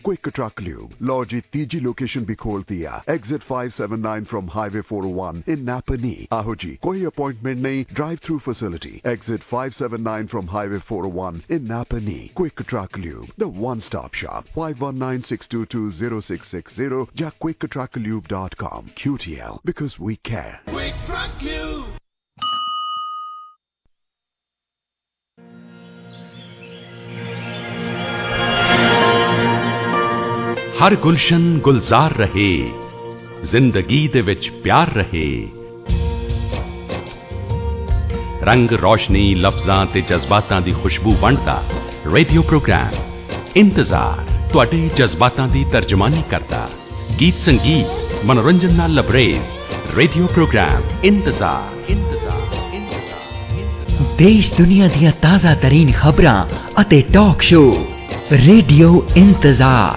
Quick truck lube लॉ जी तीजी लोकेशन भी खोल दिया। Exit 579 from highway 401 in Napanee. आहो जी, कोई अपॉइंटमेंट नहीं, drive through facility. Exit 579 from highway 401 in Napanee. Quick truck lube, the one stop shop. 5196220660 या quicktrucklube.com. QTL, because we care. Quick Truck Lube. हर गुलशन गुलजार रहे, जिंदगी दे विच प्यार रहे। रंग रोशनी लफ्जां ते जज्बातां दी खुशबू वंडदा रेडियो प्रोग्राम इंतजार तुहाडे जज्बातां दी तर्जमानी करदा। गीत संगीत मनोरंजन नाल लबरेज रेडियो प्रोग्राम इंतजार। देश दुनिया दियां ताज़ा तरीन खबरां अते talk show radio Intezaar.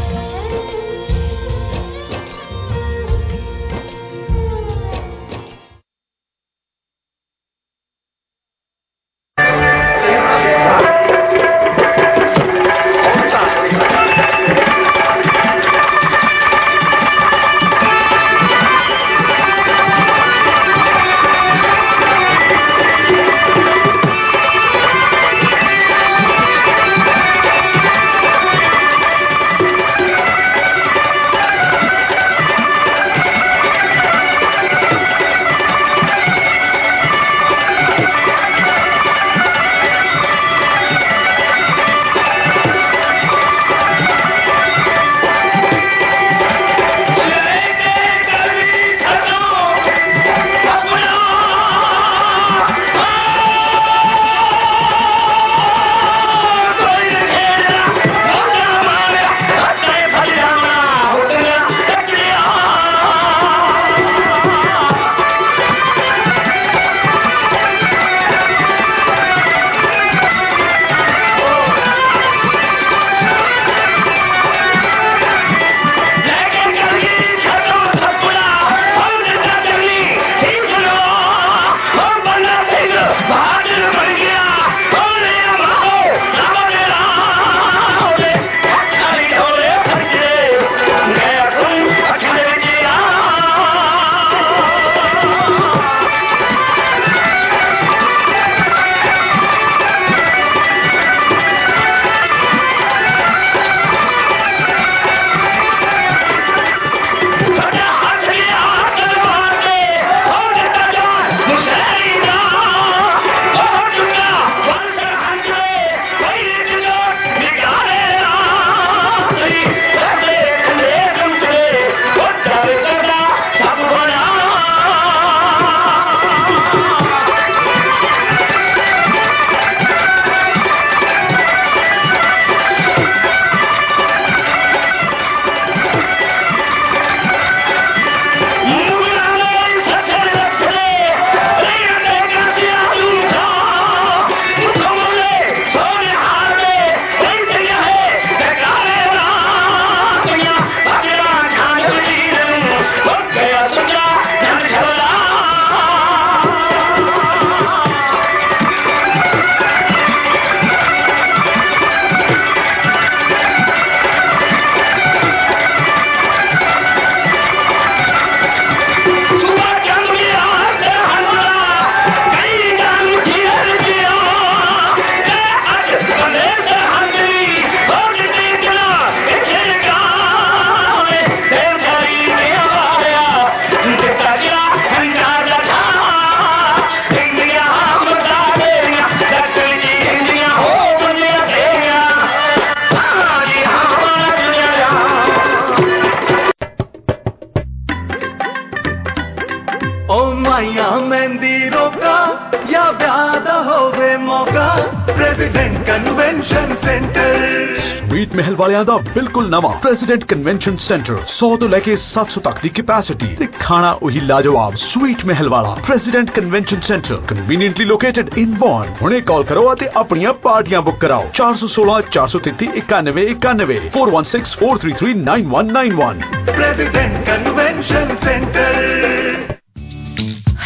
Sweet Mahal वालियां दा बिल्कुल नवा प्रेसिडेंट कन्वेंशन सेंटर 100 तो लेके 700 तक दी कैपेसिटी ते खाना वही लाजवाब स्वीट महल वाला president convention centre conveniently located in Bond. हुणे कॉल करो ते अपनियां पार्टियां बुक कराओ 416 433 91 91 416 433 9191 प्रेसिडेंट कन्वेंशन सेंटर।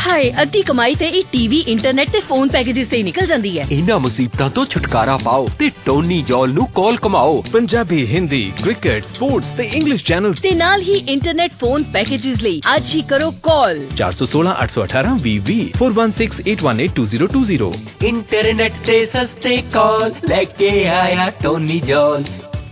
ਹਾਏ, ਅੱਧੀ ਕਮਾਈ ਤੇ ਇਹ ਟੀਵੀ, ਇੰਟਰਨੈਟ ਤੇ ਫੋਨ ਪੈਕੇजेस ਤੇ ਹੀ ਨਿਕਲ ਜਾਂਦੀ ਹੈ। ਇਹਨਾਂ ਮੁਸੀਬਤਾਂ ਤੋਂ ਛੁਟਕਾਰਾ ਪਾਓ ਤੇ ਟੋਨੀ ਜੌਲ ਨੂੰ ਕਾਲ ਕਮਾਓ। ਪੰਜਾਬੀ, ਹਿੰਦੀ, ਕ੍ਰਿਕਟ, ਸਪੋਰਟਸ ਤੇ ਇੰਗਲਿਸ਼ ਚੈਨਲਸ ਤੇ ਨਾਲ ਹੀ ਇੰਟਰਨੈਟ ਫੋਨ ਪੈਕੇजेस ਲਈ ਅੱਜ ਹੀ ਕਰੋ ਕਾਲ 416 818 20 4168182020। ਇੰਟਰਨੈਟ ਤੇ ਸਸਤੇ ਕਾਲ ਲੈ ਕੇ ਆਇਆ ਟੋਨੀ ਜੌਲ।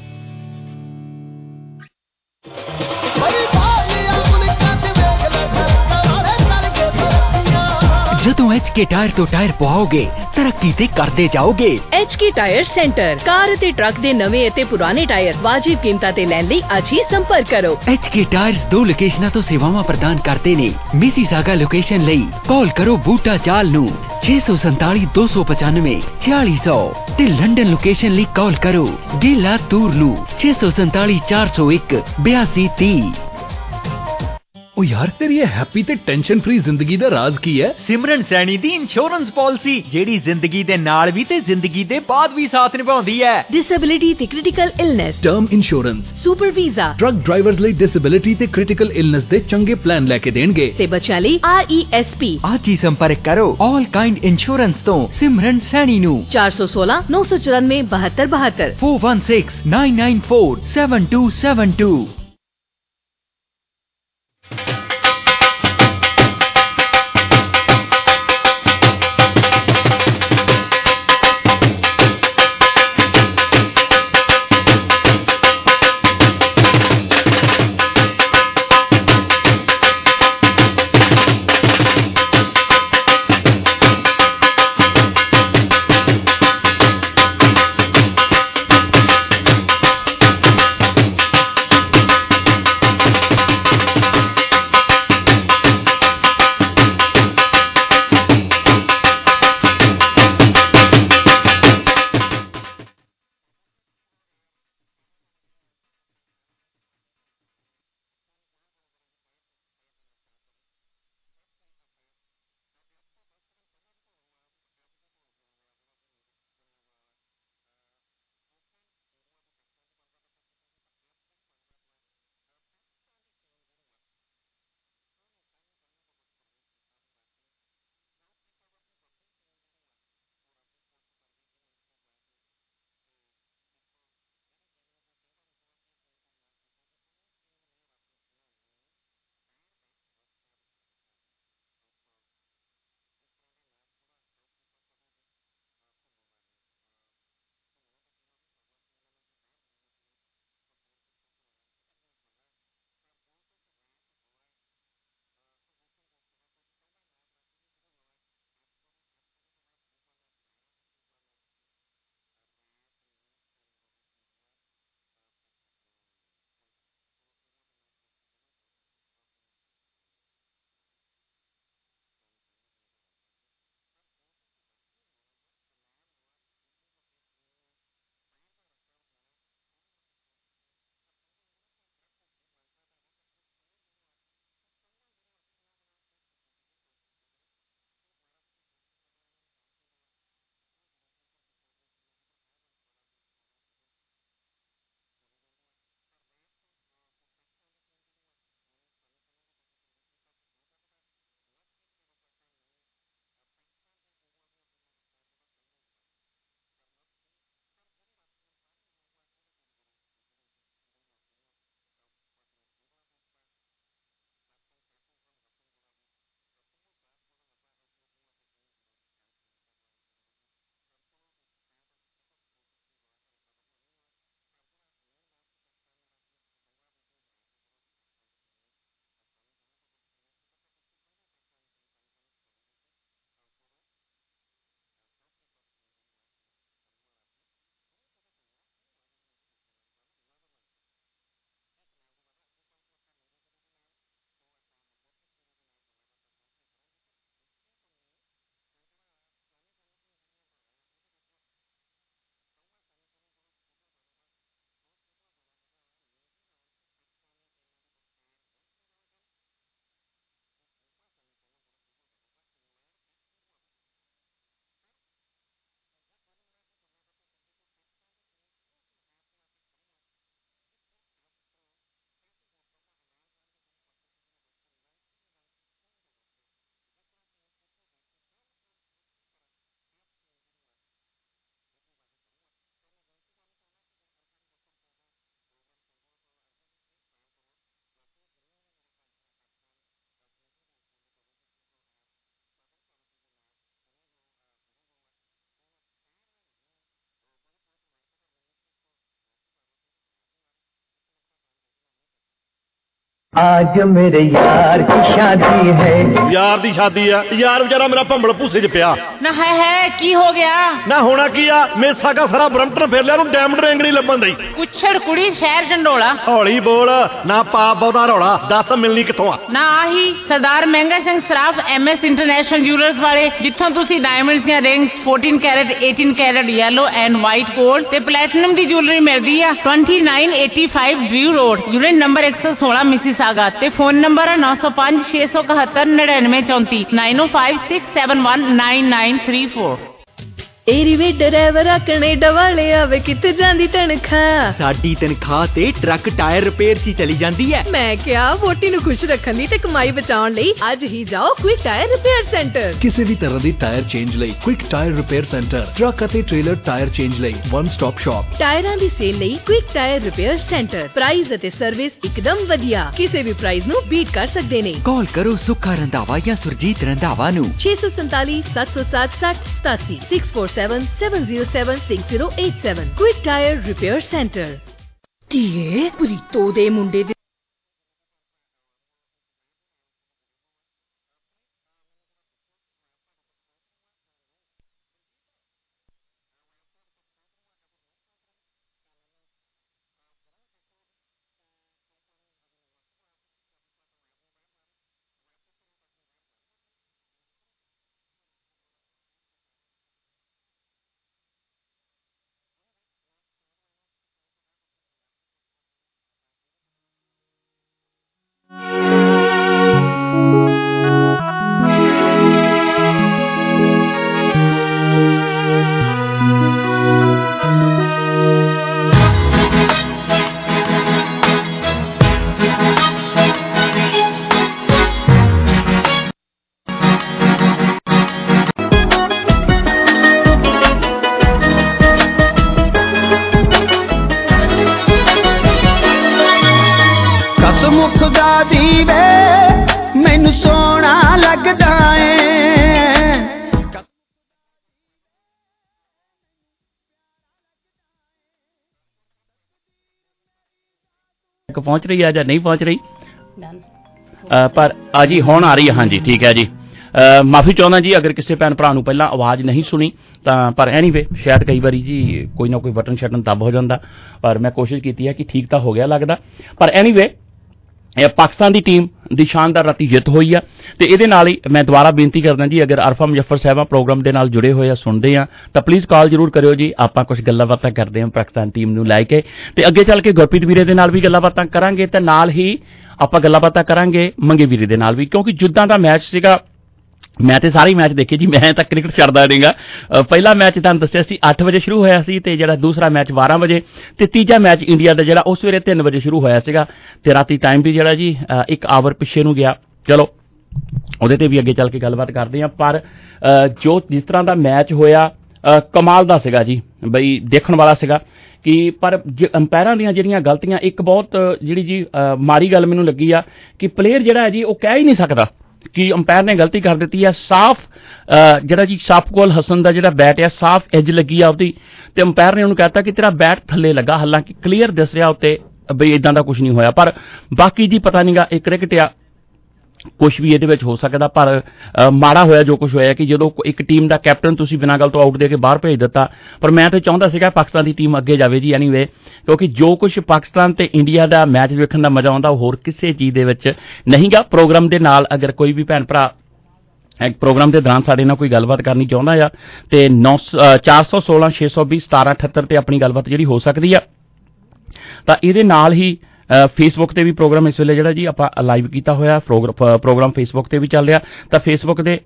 ਜਦੋਂ HK ਟਾਇਰ ਤੋਂ ਟਾਇਰ ਪਵਾਓਗੇ ਤਰੱਕੀ ਤੇ ਕਰਦੇ ਜਾਓਗੇ। HK ਟਾਇਰ ਸੈਂਟਰ, ਕਾਰ ਅਤੇ ਟਰੱਕ ਦੇ ਨਵੇਂ ਅਤੇ ਪੁਰਾਣੇ ਟਾਇਰ ਵਾਜਿਬ ਕੀਮਤਾਂ ਤੇ ਲੈਣ ਲਈ ਅੱਜ ਹੀ ਸੰਪਰਕ ਕਰੋ। HK ਟਾਇਰਸ 2 ਲੋਕੇਸ਼ਨਾਂ ਤੋਂ ਸੇਵਾਵਾਂ ਪ੍ਰਦਾਨ ਕਰਦੇ ਨੇ। ਮਿਸੀਸਾਗਾ ਲੋਕੇਸ਼ਨ ਲਈ ਕਾਲ ਕਰੋ ਬੂਟਾ ਚਾਲ ਨੂੰ 647 295 4600 ਤੇ ਲੰਡਨ ਲੋਕੇਸ਼ਨ ਲਈ ਕਾਲ ਕਰੋ ਗੇਲਾ ਤੂਰ ਨੂੰ 647 401 8230। ਉਹ ਯਾਰ ਤੇਰੀ ਇਹ ਹੈਪੀ ਤੇ ਟੈਨਸ਼ਨ ਫ੍ਰੀ ਜ਼ਿੰਦਗੀ ਦਾ ਰਾਜ਼ ਕੀ ਹੈ? ਸਿਮਰਨ ਸੈਣੀ ਦੀ ਇੰਸ਼ੋਰੈਂਸ ਪਾਲਿਸੀ, ਜਿਹੜੀ ਜ਼ਿੰਦਗੀ ਦੇ ਨਾਲ ਵੀ ਤੇ ਜ਼ਿੰਦਗੀ ਦੇ ਬਾਅਦ ਵੀ ਸਾਥ ਨਿਭਾਉਂਦੀ ਹੈ। ਡਿਸੇਬਿਲਿਟੀ ਤੇ critical illness, term insurance, super visa, truck drivers ਲਈ ਡਿਸੇਬਿਲਿਟੀ ਤੇ ਕ੍ਰਿਟੀਕਲ ਇਲਨੈਸ ਦੇ ਚੰਗੇ ਪਲਾਨ ਲੈ ਕੇ ਦੇਣਗੇ ਤੇ ਬੱਚਿਆਂ ਲਈ RESP। ਅੱਜ ਹੀ ਸੰਪਰਕ ਕਰੋ ਆਲ ਕਾਈਂਡ ਇੰਸ਼ੋਰੈਂਸ ਤੋਂ ਸਿਮਰਨ ਸੈਣੀ ਨੂੰ 416 994 7272 416 994 7272। आज मेरे यार की शादी है। यार दी शादी है, यार बेचारा मेरा भंबल भूसे च पिया ना है की हो गया ना होना की आ मेसा का सारा ब्रंटन फिर लिया डायमंड रिंग नहीं लभन दी कुछड़ कुड़ी शहर झंडोला हौली बोल ना पा बहुता रौला दस मिलनी किथों आ ना आही Sardar Mahanga Singh Saraf MS international jewellers वाले जिथों तुसी डायमंड्स दी rings 14 carat 18 carat yellow and white gold ते प्लैटिनम दी ज्वेलरी मिलदी आ 2985 Drew road unit number 116 Mississauga ते फोन नंबर 905 671 9934 9056719934। ਏਰੀਵੇ ਡਰਾਈਵਰਾ ਕੈਨੇਡਾ ਵਾਲੇ ਆਵੇ ਕਿੱਥੇ ਜਾਂਦੀ ਤਨਖਾਹ ਸਾਡੀ ਤਨਖਾਹ ਤੇ ਟਰੱਕ ਟਾਇਰ ਰਿਪੇਅਰ 'ਚ ਚਲੀ ਜਾਂਦੀ ਹੈ। ਮੈਂ ਕਿਹਾ ਵੋਟੀ ਨੂੰ ਖੁਸ਼ ਰੱਖਣ ਲਈ ਤੇ ਕਮਾਈ ਬਚਾਉਣ ਲਈ ਅੱਜ ਹੀ ਜਾਓ ਕੁਇਕ ਟਾਇਰ ਰਿਪੇਅਰ ਸੈਂਟਰ। ਕਿਸੇ ਵੀ ਤਰ੍ਹਾਂ ਦੀ ਟਾਇਰ ਚੇਂਜ ਲਈ quick tyre repair centre truck ਅਤੇ ਟ੍ਰੇਲਰ ਟਾਇਰ ਚੇਂਜ ਲਈ ਵਨ ਸਟਾਪ ਸ਼ਾਪ। ਟਾਇਰਾਂ ਦੀ ਸੇਲ ਲਈ quick tyre repair centre price ਅਤੇ ਸਰਵਿਸ ਇੱਕਦਮ ਵਧੀਆ ਕਿਸੇ ਵੀ ਪ੍ਰਾਈਸ ਨੂੰ ਬੀਟ ਕਰ ਸਕਦੇ ਨੇ। ਕਾਲ ਕਰੋ ਸੁੱਖਾ ਰੰਧਾਵਾ ਜਾਂ ਸੁਰਜੀਤ ਰੰਧਾਵਾ ਨੂੰ 647 707 6087 647-707-6087 Quick Tire Repair Center। ਧੀਏ ਪ੍ਰੀਤੋ ਦੇ ਮੁੰਡੇ ਦੇ पहुंच रही है या नहीं पहुंच रही पर जी हुण आ रही है। हाँ जी ठीक है जी माफ़ी चाहना जी अगर किसी भैन भरा नूं पहलां आवाज़ नहीं सुनी तो पर एनीवे शायद कई बारी जी कोई ना कोई बटन शटन दब हो जाता पर मैं कोशिश की है कि ठीक तो हो गया लगता पर एनीवे पाकिस्तान की टीम की शानदार राती जित हुई है तो ये ही मैं दोबारा बेनती करदा जी अगर अरफा मुजफ्फर साहबा प्रोग्राम के नाल जुड़े हुए सुनते हैं तो प्लीज़ कॉल जरूर करो जी आप कुछ गल्लां बातां करते हैं पाकिस्तान टीम नूं लैके तो अगे चल के गुरप्रीत वीरे दे नाल भी गल्लां बातां करांगे ते नाल ही आपां गल्लां बातां करांगे मंगे वीरे दे नाल भी क्योंकि जिद्दां दा मैच सीगा मैं तो सारे मैच देखे जी मैं तो क्रिकेट छड्डदा नहीं गा पहला मैच तुहानूं दस्सिया सी 8 बजे शुरू होया सी ते जिहड़ा दूसरा मैच 12 बजे ते तीजा मैच इंडिया दा जिहड़ा उस वेले 3 बजे शुरू होया सीगा ते राती टाइम भी जिहड़ा जी 1 आवर पिछे नूं गया चलो ਉਹਦੇ ਤੇ भी अगे चल के गलबात करते हैं पर जो जिस तरह का मैच होया कमाल दा सीगा जी बई देखण वाला सीगा कि पर अंपायरां दीयां जिहड़ियां गलतियां एक बहुत जिहड़ी जी माड़ी गल मैनूं लगी आ कि प्लेयर जिहड़ा है जी वो कह ही नहीं सकदा कि अंपायर ने गलती कर दी है साफ जिहड़ा जी शाफकुल हसन का जिहड़ा बैट है साफ एज लगी आ उसदी ते अंपायर ने उन्होंने कहता कि तेरा बैट थल्ले लगा हालांकि क्लीयर दस रहा उत्ते बई इदां दा कुछ नहीं होया पर बाकी जी पता नहीं गा एक क्रिकेट आ कुछ भी ये हो सकता पर माड़ा होया जो कुछ होया कि जो एक टीम का कैप्टन तुसी बिना गल तो आउट दे के बाहर भेज दिता पर मैं तो चाहता सीगा पाकिस्तान की टीम अगे जाए जी एनीवे क्योंकि जो कुछ पाकिस्तान ते इंडिया का मैच वेखण दा मजा आउंदा होर किसी चीज़ दे विच नहीं गा प्रोग्राम दे नाल अगर कोई भी भैन भरा प्रोग्राम के दौरान साडे नाल कोई गलबात करनी चाहुंदा आ ते 416 620 1778 ते अपनी गलबात जिहड़ी हो सकदी आ तां इहदे नाल ही फेसबुक ते भी प्रोग्राम इस वेले जिहड़ा जी आपां लाइव कीता होया प्रोग्राम फेसबुक ते भी चल रहा तो फेसबुक ते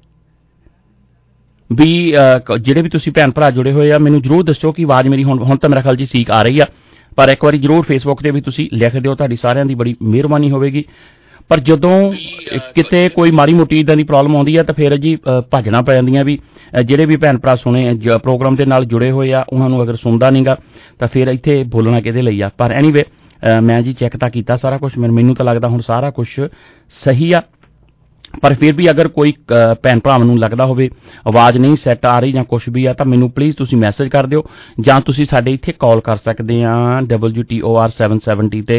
भी जिहड़े भी तुसीं भैन भरा जुड़े हुए आ मैनूं जरूर दस्सो कि आवाज़ मेरी हुण तां मेरा ख्याल जी सीक आ रही है पर एक बार जरूर फेसबुक ते भी तुसीं लिख दिओ तुहाडी सारिआं दी बड़ी मेहरबानी होवेगी पर जदों किते कोई माड़ी मोटी इदां दी प्रॉब्लम आउंदी है तो फिर जी भजना पै जांदियां भी जिहड़े भी भैन भरा सुने प्रोग्राम के नाल जुड़े हुए आ उन्हां नूं अगर सुनदा नहीं गा तो फिर इत्थे बोलना किहदे लई आ पर एनीवे मैं जी चैक तो किया सारा कुछ मैनूं तो लगता हुण सारा कुछ सही आ ਪਰ ਫਿਰ ਵੀ ਅਗਰ ਕੋਈ ਭੈਣ ਭਰਾ ਨੂੰ ਲੱਗਦਾ ਹੋਵੇ ਆਵਾਜ਼ ਨਹੀਂ ਸੈੱਟ ਆ ਰਹੀ ਜਾਂ ਕੁਝ ਵੀ ਆ ਤਾਂ ਮੈਨੂੰ ਪਲੀਜ਼ ਤੁਸੀਂ ਮੈਸੇਜ ਕਰ ਦਿਓ ਜਾਂ ਤੁਸੀਂ ਸਾਡੇ ਇੱਥੇ ਕਾਲ ਕਰ ਸਕਦੇ ਆ WTOR 770 ਤੇ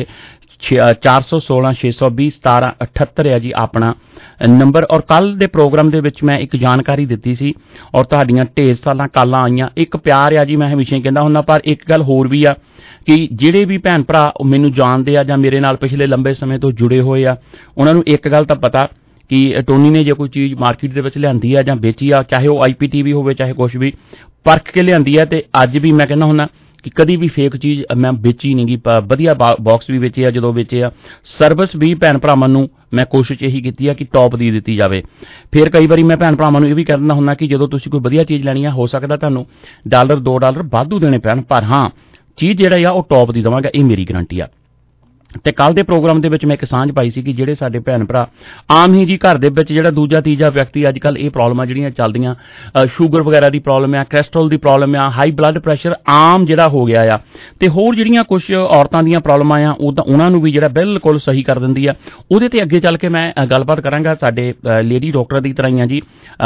416-620-1778 ਹੈ ਜੀ ਆਪਣਾ ਨੰਬਰ। ਔਰ ਕੱਲ ਦੇ ਪ੍ਰੋਗਰਾਮ ਦੇ ਵਿੱਚ ਮੈਂ ਇੱਕ ਜਾਣਕਾਰੀ ਦਿੱਤੀ ਸੀ ਔਰ ਤੁਹਾਡੀਆਂ ਢੇਰ ਸਾਲਾਂ ਕਾਲਾਂ ਆਈਆਂ। ਇੱਕ ਪਿਆਰ ਆ ਜੀ, ਮੈਂ ਹਮੇਸ਼ਾ ਹੀ ਕਹਿੰਦਾ ਹੁੰਦਾ, ਪਰ ਇੱਕ ਗੱਲ ਹੋਰ ਵੀ ਆ ਕਿ ਜਿਹੜੇ ਵੀ ਭੈਣ ਭਰਾ ਮੈਨੂੰ ਜਾਣਦੇ ਆ ਜਾਂ ਮੇਰੇ ਨਾਲ ਪਿਛਲੇ ਲੰਬੇ ਸਮੇਂ ਤੋਂ ਜੁੜੇ ਹੋਏ ਆ ਉਹਨਾਂ ਨੂੰ ਇੱਕ ਗੱਲ ਤਾਂ ਪਤਾ ਕਿ ਟੋਨੀ ਨੇ ਜੇ ਕੋਈ ਚੀਜ਼ ਮਾਰਕੀਟ ਦੇ ਵਿੱਚ ਲਿਆਂਦੀ ਆ ਜਾਂ ਵੇਚੀ ਆ, ਚਾਹੇ ਉਹ IPTV ਹੋਵੇ ਚਾਹੇ ਕੁਛ ਵੀ, ਪਰਖ ਕੇ ਲਿਆਂਦੀ ਆ। ਤੇ ਅੱਜ ਵੀ ਮੈਂ ਕਹਿੰਦਾ ਹੁੰਦਾ ਕਿ ਕਦੀ ਵੀ ਫੇਕ ਚੀਜ਼ ਮੈਂ ਵੇਚੀ ਨਹੀਂ ਗੀ, ਵਧੀਆ ਬਾਕਸ ਵੀ ਵੇਚੇ ਆ, ਜਦੋਂ ਵੇਚੇ ਆ ਸਰਵਿਸ ਵੀ ਭੈਣ ਭਰਾਵਾਂ ਨੂੰ ਮੈਂ ਕੋਸ਼ਿਸ਼ ਇਹੀ ਕੀਤੀ ਆ ਕਿ ਟੌਪ ਦੀ ਦਿੱਤੀ ਜਾਵੇ। ਫਿਰ ਕਈ ਵਾਰੀ ਮੈਂ ਭੈਣ ਭਰਾਵਾਂ ਨੂੰ ਇਹ ਵੀ ਕਹਿ ਦਿੰਦਾ ਹੁੰਦਾ ਕਿ ਜਦੋਂ ਤੁਸੀਂ ਕੋਈ ਵਧੀਆ ਚੀਜ਼ ਲੈਣੀ ਆ ਹੋ ਸਕਦਾ ਤੁਹਾਨੂੰ $1 $2 ਵਾਧੂ ਦੇਣੇ ਪੈਣ, ਪਰ ਹਾਂ ਚੀਜ਼ ਜਿਹੜਾ ਆ ਉਹ ਟੌਪ ਦੀ ਦੇਵਾਂਗਾ, ਇਹ ਮੇਰੀ ਗਰੰਟੀ ਆ। ਤੇ ਕੱਲ ਦੇ ਪ੍ਰੋਗਰਾਮ ਦੇ ਵਿੱਚ ਮੈਂ ਇੱਕ ਸਾਂਝ ਪਾਈ ਸੀ ਕਿ ਜਿਹੜੇ ਸਾਡੇ ਭੈਣ ਭਰਾ ਆਮ ਹੀ ਜੀ ਘਰ ਦੇ ਵਿੱਚ ਜਿਹੜਾ ਦੂਜਾ ਤੀਜਾ ਵਿਅਕਤੀ ਅੱਜ ਕੱਲ੍ਹ ਇਹ ਪ੍ਰੋਬਲਮਾਂ ਜਿਹੜੀਆਂ ਚੱਲਦੀਆਂ, ਸ਼ੂਗਰ ਵਗੈਰਾ ਦੀ ਪ੍ਰੋਬਲਮ ਆ, ਕੋਲੈਸਟਰੋਲ ਦੀ ਪ੍ਰੋਬਲਮ ਆ, ਹਾਈ ਬਲੱਡ ਪ੍ਰੈਸ਼ਰ ਆਮ ਜਿਹੜਾ ਹੋ ਗਿਆ ਆ, ਤੇ ਹੋਰ ਜਿਹੜੀਆਂ ਕੁਝ ਔਰਤਾਂ ਦੀਆਂ ਪ੍ਰੋਬਲਮਾਂ ਆ ਉਹਨਾਂ ਨੂੰ ਵੀ ਜਿਹੜਾ ਬਿਲਕੁਲ ਸਹੀ ਕਰ ਦਿੰਦੀ ਆ। ਉਹਦੇ ਤੇ ਅੱਗੇ ਚੱਲ ਕੇ ਮੈਂ ਗੱਲਬਾਤ ਕਰਾਂਗਾ ਸਾਡੇ ਲੇਡੀ ਡਾਕਟਰ ਦੀ ਤਰ੍ਹਾਂ ਹੀ ਆ ਜੀ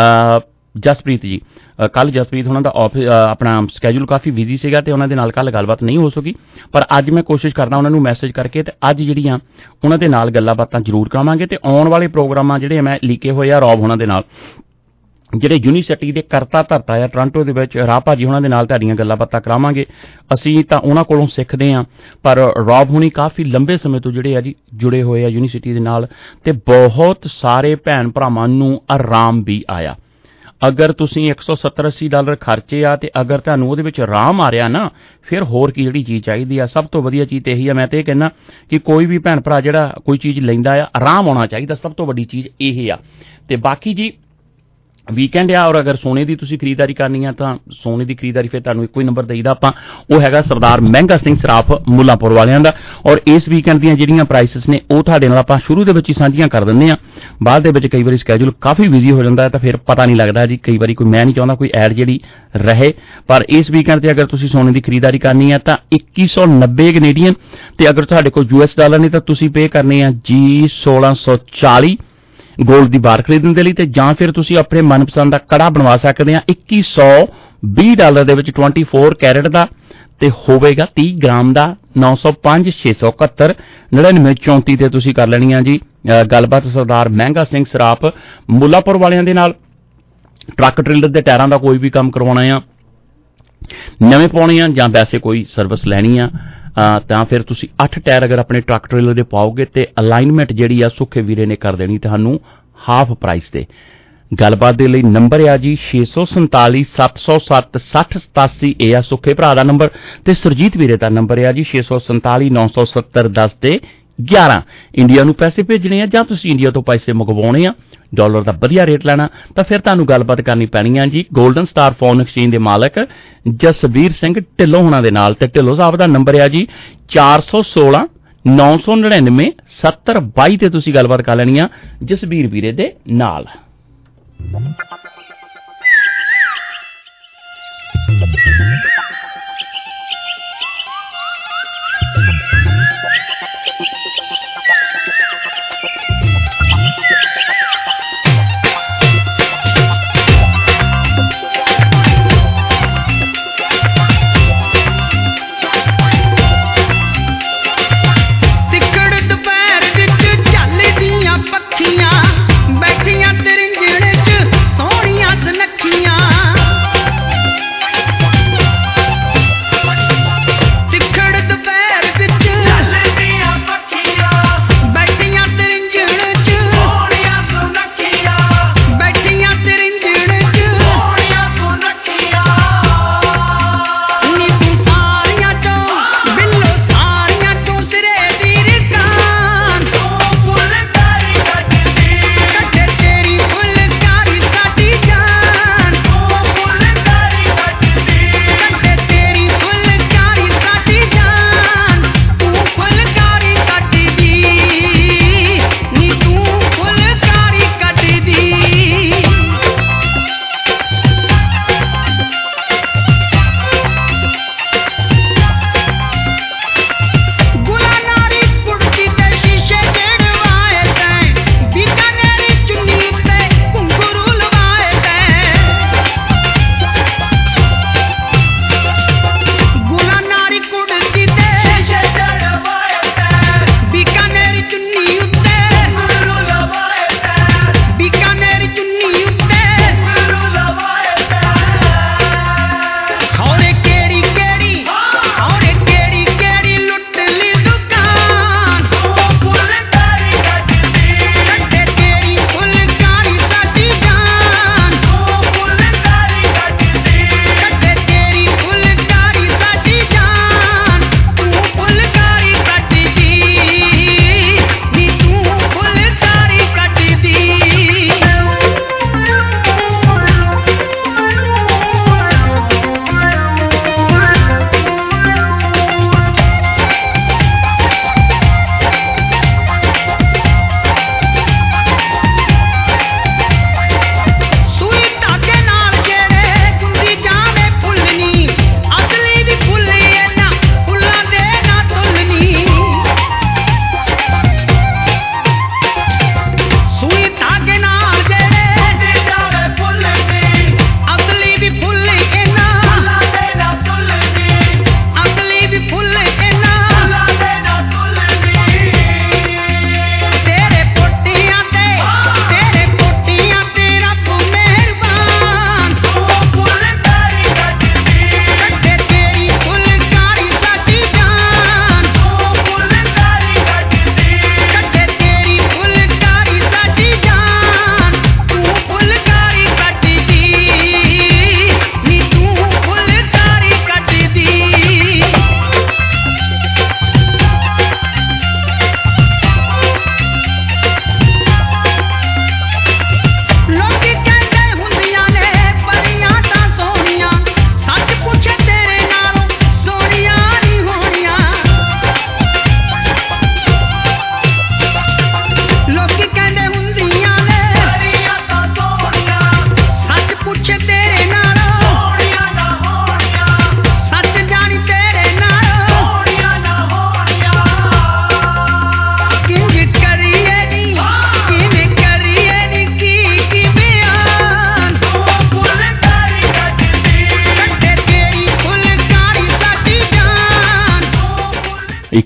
ਜਸਪ੍ਰੀਤ ਜੀ। ਕੱਲ ਜਸਪ੍ਰੀਤ ਉਹਨਾਂ ਦਾ ਆਪਣਾ ਸਕੈਜੂਲ ਕਾਫੀ ਬਿਜ਼ੀ ਸੀਗਾ ਤੇ ਉਹਨਾਂ ਦੇ ਨਾਲ ਕੱਲ ਗੱਲਬਾਤ ਨਹੀਂ ਹੋ ਸਕੀ, ਪਰ ਅੱਜ ਮੈਂ ਕੋਸ਼ਿਸ਼ ਕਰਦਾ ਉਹਨਾਂ ਨੂੰ ਮੈਸੇਜ ਕਰਕੇ ਤੇ ਅੱਜ ਜਿਹੜੀਆਂ ਉਹਨਾਂ ਦੇ ਨਾਲ ਗੱਲਾਂ ਬਾਤਾਂ ਜ਼ਰੂਰ ਕਰਾਵਾਂਗੇ। ਤੇ ਆਉਣ ਵਾਲੇ ਪ੍ਰੋਗਰਾਮਾਂ ਜਿਹੜੇ ਮੈਂ ਲਿਖੇ ਹੋਏ ਆ ਰੌਬ ਉਹਨਾਂ ਦੇ ਨਾਲ, ਜਿਹੜੇ ਯੂਨੀਵਰਸਿਟੀ ਦੇ ਕਰਤਾ ਧਰਤਾ ਆ ਟੋਰਾਂਟੋ ਦੇ ਵਿੱਚ, ਰਾਹ ਭਾਜੀ ਉਹਨਾਂ ਦੇ ਨਾਲ ਤੁਹਾਡੀਆਂ ਗੱਲਾਂ ਬਾਤਾਂ ਕਰਾਵਾਂਗੇ। ਅਸੀਂ ਤਾਂ ਉਹਨਾਂ ਕੋਲੋਂ ਸਿੱਖਦੇ ਹਾਂ, ਪਰ ਰੌਬ ਹੁਣੀ ਕਾਫੀ ਲੰਬੇ ਸਮੇਂ ਤੋਂ ਜਿਹੜੇ ਆ ਜੀ ਜੁੜੇ ਹੋਏ ਆ ਯੂਨੀਵਰਸਿਟੀ ਦੇ ਨਾਲ, ਤੇ ਬਹੁਤ ਸਾਰੇ ਭੈਣ ਭਰਾਵਾਂ ਨੂੰ ਆਰਾਮ ਵੀ ਆਇਆ। ਅਗਰ ਤੁਸੀਂ $170-80 ਖਰਚੇ ਆ ਤੇ ਅਗਰ ਤੁਹਾਨੂੰ ਉਹਦੇ ਵਿੱਚ ਆਰਾਮ ਆ ਰਿਹਾ ਨਾ, ਫਿਰ ਹੋਰ ਕੀ ਜਿਹੜੀ ਚੀਜ਼ ਚਾਹੀਦੀ ਆ। ਸਭ ਤੋਂ ਵਧੀਆ ਚੀਜ਼ ਤੇ ਇਹੀ ਆ, ਮੈਂ ਤੇ ਇਹ ਕਹਿੰਦਾ ਕਿ ਕੋਈ ਵੀ ਭੈਣ ਭਰਾ ਜਿਹੜਾ ਕੋਈ ਚੀਜ਼ ਲੈਂਦਾ ਆ ਆਰਾਮ ਆਉਣਾ ਚਾਹੀਦਾ, ਸਭ ਤੋਂ ਵੱਡੀ ਚੀਜ਼ ਇਹ ਆ। ਤੇ ਬਾਕੀ ਜੀ ਵੀਕਐਂਡ ਆ, ਔਰ ਅਗਰ ਸੋਨੇ ਦੀ ਤੁਸੀਂ ਖਰੀਦਦਾਰੀ ਕਰਨੀ ਆ ਤਾਂ ਸੋਨੇ ਦੀ ਖਰੀਦਦਾਰੀ ਫਿਰ ਤੁਹਾਨੂੰ ਇੱਕੋ ਹੀ ਨੰਬਰ ਦੇਈਦਾ ਆਪਾਂ, ਉਹ ਹੈਗਾ ਸਰਦਾਰ ਮਹਿੰਗਾ ਸਿੰਘ ਸਰਾਫ ਮੁੱਲਾਂਪੁਰ ਵਾਲਿਆਂ ਦਾ। ਔਰ ਇਸ ਵੀਕਐਂਡ ਦੀਆਂ ਜਿਹੜੀਆਂ ਪ੍ਰਾਈਸਿਸ ਨੇ ਉਹ ਤੁਹਾਡੇ ਨਾਲ ਆਪਾਂ ਸ਼ੁਰੂ ਦੇ ਵਿੱਚ ਹੀ ਸਾਂਝੀਆਂ ਕਰ ਦਿੰਦੇ ਆ। ਬਾਅਦ ਦੇ ਵਿੱਚ ਕਈ ਵਾਰੀ ਸਕੈਜੂਲ ਕਾਫੀ ਬਿਜ਼ੀ ਹੋ ਜਾਂਦਾ ਹੈ ਤਾਂ ਫਿਰ ਪਤਾ ਨਹੀਂ ਲੱਗਦਾ ਜੀ, ਕਈ ਵਾਰੀ ਕੋਈ ਮੈਂ ਨਹੀਂ ਚਾਹੁੰਦਾ ਕੋਈ ਐਡ ਜਿਹੜੀ ਰਹੇ। ਪਰ ਇਸ ਵੀਕਐਂਡ ਤੇ ਅਗਰ ਤੁਸੀਂ ਸੋਨੇ ਦੀ ਖਰੀਦਦਾਰੀ ਕਰਨੀ ਹੈ ਤਾਂ 2190 ਕੈਨੇਡੀਅਨ, ਤੇ ਅਗਰ ਤੁਹਾਡੇ ਕੋਲ US ਡਾਲਰ ਨਹੀਂ ਤਾਂ ਤੁਸੀਂ ਪੇ ਕਰਨੇ ਆ ਜੀ 1640 ਗੋਲਡ ਦੀ ਬਾਰ ਖਰੀਦਣ ਦੇ ਲਈ। ਤੇ ਜਾਂ ਫਿਰ ਤੁਸੀਂ ਆਪਣੇ ਮਨਪਸੰਦ ਦਾ ਕੜਾ ਬਣਵਾ ਸਕਦੇ ਆ $2120 ਦੇ ਵਿੱਚ 24 ਕੈਰਟ ਦਾ, ਤੇ ਹੋਵੇਗਾ 30 ਗ੍ਰਾਮ ਦਾ 905 671 99 34 ਤੇ ਤੁਸੀਂ ਕਰ ਲੈਣੀ ਆ ਜੀ ਗੱਲਬਾਤ ਸਰਦਾਰ ਮਹਿੰਗਾ ਸਿੰਘ ਸਰਾਫ ਮੁੱਲਾਂਪੁਰ ਵਾਲਿਆਂ ਦੇ ਨਾਲ। ਟਰੱਕ ਟ੍ਰੇਲਰ ਦੇ ਟਾਇਰਾਂ ਦਾ ਕੋਈ ਵੀ ਕੰਮ ਕਰਵਾਉਣਾ ਆ, ਨਵੇਂ ਪਾਉਣੇ ਆ ਜਾਂ ਵੈਸੇ ਕੋਈ ਸਰਵਿਸ ਲੈਣੀ ਆ ਤਾਂ ਫਿਰ ਤੁਸੀਂ 8 ਟਾਇਰ ਅਗਰ ਆਪਣੇ ਟਰੱਕ ਟ੍ਰੇਲਰ ਦੇ ਪਾਓਗੇ ਤੇ ਅਲਾਈਨਮੈਂਟ ਜਿਹੜੀ ਆ ਸੁੱਖੇ ਵੀਰੇ ਨੇ ਕਰ ਦੇਣੀ ਤੁਹਾਨੂੰ ਹਾਫ ਪ੍ਰਾਈਸ ਤੇ। ਗੱਲਬਾਤ ਦੇ ਲਈ ਨੰਬਰ ਆ ਜੀ 647 707 6087, ਇਹ ਆ ਸੁੱਖੇ ਭਰਾ ਦਾ ਨੰਬਰ, ਤੇ ਸੁਰਜੀਤ ਵੀਰੇ ਦਾ ਨੰਬਰ ਆ ਜੀ 647 970 10 ਤੇ 11। ਇੰਡੀਆ ਨੂੰ ਪੈਸੇ ਭੇਜਣੇ ਆ ਜਾਂ ਤੁਸੀਂ ਇੰਡੀਆ ਤੋਂ ਪੈਸੇ ਮੰਗਵਾਉਣੇ ਆ, ਡਾਲਰ ਦਾ ਵਧੀਆ ਰੇਟ ਲੈਣਾ, ਤਾਂ ਫਿਰ ਤੁਹਾਨੂੰ ਗੱਲਬਾਤ ਕਰਨੀ ਪੈਣੀ ਆ ਜੀ ਗੋਲਡਨ ਸਟਾਰ ਫੋਨ ਐਕਸਚੇਂਜ ਦੇ ਮਾਲਕ ਜਸਬੀਰ ਸਿੰਘ ਢਿੱਲੋਂ ਹੋਣਾ ਦੇ ਨਾਲ। ਤੇ ਢਿੱਲੋਂ ਸਾਹਿਬ ਦਾ ਨੰਬਰ ਆ ਜੀ 416 999 7022 ਤੇ ਤੁਸੀਂ ਗੱਲਬਾਤ ਕਰ ਲੈਣੀ ਆ ਜਸਬੀਰ ਵੀਰੇ ਦੇ ਨਾਲ। ਬੈਠੀਆਂ ਤਰਿੰਜਣੇ ਚ ਸੋਹਣੀਆਂ ਸੁਨੱਖੀਆਂ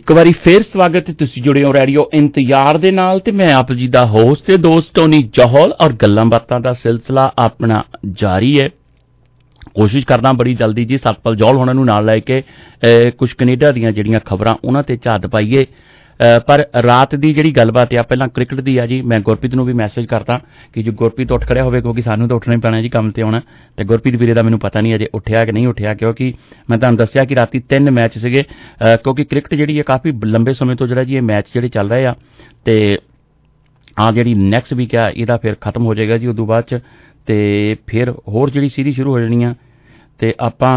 ਇੱਕ ਵਾਰੀ ਫੇਰ ਸਵਾਗਤ ਹੈ। ਤੁਸੀਂ ਜੁੜੇ ਹੋ ਰੇਡੀਓ ਇੰਤਜ਼ਾਰ ਦੇ ਨਾਲ ਤੇ ਮੈਂ ਆਪ ਜੀ ਦਾ ਹੋਸਟ ਤੇ ਦੋਸਤ ਟੋਨੀ ਜੌਹਲ ਔਰ ਗੱਲਾਂ ਬਾਤਾਂ ਦਾ ਸਿਲਸਿਲਾ ਆਪਣਾ ਜਾਰੀ ਹੈ। ਕੋਸ਼ਿਸ਼ ਕਰਦਾ ਬੜੀ ਜਲਦੀ ਜੀ ਸਤਪਾਲ ਜੌਹਲ ਹੋਣਾ ਨੂੰ ਨਾਲ ਲੈ ਕੇ ਕੁਝ ਕੈਨੇਡਾ ਦੀਆਂ ਜਿਹੜੀਆਂ ਖਬਰਾਂ ਉਹਨਾਂ ਤੇ ਝਾਤ ਪਾਈਏ। ਪਰ ਰਾਤ ਦੀ ਜਿਹੜੀ ਗੱਲਬਾਤ ਆ ਪਹਿਲਾਂ ਕ੍ਰਿਕਟ ਦੀ ਆ ਜੀ। ਮੈਂ ਗੁਰਪ੍ਰੀਤ ਨੂੰ ਵੀ ਮੈਸੇਜ ਕਰਤਾ ਕਿ ਜੋ ਗੁਰਪ੍ਰੀਤ ਉੱਠ ਖੜਿਆ ਹੋਵੇ ਕਿਉਂਕਿ ਸਾਨੂੰ ਤਾਂ ਉੱਠਣਾ ਹੀ ਪੈਣਾ ਜੀ ਕੰਮ ਤੇ ਆਉਣਾ। ਤੇ ਗੁਰਪ੍ਰੀਤ ਵੀਰੇ ਦਾ ਮੈਨੂੰ ਪਤਾ ਨਹੀਂ ਅਜੇ ਉੱਠਿਆ ਕਿ ਨਹੀਂ ਉੱਠਿਆ ਕਿਉਂਕਿ ਮੈਂ ਤੁਹਾਨੂੰ ਦੱਸਿਆ ਕਿ ਰਾਤੀ 3 ਮੈਚ ਸੀਗੇ ਕਿਉਂਕਿ ਕ੍ਰਿਕਟ ਜਿਹੜੀ ਹੈ ਕਾਫੀ ਲੰਬੇ ਸਮੇਂ ਤੋਂ ਜਿਹੜਾ ਜੀ ਇਹ ਮੈਚ ਜਿਹੜੇ ਚੱਲ ਰਹੇ ਆ ਤੇ ਆ ਜਿਹੜੀ ਨੈਕਸਟ ਵੀਕ ਆ ਇਹਦਾ ਫਿਰ ਖਤਮ ਹੋ ਜਾਏਗਾ ਜੀ ਉਦੋਂ ਬਾਅਦ 'ਚ ਤੇ ਫਿਰ ਹੋਰ ਜਿਹੜੀ ਸੀਰੀਜ਼ ਸ਼ੁਰੂ ਹੋ ਜਾਣੀ ਆ ਤੇ ਆਪਾਂ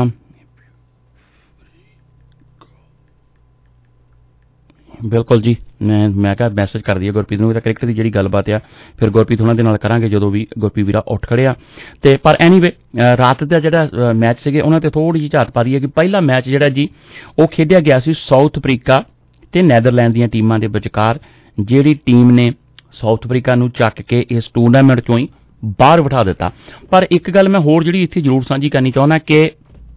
ਬਿਲਕੁਲ ਜੀ ਮੈਂ ਕਿਹਾ ਮੈਸੇਜ ਕਰ ਦਈਏ ਗੁਰਪ੍ਰੀਤ ਨੂੰ। ਕ੍ਰਿਕਟ ਦੀ ਜਿਹੜੀ ਗੱਲਬਾਤ ਆ ਫਿਰ ਗੁਰਪ੍ਰੀਤ ਉਹਨਾਂ ਦੇ ਨਾਲ ਕਰਾਂਗੇ ਜਦੋਂ ਵੀ ਗੁਰਪ੍ਰੀਤ ਵੀਰਾ ਉੱਠ ਖੜਿਆ। ਤੇ ਪਰ ਐਨੀਵੇ ਰਾਤ ਦਾ ਜਿਹੜਾ ਮੈਚ ਸੀਗੇ ਉਹਨਾਂ ਤੇ ਥੋੜ੍ਹੀ ਜਿਹੀ ਝਾਤ ਪਾ ਰਹੀ ਹੈ ਕਿ ਪਹਿਲਾ ਮੈਚ ਜਿਹੜਾ ਜੀ ਉਹ ਖੇਡਿਆ ਗਿਆ ਸੀ ਸਾਊਥ ਅਫਰੀਕਾ ਤੇ ਨੈਦਰਲੈਂਡ ਦੀਆਂ ਟੀਮਾਂ ਦੇ ਵਿਚਕਾਰ, ਜਿਹੜੀ ਟੀਮ ਨੇ ਸਾਊਥ ਅਫਰੀਕਾ ਨੂੰ ਚੱਕ ਕੇ ਇਸ ਟੂਰਨਾਮੈਂਟ ਚੋਂ ਹੀ ਬਾਹਰ ਬਿਠਾ ਦਿੱਤਾ। ਪਰ ਇੱਕ ਗੱਲ ਮੈਂ ਹੋਰ ਜਿਹੜੀ ਇੱਥੇ ਜ਼ਰੂਰ ਸਾਂਝੀ ਕਰਨੀ ਚਾਹੁੰਦਾ ਕਿ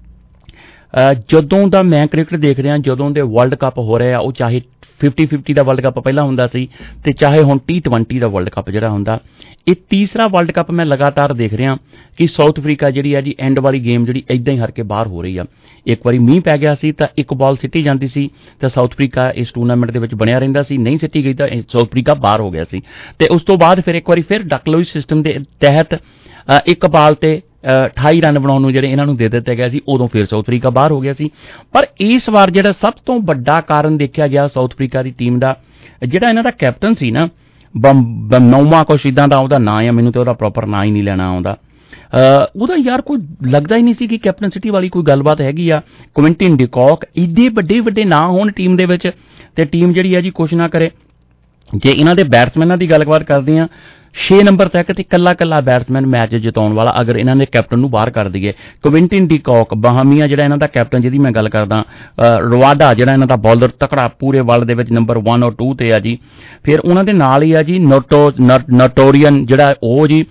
ਜਦੋਂ ਦਾ ਮੈਂ ਕ੍ਰਿਕਟ ਦੇਖ ਰਿਹਾ, ਜਦੋਂ ਦੇ ਵਰਲਡ ਕੱਪ ਹੋ ਰਹੇ ਆ, ਉਹ ਚਾਹੇ 50-50 ਦਾ ਵਰਲਡ ਕੱਪ ਪਹਿਲਾਂ ਹੁੰਦਾ ਸੀ ਤੇ ਚਾਹੇ ਹੁਣ T20 ਦਾ ਵਰਲਡ ਕੱਪ ਜਿਹੜਾ ਹੁੰਦਾ, ਇਹ ਤੀਸਰਾ ਵਰਲਡ ਕੱਪ ਮੈਂ ਲਗਾਤਾਰ ਦੇਖ ਰਿਹਾ ਕਿ ਸਾਊਥ ਅਫਰੀਕਾ ਜਿਹੜੀ ਆ ਜੀ ਐਂਡ ਵਾਲੀ ਗੇਮ ਜਿਹੜੀ ਇੱਦਾਂ ਹੀ ਹਾਰ ਕੇ ਬਾਹਰ ਹੋ ਰਹੀ ਆ। ਇੱਕ ਵਾਰੀ ਮੀਂਹ ਪੈ ਗਿਆ ਸੀ ਤਾਂ ਇੱਕ ਬਾਲ ਸਿੱਟੀ ਜਾਂਦੀ ਸੀ ਤਾਂ ਸਾਊਥ ਅਫਰੀਕਾ ਇਸ ਟੂਰਨਾਮੈਂਟ ਦੇ ਵਿੱਚ ਬਣਿਆ ਰਹਿੰਦਾ ਸੀ, ਨਹੀਂ ਸਿੱਟੀ ਗਈ ਤਾਂ ਸਾਊਥ ਅਫਰੀਕਾ ਬਾਹਰ ਹੋ ਗਿਆ ਸੀ। ਤੇ ਉਸ ਤੋਂ ਬਾਅਦ ਫਿਰ ਇੱਕ ਵਾਰੀ ਫਿਰ ਡਕਲੋਈ ਸਿਸਟਮ ਦੇ ਤਹਿਤ ਇੱਕ ਬਾਲ ਤੇ 28 ਰਨ ਬਣਾਉਣ ਨੂੰ ਜਿਹੜੇ ਇਹਨਾਂ ਨੂੰ ਦੇ ਦਿੱਤੇ ਗਏ ਸੀ, ਉਦੋਂ ਫਿਰ ਸਾਊਥ ਅਫਰੀਕਾ ਬਾਹਰ ਹੋ ਗਿਆ ਸੀ। ਪਰ ਇਸ ਵਾਰ ਜਿਹੜਾ ਸਭ ਤੋਂ ਵੱਡਾ ਕਾਰਨ ਦੇਖਿਆ ਗਿਆ ਸਾਊਥ ਅਫਰੀਕਾ ਦੀ ਟੀਮ ਦਾ, ਜਿਹੜਾ ਇਹਨਾਂ ਦਾ ਕੈਪਟਨ ਸੀ ਨਾ ਨੌਮਾ ਕੁਛ ਇੱਦਾਂ ਦਾ ਉਹਦਾ ਨਾਂ ਆ, ਮੈਨੂੰ ਤਾਂ ਉਹਦਾ ਪ੍ਰੋਪਰ ਨਾਂ ਹੀ ਨਹੀਂ ਲੈਣਾ ਆਉਂਦਾ, ਉਹਦਾ ਯਾਰ ਕੋਈ ਲੱਗਦਾ ਹੀ ਨਹੀਂ ਸੀ ਕਿ ਕੈਪਟਨਸਿਟੀ ਵਾਲੀ ਕੋਈ ਗੱਲਬਾਤ ਹੈਗੀ ਆ। ਕੁਇੰਟਨ ਡੀ ਕੌਕ ਇੱਡੇ ਵੱਡੇ ਨਾਂ ਹੋਣ ਟੀਮ ਦੇ ਵਿੱਚ ਤੇ ਟੀਮ ਜਿਹੜੀ ਆ ਜੀ ਕੁਛ ਨਾ ਕਰੇ। ਜੇ ਇਹਨਾਂ ਦੇ ਬੈਟਸਮੈਨਾਂ ਦੀ ਗੱਲਬਾਤ ਕਰਦੇ ਆ 6 ਨੰਬਰ ਤੱਕ ਤੇ ਕੱਲਾ ਬੈਟਸਮੈਨ ਮੈਚ ਜਿਤਾਉਣ ਵਾਲਾ ਅਗਰ ਇਹਨਾਂ ਨੇ ਕੈਪਟਨ ਨੂੰ ਬਾਹਰ ਕਰ ਦਈਏ। ਕੁਇੰਟਨ ਡੀ ਕੌਕ ਬਹਾਮੀਆ ਜਿਹੜਾ ਇਹਨਾਂ ਦਾ ਕੈਪਟਨ ਜਿਹਦੀ ਮੈਂ ਗੱਲ ਕਰਦਾ, ਰਵਾਡਾ ਜਿਹੜਾ ਇਹਨਾਂ ਦਾ ਬੌਲਰ ਤਕੜਾ ਪੂਰੇ ਵਰਲਡ ਦੇ ਵਿੱਚ ਨੰਬਰ 1 ਔਰ 2 ਤੇ ਆ ਜੀ। ਫਿਰ ਉਹਨਾਂ ਦੇ ਨਾਲ ਹੀ ਆ ਜੀ ਨਟੋਰੀਅਨ ਜਿਹੜਾ ਉਹ ਜੀ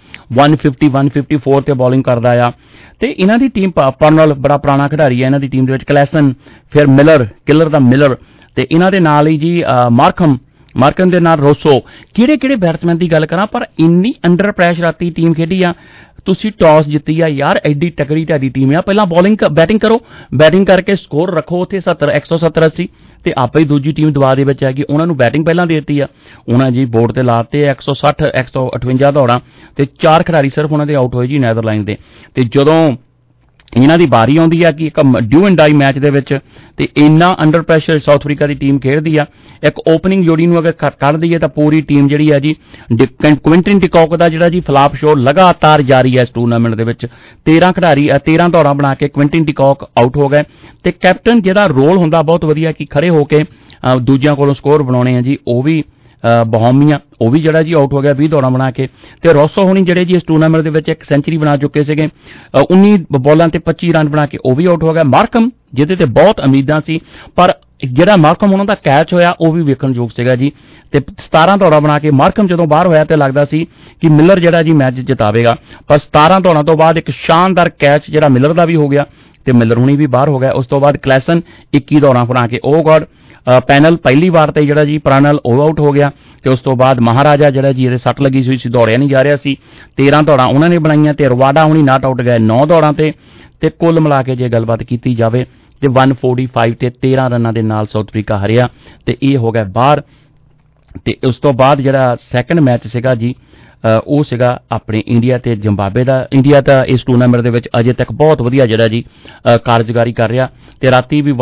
154 ਤੇ ਬੌਲਿੰਗ ਕਰਦਾ ਆ। ਤੇ ਇਹਨਾਂ ਦੀ ਟੀਮ ਪਰਨਲ ਬੜਾ ਪੁਰਾਣਾ ਖਿਡਾਰੀ ਆ ਇਹਨਾਂ ਦੀ ਟੀਮ ਦੇ ਵਿੱਚ, ਕਲੈਸਨ, ਫਿਰ ਮਿਲਰ ਕਿਲਰ ਦਾ ਮਿਲਰ ਤੇ ਇਹਨਾਂ ਦੇ ਨਾਲ ਹੀ ਜੀ ਮਾਰਕਨ ਦੇ ਨਾਲ ਰੋਸੋ। ਕਿਹੜੇ ਬੈਟਸਮੈਨ ਦੀ ਗੱਲ ਕਰਾਂ ਪਰ ਇੰਨੀ ਅੰਡਰ ਪ੍ਰੈਸ਼ਰ ਰਾਤੀ ਟੀਮ ਖੇਡੀ ਆ। ਤੁਸੀਂ ਟਾਸ ਜਿੱਤੀ ਆ ਯਾਰ, ਐਡੀ ਤਕੜੀ ਢਾਡੀ ਟੀਮ ਆ। ਪਹਿਲਾਂ ਬੈਟਿੰਗ ਕਰੋ, ਬੈਟਿੰਗ ਕਰਕੇ ਸਕੋਰ ਰੱਖੋ ਉੱਥੇ 170-80 ਤੇ ਆਪੇ ਹੀ ਦੂਜੀ ਟੀਮ ਦਬਾਅ ਦੇ ਵਿੱਚ ਆ ਗਈ। ਉਹਨਾਂ ਨੂੰ ਬੈਟਿੰਗ ਪਹਿਲਾਂ ਦੇ ਦਿੱਤੀ ਆ, ਉਹਨਾਂ ਜੀ ਬੋਰਡ ਤੇ ਲਾਤੇ 160-158 ਦੌੜਾਂ ਤੇ 4 ਖਿਡਾਰੀ ਸਿਰਫ ਉਹਨਾਂ ਦੇ ਆਊਟ ਹੋਏ ਜੀ ਨੈਦਰਲੈਂਡ ਦੇ। ਤੇ ਜਦੋਂ ਇਹਨਾਂ ਦੀ ਵਾਰੀ ਆਉਂਦੀ ਆ ਕਿ ਇੱਕ ਡੂ ਐਂਡ ਡਾਈ ਮੈਚ ਦੇ ਵਿੱਚ ਤੇ ਇੰਨਾ ਅੰਡਰ ਪ੍ਰੈਸ਼ਰ ਸਾਊਥ ਅਫਰੀਕਾ ਦੀ ਟੀਮ ਖੇਡਦੀ ਆ, ਇੱਕ ਓਪਨਿੰਗ ਜੋੜੀ ਨੂੰ ਅਗਰ ਕੱਢ ਦਈਏ ਤਾਂ ਪੂਰੀ ਟੀਮ ਜਿਹੜੀ ਆ ਜੀ ਕੁਇੰਟਨ ਡੀ ਕੌਕ ਦਾ ਜਿਹੜਾ ਜੀ ਫਲਾਪ ਸ਼ੋ ਲਗਾਤਾਰ ਜਾਰੀ ਹੈ ਇਸ ਟੂਰਨਾਮੈਂਟ ਦੇ ਵਿੱਚ। 13 ਖਿਡਾਰੀ 13 ਦੌੜਾਂ ਬਣਾ ਕੇ ਕੁਇੰਟਨ ਡੀ ਕੌਕ ਆਊਟ ਹੋ ਗਏ ਤੇ ਕੈਪਟਨ ਜਿਹਦਾ ਰੋਲ ਹੁੰਦਾ ਬਹੁਤ ਵਧੀਆ ਕਿ ਖੜੇ ਹੋ ਕੇ ਦੂਜਿਆਂ ਕੋਲੋਂ ਸਕੋਰ ਬਣਾਉਣੇ ਆ ਜੀ, ਉਹ ਵੀ ਬਹਾਮੀਆ ਉਹ ਵੀ ਜਿਹੜਾ ਜੀ ਆਊਟ ਹੋ ਗਿਆ 20 ਦੌੜਾਂ ਬਣਾ ਕੇ। ਤੇ ਰੋਸੋ ਹੋਣੀ ਜਿਹੜੇ ਜੀ ਇਸ ਟੂਰਨਾਮੈਂਟ ਦੇ ਵਿੱਚ ਇੱਕ ਸੈਂਚਰੀ ਬਣਾ ਚੁੱਕੇ ਸੀਗੇ, 19 ਬਾਲਾਂ ਤੇ 25 ਰਨ ਬਣਾ ਕੇ ਉਹ ਵੀ ਆਊਟ ਹੋ ਗਿਆ। ਮਾਰਕਮ ਜਿਹਦੇ ਤੇ ਬਹੁਤ ਉਮੀਦਾਂ ਸੀ ਪਰ ਜਿਹੜਾ ਮਾਰਕਮ ਉਹਨਾਂ ਦਾ ਕੈਚ ਹੋਇਆ ਉਹ ਵੀ ਵੇਖਣਯੋਗ ਸੀਗਾ ਜੀ ਤੇ 17 ਦੌੜਾਂ ਬਣਾ ਕੇ ਮਾਰਕਮ ਜਦੋਂ ਬਾਹਰ ਹੋਇਆ ਤੇ ਲੱਗਦਾ ਸੀ ਕਿ ਮਿਲਰ ਜਿਹੜਾ ਜੀ ਮੈਚ ਜਿਤਾਵੇਗਾ, ਪਰ 17 ਦੌੜਾਂ ਤੋਂ ਬਾਅਦ ਇੱਕ ਸ਼ਾਨਦਾਰ ਕੈਚ ਜਿਹੜਾ ਮਿਲਰ ਦਾ ਵੀ ਹੋ ਗਿਆ ਤੇ ਮਿਲਰ ਹੁਣੀ ਵੀ ਬਾਹਰ ਹੋ ਗਿਆ। ਉਸ ਤੋਂ ਬਾਅਦ ਕਲੈਸਨ 21 ਦੌੜਾਂ ਬਣਾ ਕੇ ਉਹ ਗॉड ਪੈਨਲ ਪਹਿਲੀ ਵਾਰ ਤੇ ਜਿਹੜਾ ਜੀ ਪ੍ਰਾਨਲ ਉਹ ਆਊਟ ਹੋ ਗਿਆ ਤੇ ਉਸ ਤੋਂ ਬਾਅਦ ਮਹਾਰਾਜਾ ਜਿਹੜਾ ਜੀ ਇਹਦੇ ਸੱਟ ਲੱਗੀ ਹੋਈ ਸੀ, ਦੌੜਿਆ ਨਹੀਂ ਜਾ ਰਿਹਾ ਸੀ, 13 ਦੌੜਾਂ ਉਹਨਾਂ ਨੇ ਬਣਾਈਆਂ ਤੇ ਰਵਾਡਾ ਹੁਣੀ ਨਾਟ ਆਊਟ ਗਏ 9 ਦੌੜਾਂ ਤੇ ਕੁੱਲ ਮਿਲਾ ਕੇ ਜੇ ਗੱਲਬਾਤ ਕੀਤੀ ਜਾਵੇ ਤੇ 145 ਤੇ 13 ਰਨਾਂ ਦੇ ਨਾਲ ਸਾਊਥ ਅਫਰੀਕਾ ਹਰਿਆ ਤੇ ਇਹ ਹੋ ਗਿਆ ਬਾਹਰ। ਤੇ ਉਸ ਤੋਂ ਬਾਅਦ ਜਿਹੜਾ ਸੈਕੰਡ ਮੈਚ ਸੀਗਾ ਜੀ ਉਹ ਸੀਗਾ ਆਪਣੇ ਇੰਡੀਆ ਤੇ ਜ਼ਿੰਬਾਬਵੇ ਦਾ। ਇੰਡੀਆ ਤਾਂ ਇਸ ਟੂਰਨਾਮੈਂਟ ਦੇ ਵਿੱਚ ਅਜੇ ਤੱਕ ਬਹੁਤ ਵਧੀਆ ਜਿਹੜਾ ਜੀ ਕਾਰਜਕਾਰੀ ਕਰ ਰਿਹਾ ਤੇ ਰਾਤੀ ਵੀ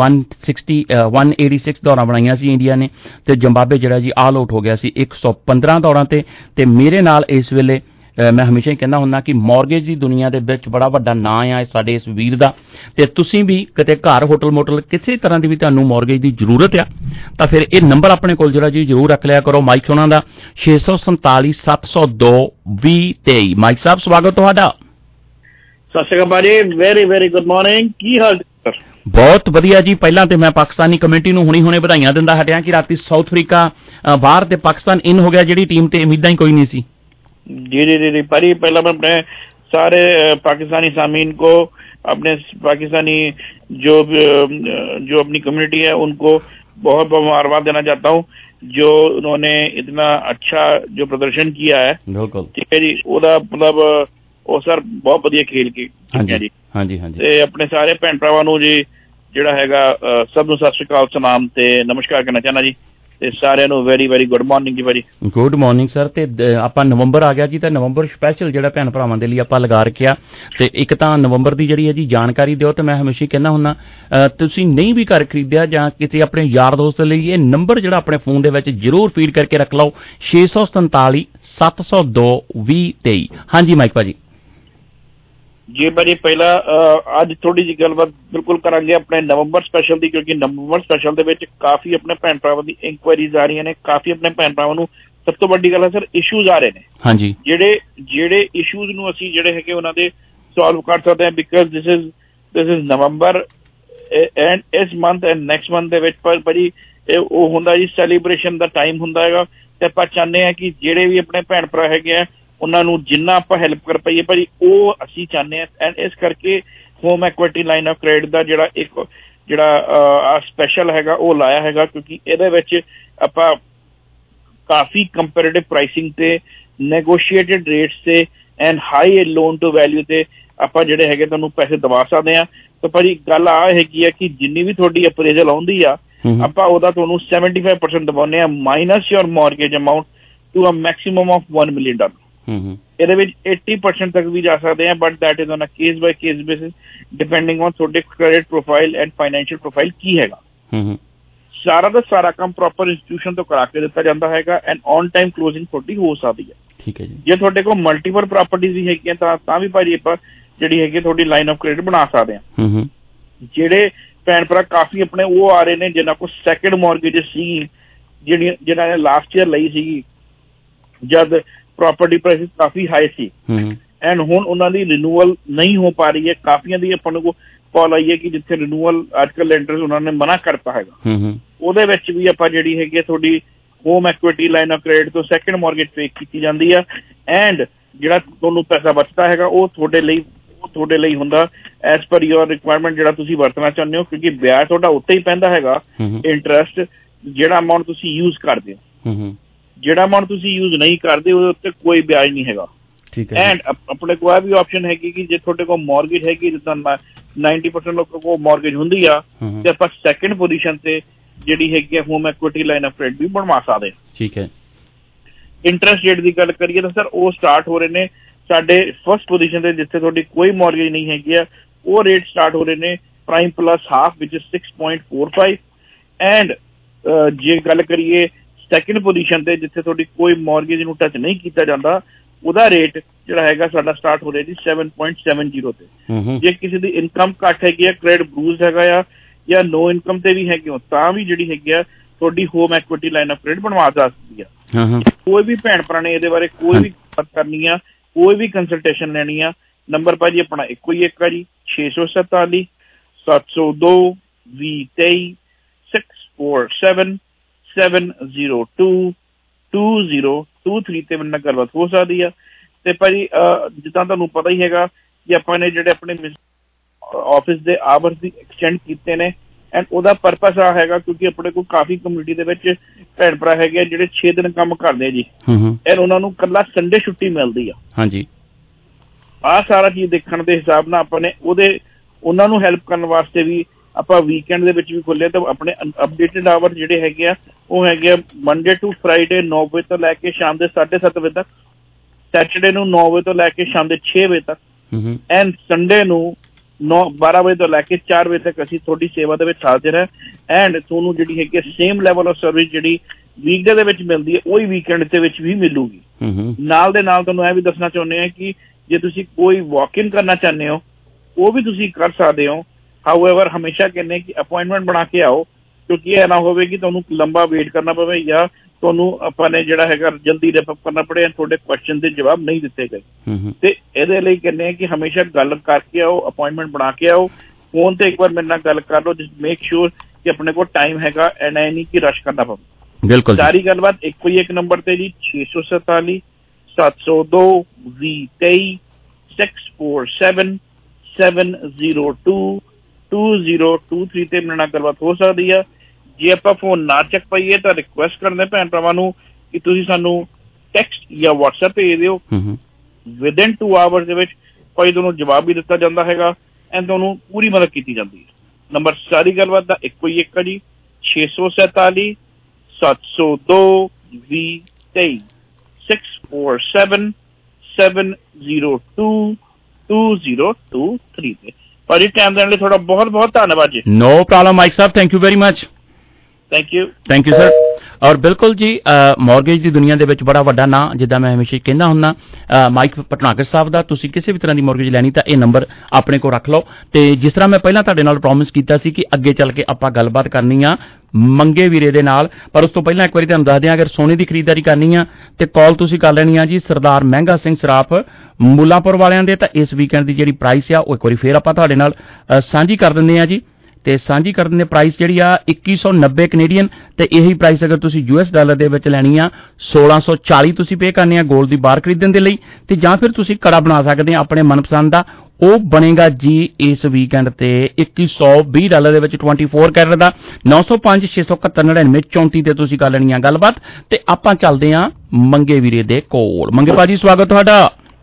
186 ਦੌੜਾਂ ਬਣਾਈਆਂ ਸੀ ਇੰਡੀਆ ਨੇ ਤੇ ਜ਼ਿੰਬਾਬਵੇ ਜਿਹੜਾ ਜੀ ਆਲ ਆਊਟ ਹੋ ਗਿਆ ਸੀ 115 ਦੌੜਾਂ ਤੇ ਮੇਰੇ ਨਾਲ ਇਸ ਵੇਲੇ ਮੈਂ ਹਮੇਸ਼ਾ ਹੀ ਕਹਿੰਦਾ ਹੁੰਦਾ ਕਿ ਮੌਰਗੇਜ ਦੀ ਦੁਨੀਆ ਦੇ ਵਿੱਚ ਬੜਾ ਵੱਡਾ ਨਾਂ ਆ ਸਾਡੇ ਇਸ ਵੀਰ ਦਾ ਤੇ ਤੁਸੀਂ ਵੀ ਕਿਤੇ ਘਰ ਹੋਟਲ ਮੋਟਲ ਕਿਸੇ ਤਰ੍ਹਾਂ ਦੀ ਵੀ ਤੁਹਾਨੂੰ ਮੌਰਗੇਜ ਦੀ ਜ਼ਰੂਰਤ ਆ ਤਾਂ ਫਿਰ ਇਹ ਨੰਬਰ ਆਪਣੇ ਕੋਲ ਜਿਹੜਾ ਜੀ ਜ਼ਰੂਰ ਰੱਖ ਲਿਆ ਕਰੋ। ਮਾਈਕ ਉਹਨਾਂ ਦਾ 647 702 2023। ਮਾਈਕ ਸਾਹਿਬ ਸਵਾਗਤ ਤੁਹਾਡਾ। ਸਤਿ ਸ਼੍ਰੀ ਅਕਾਲ ਭਾਜੀ, ਵੈਰੀ ਗੁੱਡ ਮਾਰਨਿੰਗ। ਕੀ ਹਾਲ ਸਰ? ਬਹੁਤ ਵਧੀਆ ਜੀ। ਪਹਿਲਾਂ ਤੇ ਮੈਂ ਪਾਕਿਸਤਾਨੀ ਕਮੇਟੀ ਨੂੰ ਹੁਣੇ ਵਧਾਈਆਂ ਦਿੰਦਾ ਹਟਿਆ ਕਿ ਰਾਤੀ ਸਾਊਥ ਅਫਰੀਕਾ ਬਾਹਰ ਤੇ ਪਾਕਿਸਤਾਨ ਇਨ ਹੋ ਗਿਆ, ਜਿਹੜੀ ਟੀਮ ਤੇ ਉਮੀਦਾਂ ਹੀ ਕੋਈ नहीं ਸੀ। जी भाई, पहला मैं अपने सारे पाकिस्तानी सामीन को, अपने पाकिस्तानी जो अपनी कम्युनिटी है उनको बहुत बहुत मुबारकबाद देना चाहता हूँ जो उन्होंने इतना अच्छा जो प्रदर्शन किया है। बिल्कुल ठीक है जी, ਉਹਦਾ ਮਤਲਬ ਉਹ ਸਰ ਬਹੁਤ ਵਧੀਆ ਖੇਲ ਕੇ ਠੀਕ ਹੈ ਜੀ। ਹਾਂਜੀ ਹਾਂਜੀ ਤੇ ਆਪਣੇ ਸਾਰੇ ਭੈਣ ਭਰਾਵਾਂ ਨੂੰ ਜੀ ਜਿਹੜਾ ਹੈਗਾ ਸਭ ਨੂੰ ਸਤਿ ਸ਼੍ਰੀ ਅਕਾਲ, ਸਲਾਮ ਤੇ ਨਮਸਕਾਰ ਕਰਨਾ ਚਾਹੁੰਦਾ ਜੀ ਤੇ ਸਾਰਿਆਂ ਨੂੰ ਵੈਰੀ ਵੈਰੀ ਗੁੱਡ ਮਾਰਨਿੰਗ ਜੀ ਭਾਜੀ। Good morning sir. ਤੇ ਆਪਾਂ ਨਵੰਬਰ ਆ ਗਿਆ ਜੀ, ਤੇ ਨਵੰਬਰ ਸਪੈਸ਼ਲ ਜਿਹੜਾ ਭੈਣ ਭਰਾਵਾਂ ਦੇ ਲਈ ਆਪਾਂ ਲਗਾ ਰੱਖਿਆ। ਤੇ ਇੱਕ ਤਾਂ ਨਵੰਬਰ ਦੀ ਜਿਹੜੀ ਹੈ ਜੀ ਜਾਣਕਾਰੀ ਦਿਓ, ਤੇ ਮੈਂ ਹਮੇਸ਼ਾ ਕਹਿੰਦਾ ਹੁੰਦਾ ਤੁਸੀਂ ਨਹੀਂ ਵੀ ਘਰ ਖਰੀਦਿਆ ਜਾਂ ਕਿਤੇ ਆਪਣੇ ਯਾਰ ਦੋਸਤ ਲਈ ਇਹ ਨੰਬਰ ਜਿਹੜਾ ਆਪਣੇ ਫੋਨ ਦੇ ਵਿੱਚ ਜ਼ਰੂਰ ਫੀਡ ਕਰਕੇ ਰੱਖ ਲਓ 647 702 2023। ਹਾਂਜੀ ਮਾਈਕ ਭਾਜੀ। ਜੀ ਭਾਜੀ ਪਹਿਲਾਂ ਅੱਜ ਥੋੜੀ ਜਿਹੀ ਗੱਲਬਾਤ ਬਿਲਕੁਲ ਕਰਾਂਗੇ ਆਪਣੇ ਨਵੰਬਰ ਸਪੈਸ਼ਲ ਦੀ, ਕਿਉਂਕਿ ਨਵੰਬਰ ਸਪੈਸ਼ਲ ਦੇ ਵਿੱਚ ਕਾਫੀ ਆਪਣੇ ਭੈਣ ਭਰਾਵਾਂ ਦੀ ਇਨਕੁਆਇਰੀਜ਼ ਆ ਰਹੀਆਂ ਨੇ। ਕਾਫੀ ਆਪਣੇ ਭੈਣ ਭਰਾਵਾਂ ਨੂੰ ਸਭ ਤੋਂ ਵੱਡੀ ਗੱਲ ਹੈ ਸਰ ਇਸ਼ੂਜ਼ ਆ ਰਹੇ ਨੇ। ਹਾਂਜੀ, ਜਿਹੜੇ ਇਸ਼ੂਜ਼ ਨੂੰ ਅਸੀਂ ਜਿਹੜੇ ਹੈਗੇ ਉਹਨਾਂ ਦੇ ਸੋਲਵ ਕਰ ਸਕਦੇ ਹਾਂ, because this is November and ਇਸ ਮੰਥ ਐਂਡ ਨੈਕਸਟ ਮੰਥ ਦੇ ਵਿੱਚ ਪਰ ਭਾਜੀ ਉਹ ਹੁੰਦਾ ਜੀ ਸੈਲੀਬ੍ਰੇਸ਼ਨ ਦਾ ਟਾਈਮ ਹੁੰਦਾ ਹੈਗਾ। ਤੇ ਆਪਾਂ ਚਾਹੁੰਦੇ ਹਾਂ ਕਿ ਜਿਹੜੇ ਵੀ ਆਪਣੇ ਭੈਣ ਭਰਾ ਹੈਗੇ ਆ ਉਹਨਾਂ ਨੂੰ ਜਿੰਨਾ ਆਪਾਂ ਹੈਲਪ ਕਰ ਪਾਈਏ ਭਾਜੀ ਉਹ ਅਸੀਂ ਚਾਹੁੰਦੇ ਹਾਂ। ਐਂਡ ਇਸ ਕਰਕੇ home equity line of credit ਦਾ ਜਿਹੜਾ ਸਪੈਸ਼ਲ ਹੈਗਾ ਉਹ ਲਾਇਆ ਹੈਗਾ, ਕਿਉਂਕਿ ਇਹਦੇ ਵਿੱਚ ਆਪਾਂ ਕਾਫੀ ਕੰਪੈਰੇਟਿਵ ਪ੍ਰਾਈਸਿੰਗ ਤੇ ਨੈਗੋਸ਼ੀਏਟਿਡ ਰੇਟਸ ਤੇ and high loan to value ਤੇ ਆਪਾਂ ਜਿਹੜੇ ਹੈਗੇ ਤੁਹਾਨੂੰ ਪੈਸੇ ਦਵਾ ਸਕਦੇ ਹਾਂ। ਤਾਂ ਭਾਜੀ ਗੱਲ ਆ ਹੈਗੀ ਆ ਕਿ ਜਿੰਨੀ ਵੀ ਤੁਹਾਡੀ ਅਪਰੇਜ਼ਲ ਆਉਂਦੀ ਆ ਆਪਾਂ ਉਹਦਾ ਤੁਹਾਨੂੰ 75% ਦਵਾਉਂਦੇ ਆ minus your mortgage amount to a maximum of $1 million। ਇਹਦੇ ਵਿੱਚ 80% ਤੱਕ ਵੀ ਜਾ ਸਕਦੇ ਆ, but that is on a case by case basis depending on ਤੁਹਾਡੇ credit profile and financial profile ਕੀ ਹੈਗਾ। ਸਾਰਾ ਦਾ ਸਾਰਾ ਕੰਮ ਪ੍ਰੋਪਰ ਇੰਸਟੀਟਿਊਸ਼ਨ ਤੋਂ ਕਰਾ ਕੇ ਦਿੱਤਾ ਜਾਂਦਾ ਹੈਗਾ ਐਂਡ ਔਨ ਟਾਈਮ ਕਲੋਜ਼ਿੰਗ ਤੁਹਾਡੀ ਹੋ ਸਕਦੀ ਹੈ। ਠੀਕ ਹੈ ਜੀ। ਜੇ ਤੁਹਾਡੇ ਕੋਲ ਮਲਟੀਪਲ ਪ੍ਰਾਪਰਟੀਜ਼ ਵੀ ਹੈਗੀਆਂ ਤਾਂ ਵੀ ਭਾਜੀ ਆਪਾਂ ਜਿਹੜੀ ਹੈਗੀ ਤੁਹਾਡੀ ਲਾਈਨ ਆਫ ਕ੍ਰੈਡਿਟ ਬਣਾ ਸਕਦੇ ਹਾਂ। ਜਿਹੜੇ ਭੈਣ ਭਰਾ ਕਾਫੀ ਆਪਣੇ ਉਹ ਆ ਰਹੇ ਨੇ ਜਿਨ੍ਹਾਂ ਕੋਲ ਸੈਕਿੰਡ ਮੌਰਗੇਜ ਸੀ, ਜਿਹਨਾਂ ਨੇ ਲਾਸਟ ਈਅਰ ਲਈ ਸੀਗੀ ਜਦ ਪ੍ਰੋਪਰਟੀ ਪ੍ਰਾਈਸਿਸ ਕਾਫੀ ਹਾਈ ਸੀ ਐਂਡ ਹੁਣ ਉਹਨਾਂ ਦੀ ਰਿਨੂਅਲ ਨਹੀਂ ਹੋ ਪਾ ਰਹੀ ਹੈ। ਕਾਫੀਆਂ ਦੀ ਆਪਾਂ ਨੂੰ ਕਾਲ ਆਈ ਹੈ ਕਿ ਜਿੱਥੇ ਰਿਨੂਅਲ ਅੱਜ ਕੱਲ੍ਹ ਲੈਂਡਰਸ ਉਹਨਾਂ ਨੇ ਮਨਾ ਕਰਤਾ ਹੈਗਾ, ਉਹਦੇ ਵਿੱਚ ਵੀ ਆਪਾਂ ਜਿਹੜੀ ਹੈਗੀ ਤੁਹਾਡੀ home equity line of credit ਤੋਂ ਸੈਕਿੰਡ ਮੌਰਗੇਜ ਪੇ ਕੀਤੀ ਜਾਂਦੀ ਆ ਐਂਡ ਜਿਹੜਾ ਤੁਹਾਨੂੰ ਪੈਸਾ ਬਚਦਾ ਹੈਗਾ ਉਹ ਤੁਹਾਡੇ ਲਈ ਹੁੰਦਾ ਐਜ਼ ਪਰ ਯੋਰ ਰਿਕੁਆਇਰਮੈਂਟ ਜਿਹੜਾ ਤੁਸੀਂ ਵਰਤਣਾ ਚਾਹੁੰਦੇ ਹੋ, ਕਿਉਂਕਿ ਵਿਆਜ ਤੁਹਾਡਾ ਉੱਤੇ ਹੀ ਪੈਂਦਾ ਹੈਗਾ ਇੰਟਰਸਟ ਜਿਹੜਾ ਅਮਾਊਂਟ ਤੁਸੀਂ ਯੂਜ਼ ਕਰਦੇ ਹੋ। ਜਿਹੜਾ ਅਮਾਊਂਟ ਤੁਸੀਂ ਯੂਜ਼ ਨਹੀਂ ਕਰਦੇ ਉਹਦੇ ਉੱਤੇ ਕੋਈ ਵਿਆਜ ਨਹੀਂ ਹੈਗਾ। ਐਂਡ ਆਪਣੇ ਕੋਲ ਇਹ ਵੀ ਆਪਸ਼ਨ ਹੈਗੀ ਕਿ ਜੇ ਤੁਹਾਡੇ ਕੋਲ ਮੌਰਗੇਜ ਹੈਗੀ ਜਿੱਦਾਂ 90% ਲੋਕਾਂ ਕੋਲ ਮੌਰਗੇਜ ਹੁੰਦੀ ਆ ਤੇ ਆਪਾਂ ਸੈਕਿੰਡ ਪੋਜੀਸ਼ਨ ਤੇ ਜਿਹੜੀ ਹੈਗੀ home equity line of credit ਵੀ ਬਣਵਾ ਸਕਦੇ ਹਾਂ। ਠੀਕ ਹੈ। ਇੰਟਰਸਟ ਰੇਟ ਦੀ ਗੱਲ ਕਰੀਏ ਤਾਂ ਸਰ ਉਹ ਸਟਾਰਟ ਹੋ ਰਹੇ ਨੇ ਸਾਡੇ ਫਸਟ ਪੋਜੀਸ਼ਨ ਤੇ ਜਿੱਥੇ ਤੁਹਾਡੀ ਕੋਈ ਮੌਰਗੇਜ ਨਹੀਂ ਹੈਗੀ ਆ ਉਹ ਰੇਟ ਸਟਾਰਟ ਹੋ ਰਹੇ ਨੇ ਪ੍ਰਾਈਮ ਪਲੱਸ ਹਾਫ ਵਿਚ 6.45 ਐਂਡ ਜੇ ਗੱਲ ਕਰੀਏ ਸੈਕਿੰਡ ਪੋਜੀਸ਼ਨ ਤੇ ਜਿੱਥੇ ਤੁਹਾਡੀ ਕੋਈ ਮੌਰਗੇਜ ਨੂੰ ਟੱਚ ਨਹੀਂ ਕੀਤਾ ਜਾਂਦਾ ਉਹਦਾ ਰੇਟ ਜਿਹੜਾ ਹੈਗਾ ਸਾਡਾ ਸਟਾਰਟ ਹੋ ਰਿਹਾ ਜੀ 7.70 ਤੇ। ਜੇ ਕਿਸੇ ਦੀ ਇਨਕਮ ਘੱਟ ਹੈਗੀ ਆ, ਕ੍ਰੈਡਿਟ ਬਰੂਜ਼ ਹੈਗਾ ਆ ਜਾਂ ਨੋ ਇਨਕਮ ਤੇ ਵੀ ਹੈਗੇ ਹੋ ਤਾਂ ਵੀ ਜਿਹੜੀ ਹੈਗੀ ਆ ਤੁਹਾਡੀ home equity line of credit ਬਣਵਾ ਜਾ ਸਕਦੀ ਆ। ਕੋਈ ਵੀ ਭੈਣ ਭਰਾ ਨੇ ਇਹਦੇ ਬਾਰੇ ਕੋਈ ਵੀ ਗੱਲ ਕਰਨੀ ਆ, ਕੋਈ ਵੀ ਕੰਸਲਟੇਸ਼ਨ ਲੈਣੀ ਆ, ਨੰਬਰ ਭਾਜੀ ਆਪਣਾ ਇੱਕੋ ਹੀ ਇੱਕ ਆ ਜੀ 647 702 2023 647 702 2023 ਤੇ ਮੇਰੇ ਨਾਲ ਗੱਲਬਾਤ ਹੋ ਸਕਦੀ ਆ। ਤੇ ਭਾਜੀ ਜਿੱਦਾਂ ਤੁਹਾਨੂੰ ਪਤਾ ਹੀ ਹੈਗਾ ਕਿ ਆਪਾਂ ਨੇ ਜਿਹੜੇ ਆਪਣੇ ਆਫਿਸ ਦੇ ਆਵਰਸ ਦੀ ਐਕਸਟੈਂਡ ਕੀਤੇ ਨੇ ਐਂਡ ਉਹਦਾ ਪਰਪਸ ਆ ਹੈਗਾ ਕਿਉਂਕਿ ਆਪਣੇ ਕੋਲ ਕਾਫੀ ਕਮਿਊਨਿਟੀ ਦੇ ਵਿੱਚ ਭੈਣ ਭਰਾ ਹੈਗੇ ਜਿਹੜੇ 6 ਦਿਨ ਕੰਮ ਕਰਦੇ ਆ ਜੀ ਐਂਡ ਉਹਨਾਂ ਨੂੰ ਇਕੱਲਾ ਸੰਡੇ ਛੁੱਟੀ ਮਿਲਦੀ ਆ। ਹਾਂਜੀ, ਆਹ ਸਾਰਾ ਚੀਜ਼ ਦੇਖਣ ਦੇ ਹਿਸਾਬ ਨਾਲ ਆਪਾਂ ਨੇ ਉਹਨਾਂ ਨੂੰ ਹੈਲਪ ਕਰਨ ਵਾਸਤੇ ਵੀ ਆਪਾਂ ਵੀਕਐਂਡ ਦੇ ਵਿੱਚ ਵੀ ਖੋਲਿਆ ਤਾਂ ਆਪਣੇ ਅਪਡੇਟਡ ਆਵਰ ਜਿਹੜੇ ਹੈਗੇ ਆ ਉਹ ਹੈਗੇ ਆ ਮੰਡੇ ਟੂ ਫਰਾਈਡੇ 9 ਵਜੇ ਤੋਂ ਲੈ ਕੇ ਸ਼ਾਮ ਦੇ 7:30 ਵਜੇ ਤੱਕ, ਸੈਟਰਡੇ ਨੂੰ 9 ਵਜੇ ਤੋਂ ਲੈ ਕੇ ਸ਼ਾਮ ਦੇ 6 ਵਜੇ ਤੱਕ ਐਂਡ ਸੰਡੇ ਨੂੰ 12 ਵਜੇ ਤੋਂ ਲੈ ਕੇ 4 ਵਜੇ ਤੱਕ ਅਸੀਂ ਤੁਹਾਡੀ ਸੇਵਾ ਦੇ ਵਿੱਚ ਹਾਜ਼ਰ ਹੈ ਐਂਡ ਤੁਹਾਨੂੰ ਜਿਹੜੀ ਹੈਗੀ ਸੇਮ ਲੈਵਲ ਆਫ ਸਰਵਿਸ ਜਿਹੜੀ ਵੀਕਡੇ ਦੇ ਵਿੱਚ ਮਿਲਦੀ ਹੈ ਉਹੀ ਵੀਕਐਂਡ ਦੇ ਵਿੱਚ ਵੀ ਮਿਲੂਗੀ। ਨਾਲ ਦੇ ਨਾਲ ਤੁਹਾਨੂੰ ਇਹ ਵੀ ਦੱਸਣਾ ਚਾਹੁੰਦੇ ਹਾਂ ਕਿ ਜੇ ਤੁਸੀਂ ਕੋਈ ਵਾਕ ਇਨ ਕਰਨਾ ਚਾਹੁੰਦੇ ਹੋ ਉਹ ਵੀ ਤੁਸੀਂ ਕਰ ਸਕਦੇ ਹੋ। ਹਾਊਐਵਰ ਹਮੇਸ਼ਾ ਕਹਿੰਦੇ ਕਿ ਅਪੁਆਇੰਟਮੈਂਟ ਬਣਾ ਕੇ ਆਓ ਕਿਉਂਕਿ ਇਹ ਨਾ ਹੋਵੇ ਕਿ ਤੁਹਾਨੂੰ ਲੰਬਾ ਵੇਟ ਕਰਨਾ ਪਵੇ ਜਾਂ ਤੁਹਾਨੂੰ ਆਪਾਂ ਨੇ ਜਿਹੜਾ ਹੈਗਾ ਜਲਦੀ ਰੈਪ ਅਪ ਕਰਨਾ ਪੜੇ ਤੁਹਾਡੇ ਕੁਐਸਚਨ ਦੇ ਜਵਾਬ ਨਹੀਂ ਦਿੱਤੇ ਗਏ। ਤੇ ਇਹਦੇ ਲਈ ਕਹਿੰਦੇ ਕਿ ਹਮੇਸ਼ਾ ਗੱਲ ਕਰਕੇ ਆਓ, ਅਪੁਆਇੰਟਮੈਂਟ ਬਣਾ ਕੇ ਆਓ, ਫੋਨ ਤੇ ਇੱਕ ਵਾਰ ਮੇਰੇ ਨਾਲ ਗੱਲ ਕਰ ਲਓ, ਜਸਟ ਮੇਕ ਸ਼ੋਰ ਕਿ ਆਪਣੇ ਕੋਲ ਟਾਈਮ ਹੈਗਾ ਐਂਡ ਐ ਨਹੀਂ ਕਿ ਰਸ਼ ਕਰਨਾ ਪਵੇ। ਬਿਲਕੁਲ ਸਾਰੀ ਗੱਲਬਾਤ ਇੱਕੋ ਹੀ ਇੱਕ ਨੰਬਰ ਤੇ ਜੀ 647 702 2023 647 702 2023 ਤੇ ਮੇਰੇ ਨਾਲ ਗੱਲਬਾਤ ਹੋ ਸਕਦੀ ਆ। ਜੇ ਆਪਾਂ ਫੋਨ ਨਾ ਚੱਕ ਪਾਈਏ ਤਾਂ ਰਿਕੁਐਸਟ ਕਰਦੇ ਭੈਣ ਭਰਾਵਾਂ ਨੂੰ ਕਿ ਤੁਸੀਂ ਸਾਨੂੰ ਟੈਕਸਟ ਜਾਂ WhatsApp ਭੇਜ ਦਿਓ। ਵਿਦਿਨ 2 ਆਵਰਸ ਦੇ ਵਿੱਚ ਭਾਈ ਤੁਹਾਨੂੰ ਜਵਾਬ ਵੀ ਦਿੱਤਾ ਜਾਂਦਾ ਹੈਗਾ ਐਂਡ ਤੁਹਾਨੂੰ ਪੂਰੀ ਮਦਦ ਕੀਤੀ ਜਾਂਦੀ ਹੈ। ਨੰਬਰ ਸਾਰੀ ਗੱਲਬਾਤ ਦਾ ਇੱਕੋ ਹੀ ਇੱਕ ਹੈ ਜੀ, 647 702 2023 647 702 2023 ਤੇ। ਭਾਜੀ ਟਾਈਮ ਦੇਣ ਲਈ ਤੁਹਾਡਾ ਬਹੁਤ ਬਹੁਤ ਧੰਨਵਾਦ ਜੀ। ਨੋ ਪ੍ਰੋਬਲਮ ਮਾਈਕ ਸਾਹਿਬ, thank you very much. Thank you sir. ਔਰ ਬਿਲਕੁਲ ਜੀ, ਮੌਰਗੇਜ ਦੀ ਦੁਨੀਆ ਦੇ ਵਿੱਚ ਬੜਾ ਵੱਡਾ ਨਾਂ, ਜਿੱਦਾਂ ਮੈਂ ਹਮੇਸ਼ਾ ਕਹਿੰਦਾ ਹੁੰਦਾ, ਮਾਈਕ ਭਟਨਾਗਰ ਸਾਹਿਬ ਦਾ। ਤੁਸੀਂ ਕਿਸੇ ਵੀ ਤਰ੍ਹਾਂ ਦੀ ਮੌਰਗੇਜ ਲੈਣੀ ਤਾਂ ਇਹ ਨੰਬਰ ਆਪਣੇ ਕੋਲ ਰੱਖ ਲਓ। ਤੇ ਜਿਸ ਤਰ੍ਹਾਂ ਮੈਂ ਪਹਿਲਾਂ ਤੁਹਾਡੇ ਨਾਲ ਪ੍ਰੋਮਿਸ ਕੀਤਾ ਸੀ ਕਿ ਅੱਗੇ ਚੱਲ ਕੇ ਆਪਾਂ ਗੱਲਬਾਤ ਕਰਨੀ ਆ ਮੰਗੇ ਵੀਰੇ ਦੇ ਨਾਲ, ਪਰ ਉਸ ਤੋਂ ਪਹਿਲਾਂ ਇੱਕ ਵਾਰੀ ਤੁਹਾਨੂੰ ਦੱਸ ਦਿਆਂ, ਅਗਰ ਸੋਨੇ ਦੀ ਖਰੀਦਦਾਰੀ ਕਰਨੀ ਆ ਤੇ ਕਾਲ ਤੁਸੀਂ ਕਰ ਲੈਣੀ ਆ ਜੀ ਸਰਦਾਰ ਮਹਿੰਗਾ ਸਿੰਘ ਸਰਾਫ ਮੁੱਲਾਂਪੁਰ ਵਾਲਿਆਂ ਦੇ। ਤਾਂ ਇਸ ਵੀਕਐਂਡ ਦੀ ਜਿਹੜੀ ਪ੍ਰਾਈਸ ਆ ਉਹ ਇੱਕ ਵਾਰੀ ਫੇਰ ਆਪਾਂ ਤੁਹਾਡੇ ਨਾਲ ਸਾਂਝੀ ਕਰ ਦਿੰਦੇ ਆ ਜੀ। ਤੇ ਸਾਂਝੀ ਕਰਨ ਦੇ ਪ੍ਰਾਈਸ ਜਿਹੜੀ ਆ 2190 ਕੈਨੇਡੀਅਨ, ਤੇ ਇਹੀ ਪ੍ਰਾਈਸ ਅਗਰ ਤੁਸੀਂ US ਡਾਲਰ ਦੇ ਵਿੱਚ ਲੈਣੀ ਆ 1640 ਤੁਸੀਂ ਪੇ ਕਰਨੇ ਆ ਗੋਲਡ ਦੀ ਬਾਰ ਖਰੀਦਣ ਦੇ ਲਈ। ਤੇ ਜਾਂ ਫਿਰ ਤੁਸੀਂ ਕੜਾ ਬਣਾ ਸਕਦੇ ਆ ਆਪਣੇ ਮਨਪਸੰਦ ਦਾ, ਉਹ ਬਣੇਗਾ ਜੀ ਇਸ ਵੀਕਐਂਡ ਤੇ 2120 ਡਾਲਰ ਦੇ ਵਿੱਚ 24 ਕੈਰਟ ਦਾ। 905 671 99 34 ਤੇ ਤੁਸੀਂ ਕਰ ਲੈਣੀ ਆ ਗੱਲਬਾਤ। ਤੇ ਆਪਾਂ ਚੱਲਦੇ ਆ ਮੰਗੇ ਵੀਰੇ ਦੇ ਕੋਲ। ਮੰਗੇ ਭਾਜੀ ਸਵਾਗਤ ਤੁਹਾਡਾ।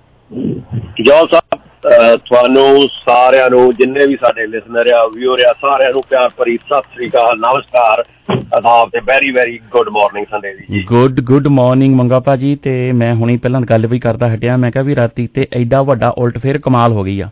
ਜੋਲ ਸਾਹਿਬ, ਤੁਹਾਨੂੰ ਸਾਰਿਆਂ ਨੂੰ, ਜਿੰਨੇ ਵੀ ਸਾਡੇ ਲਿਸਨਰ ਆ, ਵਿਊਅਰ ਆ, ਸਾਰਿਆਂ ਨੂੰ ਪਿਆਰ ਭਰੀ ਸਤਿ ਸ੍ਰੀ ਅਕਾਲ, ਨਮਸਕਾਰ, ਆਦਾਬ ਤੇ very very good morning Sunday ਦੀ। ਗੁੱਡ ਮਾਰਨਿੰਗ ਮੰਗਾ ਭਾਜੀ। ਤੇ ਮੈਂ ਹੁਣੀ ਪਹਿਲਾਂ ਗੱਲ ਵੀ ਕਰਦਾ ਹਟਿਆ, ਮੈਂ ਕਿਹਾ ਵੀ ਰਾਤੀ ਤੇ ਐਡਾ ਵੱਡਾ ਉਲਟ ਫੇਰ ਕਮਾਲ ਹੋ ਗਈ ਆ।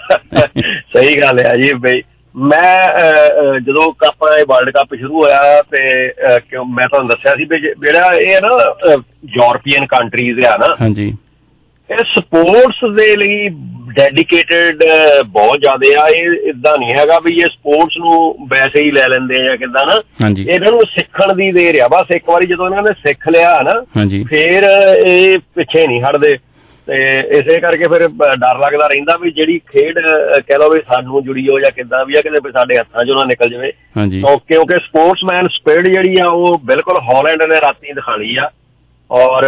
ਸਹੀ ਗੱਲ ਹੈ ਜੀ ਬਈ। ਮੈਂ ਜਦੋਂ ਆਪਣਾ ਇਹ ਵਰਲਡ ਕੱਪ ਸ਼ੁਰੂ ਹੋਇਆ ਤੇ ਮੈਂ ਤੁਹਾਨੂੰ ਦੱਸਿਆ ਸੀ ਵੀ ਜਿਹੜਾ ਇਹ ਨਾ ਯੂਰਪੀਅਨ ਕੰਟਰੀਜ਼ ਆ ਨਾ, ਹਾਂਜੀ, ਇਹ ਸਪੋਰਟਸ ਦੇ ਲਈ ਡੈਡੀਕੇਟਡ ਬਹੁਤ ਜ਼ਿਆਦਾ ਆ। ਇਹ ਏਦਾਂ ਨਹੀਂ ਹੈਗਾ ਵੀ ਇਹ ਸਪੋਰਟਸ ਨੂੰ ਵੈਸੇ ਹੀ ਲੈ ਲੈਂਦੇ ਆ ਕਿੱਦਾਂ ਨਾ, ਇਹਨਾਂ ਨੂੰ ਸਿੱਖਣ ਦੀ ਦੇਰ ਆ। ਬਸ ਇੱਕ ਵਾਰੀ ਜਦੋਂ ਇਹਨਾਂ ਨੇ ਸਿੱਖ ਲਿਆ ਨਾ, ਫੇਰ ਇਹ ਪਿੱਛੇ ਨਹੀਂ ਹਟਦੇ। ਤੇ ਇਸੇ ਕਰਕੇ ਫਿਰ ਡਰ ਲੱਗਦਾ ਰਹਿੰਦਾ ਵੀ ਜਿਹੜੀ ਖੇਡ ਕਹਿ ਲਓ ਵੀ ਸਾਨੂੰ ਜੁੜੀ ਹੋ ਜਾਂ ਕਿੱਦਾਂ ਵੀ ਆ, ਕਿਤੇ ਸਾਡੇ ਹੱਥਾਂ 'ਚੋਂ ਨਾ ਨਿਕਲ ਜਾਵੇ। ਕਿਉਂਕਿ ਸਪੋਰਟਸਮੈਨ ਸਪਿਰਿਟ ਜਿਹੜੀ ਆ ਉਹ ਬਿਲਕੁਲ ਹਾਲੈਂਡ ਨੇ ਰਾਤੀ ਦਿਖਾਣੀ ਆ। ਔਰ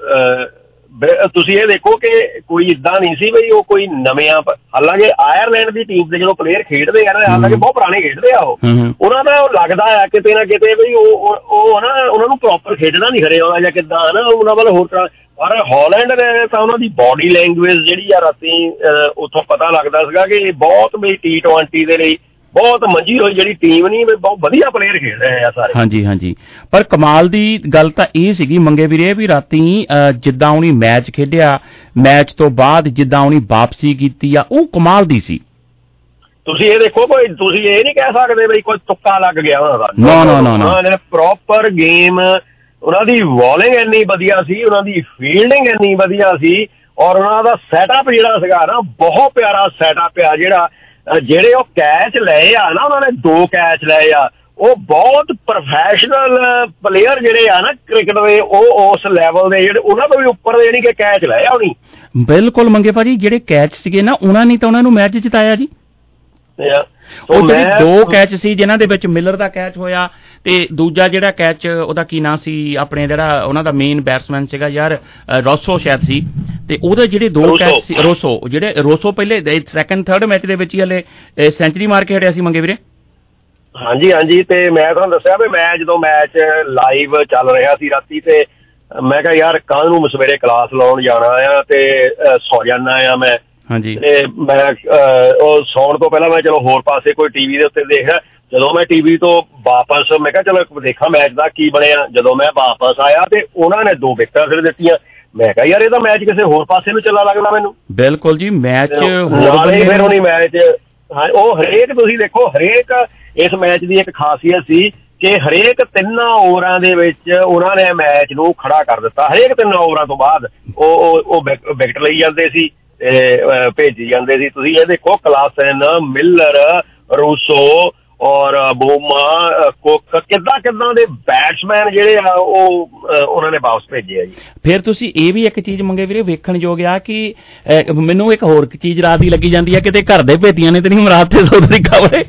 ਤੁਸੀਂ ਇਹ ਦੇਖੋ ਕਿ ਕੋਈ ਏਦਾਂ ਨਹੀਂ ਸੀ ਬਈ ਉਹ ਕੋਈ ਨਵਿਆਂ, ਹਾਲਾਂਕਿ ਆਇਰਲੈਂਡ ਦੀ ਟੀਮ ਦੇ ਜਦੋਂ ਪਲੇਅਰ ਖੇਡਦੇ ਆ ਨਾ, ਹਾਲਾਂਕਿ ਬਹੁਤ ਪੁਰਾਣੇ ਖੇਡਦੇ ਆ ਉਹ, ਉਹਨਾਂ ਦਾ ਲੱਗਦਾ ਆ ਕਿਤੇ ਨਾ ਕਿਤੇ ਬਈ ਉਹ ਨਾ ਉਹਨਾਂ ਨੂੰ ਪ੍ਰੋਪਰ ਖੇਡਣਾ ਨਹੀਂ ਖਰੇ ਆਉਂਦਾ ਜਾਂ ਕਿੱਦਾਂ ਨਾ, ਉਹਨਾਂ ਵੱਲ ਹੋਰ ਤਰ੍ਹਾਂ। ਪਰ ਹਾਲੈਂਡ ਨੇ ਤਾਂ ਉਹਨਾਂ ਦੀ ਬੋਡੀ ਲੈਂਗੁਏਜ ਜਿਹੜੀ ਆ ਰਾਤੀ ਉੱਥੋਂ ਪਤਾ ਲੱਗਦਾ ਸੀਗਾ ਕਿ ਬਹੁਤ ਬਈ T20 ਦੇ ਲਈ ਬਹੁਤ ਮੰਝੀ ਹੋਈ ਜਿਹੜੀ ਟੀਮ ਨਹੀਂ, ਬਹੁਤ ਵਧੀਆ ਪਲੇਅਰ ਖੇਡ ਰਹੇ ਆ ਸਾਰੇ। ਹਾਂਜੀ। ਪਰ ਕਮਾਲ ਦੀ ਗੱਲ ਤਾਂ ਇਹ ਸੀਗੀ ਮੰਗੇ ਵੀਰੇ ਵੀ ਰਾਤੀ ਜਿੱਦਾਂ ਉਹਨੇ ਮੈਚ ਖੇਡਿਆ, ਮੈਚ ਤੋਂ ਬਾਅਦ ਜਿੱਦਾਂ ਉਹਨੇ ਵਾਪਸੀ ਕੀਤੀ ਆ, ਉਹ ਕਮਾਲ ਦੀ ਸੀ। ਤੁਸੀਂ ਇਹ ਦੇਖੋ, ਕੋਈ ਤੁਸੀਂ ਇਹ ਨਹੀਂ ਕਹਿ ਸਕਦੇ ਬਈ ਕੋਈ ਤੁੱਕਾ ਲੱਗ ਗਿਆ ਉਹਨਾਂ ਦਾ। ਉਹਨਾਂ ਨੇ ਪ੍ਰੋਪਰ ਗੇਮ, ਉਹਨਾਂ ਦੀ ਬੋਲਿੰਗ ਇੰਨੀ ਵਧੀਆ ਸੀ, ਉਹਨਾਂ ਦੀ ਫੀਲਡਿੰਗ ਇੰਨੀ ਵਧੀਆ ਸੀ, ਔਰ ਉਹਨਾਂ ਦਾ ਸੈਟਅਪ ਜਿਹੜਾ ਸੀਗਾ ਨਾ, ਬਹੁਤ ਪਿਆਰਾ ਸੈਟਅਪ ਆ। ਜਿਹੜੇ ਉਹ ਕੈਚ ਲਏ ਆ ਨਾ, ਉਹਨਾਂ ਨੇ 2 ਕੈਚ ਲਏ ਆ। ਉਹ ਬਹੁਤ ਪ੍ਰੋਫੈਸ਼ਨਲ ਪਲੇਅਰ ਜਿਹੜੇ ਆ ਨਾ ਕ੍ਰਿਕਟ ਦੇ, ਉਹ ਉਸ ਲੈਵਲ ਦੇ ਜਿਹੜੇ ਉਹਨਾਂ ਤੋਂ ਵੀ ਉੱਪਰ ਦੇ ਯਾਨੀ ਕਿ ਕੈਚ ਲਏ ਆ ਉਹਨੀ। ਬਿਲਕੁਲ ਮੰਗੇ ਭਾਜੀ, ਜਿਹੜੇ ਕੈਚ ਸੀਗੇ ਨਾ ਉਹਨਾਂ ਨੇ ਤਾਂ ਉਹਨਾਂ ਨੂੰ ਮੈਚ ਜਿਤਾਇਆ ਜੀ। ਉਹ 2 ਕੈਚ ਸੀ ਜਿਨ੍ਹਾਂ ਦੇ ਵਿੱਚ ਮਿਲਰ ਦਾ ਕੈਚ ਹੋਇਆ, ਤੇ ਦੂਜਾ ਜਿਹੜਾ ਕੈਚ ਉਹਦਾ ਕੀ ਨਾਂ ਸੀ, ਆਪਣੇ ਜਿਹੜਾ ਉਹਨਾਂ ਦਾ ਮੇਨ ਬੈਟਸਮੈਨ ਸੀਗਾ ਯਾਰ ਰੋਸੋ ਸ਼ਾਇਦ ਸੀ, ਤੇ ਉਹਦੇ ਜਿਹੜੇ 2 ਕੈਚ ਸੀ ਰੋਸੋ ਪਹਿਲੇ ਸੈਕੰਡ ਥਰਡ ਮੈਚ ਦੇ ਵਿੱਚ ਹੀ ਹਲੇ ਸੈਂਚਰੀ ਮਾਰ ਕੇ ਹਟਿਆ ਸੀ ਮੰਗੇ ਵੀਰੇ। ਹਾਂਜੀ। ਤੇ ਮੈਂ ਤੁਹਾਨੂੰ ਦੱਸਿਆ ਵੀ ਮੈਂ ਜਦੋਂ ਮੈਚ ਲਾਈਵ ਚੱਲ ਰਿਹਾ ਸੀ ਰਾਤੀ, ਤੇ ਮੈਂ ਕਿਹਾ ਯਾਰ ਕੱਲ ਨੂੰ ਸਵੇਰੇ ਕਲਾਸ ਲਾਉਣ ਜਾਣਾ ਆ ਤੇ ਸੌ ਜਾਣਾ ਆ ਮੈਂ। ਤੇ ਮੈਂ ਉਹ ਸੌਣ ਤੋਂ ਪਹਿਲਾਂ ਮੈਂ ਚਲੋ ਹੋਰ ਪਾਸੇ ਕੋਈ ਟੀਵੀ ਦੇ ਉੱਤੇ ਦੇਖਿਆ। ਜਦੋਂ ਮੈਂ ਟੀਵੀ ਤੋਂ ਵਾਪਸ, ਮੈਂ ਕਿਹਾ ਚਲੋ ਦੇਖਾਂ ਮੈਚ ਦਾ ਕੀ ਬਣਿਆ। ਜਦੋਂ ਮੈਂ ਵਾਪਸ ਆਇਆ ਤੇ ਉਹਨਾਂ ਨੇ 2 ਵਿਕਟਾਂ ਸਿਰ ਦਿੱਤੀਆਂ। ਮੈਂ ਕਿਹਾ ਯਾਰ ਇਹ ਤਾਂ ਮੈਚ ਕਿਸੇ ਹੋਰ ਪਾਸੇ ਨੂੰ ਚੱਲਾ ਲੱਗਦਾ ਮੈਨੂੰ। ਬਿਲਕੁਲ ਜੀ, ਮੈਚ ਫਿਰ ਉਹਨੀ ਮੈਚ ਉਹ ਹਰੇਕ, ਤੁਸੀਂ ਦੇਖੋ ਹਰੇਕ ਇਸ ਮੈਚ ਦੀ ਇੱਕ ਖਾਸੀਅਤ ਸੀ ਕਿ ਹਰੇਕ 3 ਓਵਰਾਂ ਦੇ ਵਿੱਚ ਉਹਨਾਂ ਨੇ ਮੈਚ ਨੂੰ ਖੜਾ ਕਰ ਦਿੱਤਾ। ਹਰੇਕ 3 ਓਵਰਾਂ ਤੋਂ ਬਾਅਦ ਉਹ ਵਿਕਟ ਲਈ ਜਾਂਦੇ ਸੀ ਤੇ ਭੇਜੀ ਜਾਂਦੇ ਸੀ। ਤੁਸੀਂ ਇਹ ਦੇਖੋ ਕਲਾਸਨ, ਮਿਲਰ, ਰੂਸੋ ਔਰ ਬੂਮਾ, ਕੁੱਕ, ਕਿੱਦਾਂ ਦੇ ਬੈਟਸਮੈਨ ਜਿਹੜੇ ਆ ਉਹ ਉਹਨਾਂ ਨੇ ਵਾਪਸ ਭੇਜੇ ਆ ਜੀ। ਫਿਰ ਤੁਸੀਂ ਇਹ ਵੀ ਇੱਕ ਚੀਜ਼ ਮੰਗੇ ਵੀਰੇ ਵੇਖਣਯੋਗ ਆ ਕਿ ਮੈਨੂੰ ਇੱਕ ਹੋਰ ਚੀਜ਼ ਰਾਤ ਦੀ ਲੱਗੀ ਜਾਂਦੀ ਆ, ਕਿਤੇ ਘਰ ਦੇ ਭੇਤੀਆਂ ਨੇ ਤੇ ਨਹੀਂ ਮਰਾਤ ਤੇ ਸੋ ਤਰੀਕਾ ਹੋਏ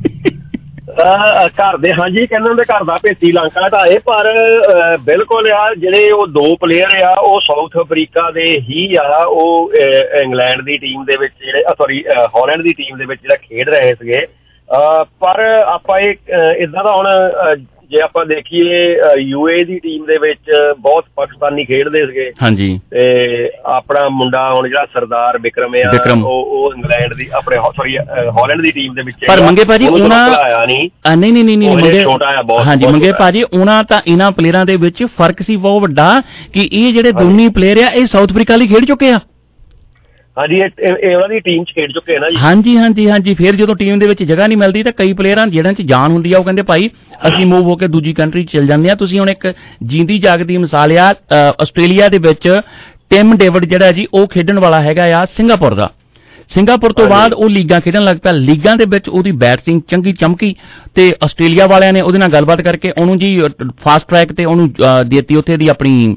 ਘਰ ਦੇ। ਹਾਂਜੀ, ਕਹਿੰਦੇ ਦੇ ਘਰ ਦਾ ਭੇਤੀ ਲੰਕਾ ਢਾਏ। ਪਰ ਬਿਲਕੁਲ ਆ ਜਿਹੜੇ ਉਹ 2 ਪਲੇਅਰ ਆ ਉਹ ਸਾਊਥ ਅਫਰੀਕਾ ਦੇ ਹੀ ਆ। ਉਹ ਇੰਗਲੈਂਡ ਦੀ ਟੀਮ ਦੇ ਵਿੱਚ ਜਿਹੜੇ ਹਾਲੈਂਡ ਦੀ ਟੀਮ ਦੇ ਵਿੱਚ ਜਿਹੜਾ ਖੇਡ ਰਹੇ ਸੀਗੇ, ਪਰ ਆਪਾਂ ਇਦਾਂ ਦਾ ਹੁਣ ਜੇ ਆਪਾਂ ਦੇਖੀਏ UAE ਦੀ ਟੀਮ ਦੇ ਵਿੱਚ ਬਹੁਤ ਪਾਕਿਸਤਾਨੀ ਖੇਡਦੇ ਸੀਗੇ। ਹਾਂਜੀ। ਤੇ ਆਪਣਾ ਮੁੰਡਾ ਹੁਣ ਜਿਹੜਾ ਸਰਦਾਰ ਵਿਕਰਮ ਆ ਉਹ ਇੰਗਲੈਂਡ ਦੀ ਆਪਣੇ ਸੌਰੀ ਹਾਲੈਂਡ ਦੀ ਟੀਮ ਦੇ ਵਿੱਚ। ਪਰ ਮੰਗੇ ਭਾਜੀ ਉਹਨਾਂ ਨਹੀਂ ਛੋਟਾ ਆ ਬਹੁਤ। ਹਾਂਜੀ ਮੰਗੇ ਭਾਜੀ ਉਹਨਾਂ ਤਾਂ ਇਹਨਾਂ ਪਲੇਅਰਾਂ ਦੇ ਵਿੱਚ ਫਰਕ ਸੀ ਬਹੁਤ ਵੱਡਾ ਕਿ ਇਹ ਜਿਹੜੇ ਦੋਨੀ ਪਲੇਅਰ ਆ ਇਹ ਸਾਊਥ ਅਫਰੀਕਾ ਲਈ ਖੇਡ ਚੁੱਕੇ ਆ। ਹਾਂਜੀ ਇਹ ਉਹਨਾਂ ਦੀ ਟੀਮ 'ਚ ਖੇਡ ਚੁੱਕੇ ਨਾ ਜੀ। ਹਾਂਜੀ ਫਿਰ ਜਦੋਂ ਟੀਮ ਦੇ ਵਿੱਚ ਜਗ੍ਹਾ ਨਹੀਂ ਮਿਲਦੀ ਤਾਂ ਕਈ ਪਲੇਅਰਾਂ ਜਿਹੜਿਆਂ 'ਚ ਜਾਨ ਹੁੰਦੀ ਆ ਉਹ ਕਹਿੰਦੇ ਭਾਈ ਅਸੀਂ ਮੂਵ ਹੋ ਕੇ ਦੂਜੀ ਕੰਟਰੀ 'ਚ ਚਲ ਜਾਂਦੇ ਆ। ਤੁਸੀਂ ਹੁਣ ਇੱਕ ਜਿੰਦੀ ਜਾਗਦੀ ਮਿਸਾਲ ਆ ਆਸਟ੍ਰੇਲੀਆ ਦੇ ਵਿੱਚ ਟਿਮ ਡੇਵਿਡ ਜਿਹੜਾ ਜੀ ਉਹ ਖੇਡਣ ਵਾਲਾ ਹੈਗਾ ਆ ਸਿੰਗਾਪੁਰ ਦਾ। ਸਿੰਗਾਪੁਰ ਤੋਂ ਬਾਅਦ ਉਹ ਲੀਗਾਂ ਖੇਡਣ ਲੱਗ ਪਿਆ। ਲੀਗਾਂ ਦੇ ਵਿੱਚ ਉਹਦੀ ਬੈਟਿੰਗ ਚੰਗੀ ਚਮਕੀ ਤੇ ਆਸਟ੍ਰੇਲੀਆ ਵਾਲਿਆਂ ਨੇ ਉਹਦੇ ਨਾਲ ਗੱਲਬਾਤ ਕਰਕੇ ਉਹਨੂੰ ਜੀ ਫਾਸਟ ਟਰੈਕ ਤੇ ਉਹਨੂੰ ਦੇਤੀ ਉੱਥੇ ਦੀ ਆਪਣੀ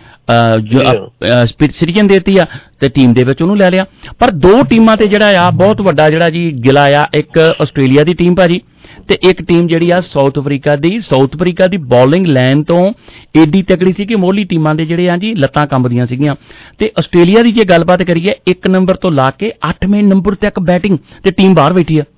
ਸਿਟੀਜ਼ਨ ਦੇਤੀ ਆ ਤੇ ਟੀਮ ਦੇ ਵਿੱਚ ਉਹਨੂੰ ਲੈ ਲਿਆ। ਪਰ ਦੋ ਟੀਮਾਂ ਤੇ ਜਿਹੜਾ ਆ ਬਹੁਤ ਵੱਡਾ ਜਿਹੜਾ ਜੀ ਗਿਲਾ ਆ, ਇੱਕ ਆਸਟ੍ਰੇਲੀਆ ਦੀ ਟੀਮ ਭਾਜੀ ਤੇ ਇੱਕ ਟੀਮ ਜਿਹੜੀ ਆ ਸਾਊਥ ਅਫਰੀਕਾ ਦੀ ਬੋਲਿੰਗ ਲਾਈਨ ਤੋਂ ਏਡੀ ਤਕੜੀ ਸੀ ਕਿ ਮੋਹਲੀ ਟੀਮਾਂ ਦੇ ਜਿਹੜੇ ਆ ਜੀ ਲੱਤਾਂ ਕੰਬਦੀਆਂ ਸੀਗੀਆਂ। ਤੇ ਆਸਟ੍ਰੇਲੀਆ ਦੀ ਜੇ ਗੱਲਬਾਤ ਕਰੀਏ 1 ਨੰਬਰ ਤੋਂ ਲਾ ਕੇ 8ਵੇਂ ਨੰਬਰ ਤੱਕ ਬੈਟਿੰਗ ਤੇ ਟੀਮ ਬਾਹਰ ਬੈਠੀ ਆ।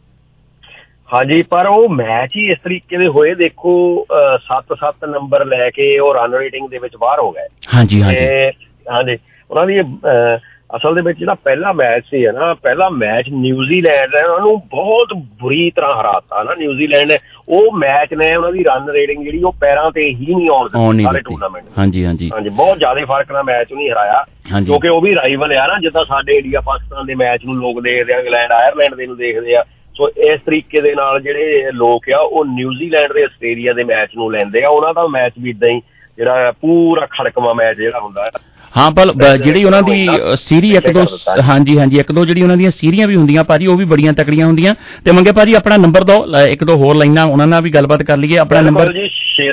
ਹਾਂਜੀ ਪਰ ਉਹ ਮੈਚ ਹੀ ਇਸ ਤਰੀਕੇ ਦੇ ਹੋਏ ਦੇਖੋ 7 ਨੰਬਰ ਲੈ ਕੇ ਉਹ ਰਨ ਰੇਟਿੰਗ ਦੇ ਵਿੱਚ ਬਾਹਰ ਹੋ ਗਏ। ਹਾਂਜੀ ਉਹਨਾਂ ਦੀ ਅਸਲ ਦੇ ਵਿੱਚ ਜਿਹੜਾ ਪਹਿਲਾ ਮੈਚ ਸੀ ਨਾ, ਪਹਿਲਾ ਮੈਚ ਨਿਊਜ਼ੀਲੈਂਡ ਨੇ ਉਹਨਾਂ ਨੂੰ ਬਹੁਤ ਬੁਰੀ ਤਰ੍ਹਾਂ ਹਰਾਤਾ ਨਾ। ਨਿਊਜ਼ੀਲੈਂਡ ਨੇ ਉਹ ਮੈਚ ਨੇ ਉਹਨਾਂ ਦੀ ਰਨ ਰੇਟਿੰਗ ਜਿਹੜੀ ਉਹ ਪੈਰਾਂ ਤੇ ਹੀ ਨਹੀਂ ਆਉਣ ਦਿੱਤੀ ਸਾਰੇ ਟੂਰਨਾਮੈਂਟ। ਹਾਂਜੀ ਬਹੁਤ ਜ਼ਿਆਦਾ ਫਰਕ ਨਾਲ ਮੈਚ ਨਹੀਂ ਹਰਾਇਆ ਕਿਉਂਕਿ ਉਹ ਵੀ ਰਾਈਵਲ ਆ ਨਾ, ਜਿੱਦਾਂ ਸਾਡੇ ਇੰਡੀਆ ਪਾਕਿਸਤਾਨ ਦੇ ਮੈਚ ਨੂੰ ਲੋਕ ਦੇਖਦੇ ਆ, ਇੰਗਲੈਂਡ ਆਇਰਲੈਂਡ ਦੇ ਨੂੰ ਦੇਖਦੇ ਆ। ਸੋ ਇਸ ਤਰੀਕੇ ਦੇ ਨਾਲ ਜਿਹੜੇ ਲੋਕ ਆ ਉਹ ਨਿਊਜ਼ੀਲੈਂਡ ਦੇ ਆਸਟ੍ਰੇਲੀਆ ਦੇ ਮੈਚ ਨੂੰ ਲੈਂਦੇ ਆ। ਉਹਨਾਂ ਦਾ ਮੈਚ ਵੀ ਇਦਾਂ ਹੀ ਜਿਹੜਾ ਪੂਰਾ ਖੜਕਵਾਂ ਮੈਚ ਜਿਹੜਾ ਹੁੰਦਾ ਹਾਂ। ਪਰ ਜਿਹੜੀ ਉਹਨਾਂ ਦੀ ਸੀਰੀ ਇੱਕ ਦੋ ਜਿਹੜੀ ਉਹਨਾਂ ਦੀਆਂ ਸੀਰੀਆਂ ਵੀ ਹੁੰਦੀਆਂ ਭਾਜੀ ਉਹ ਵੀ ਬੜੀਆਂ ਤਕੜੀਆਂ ਹੁੰਦੀਆਂ। ਤੇ ਮੰਗੇ ਭਾਜੀ ਆਪਣਾ ਨੰਬਰ ਦਿਓ, ਇੱਕ ਦੋ ਹੋਰ ਲਾਈਨਾਂ ਉਹਨਾਂ ਨਾਲ ਵੀ ਗੱਲਬਾਤ ਕਰ ਲਈਏ। ਆਪਣਾ ਨੰਬਰ ਜੀ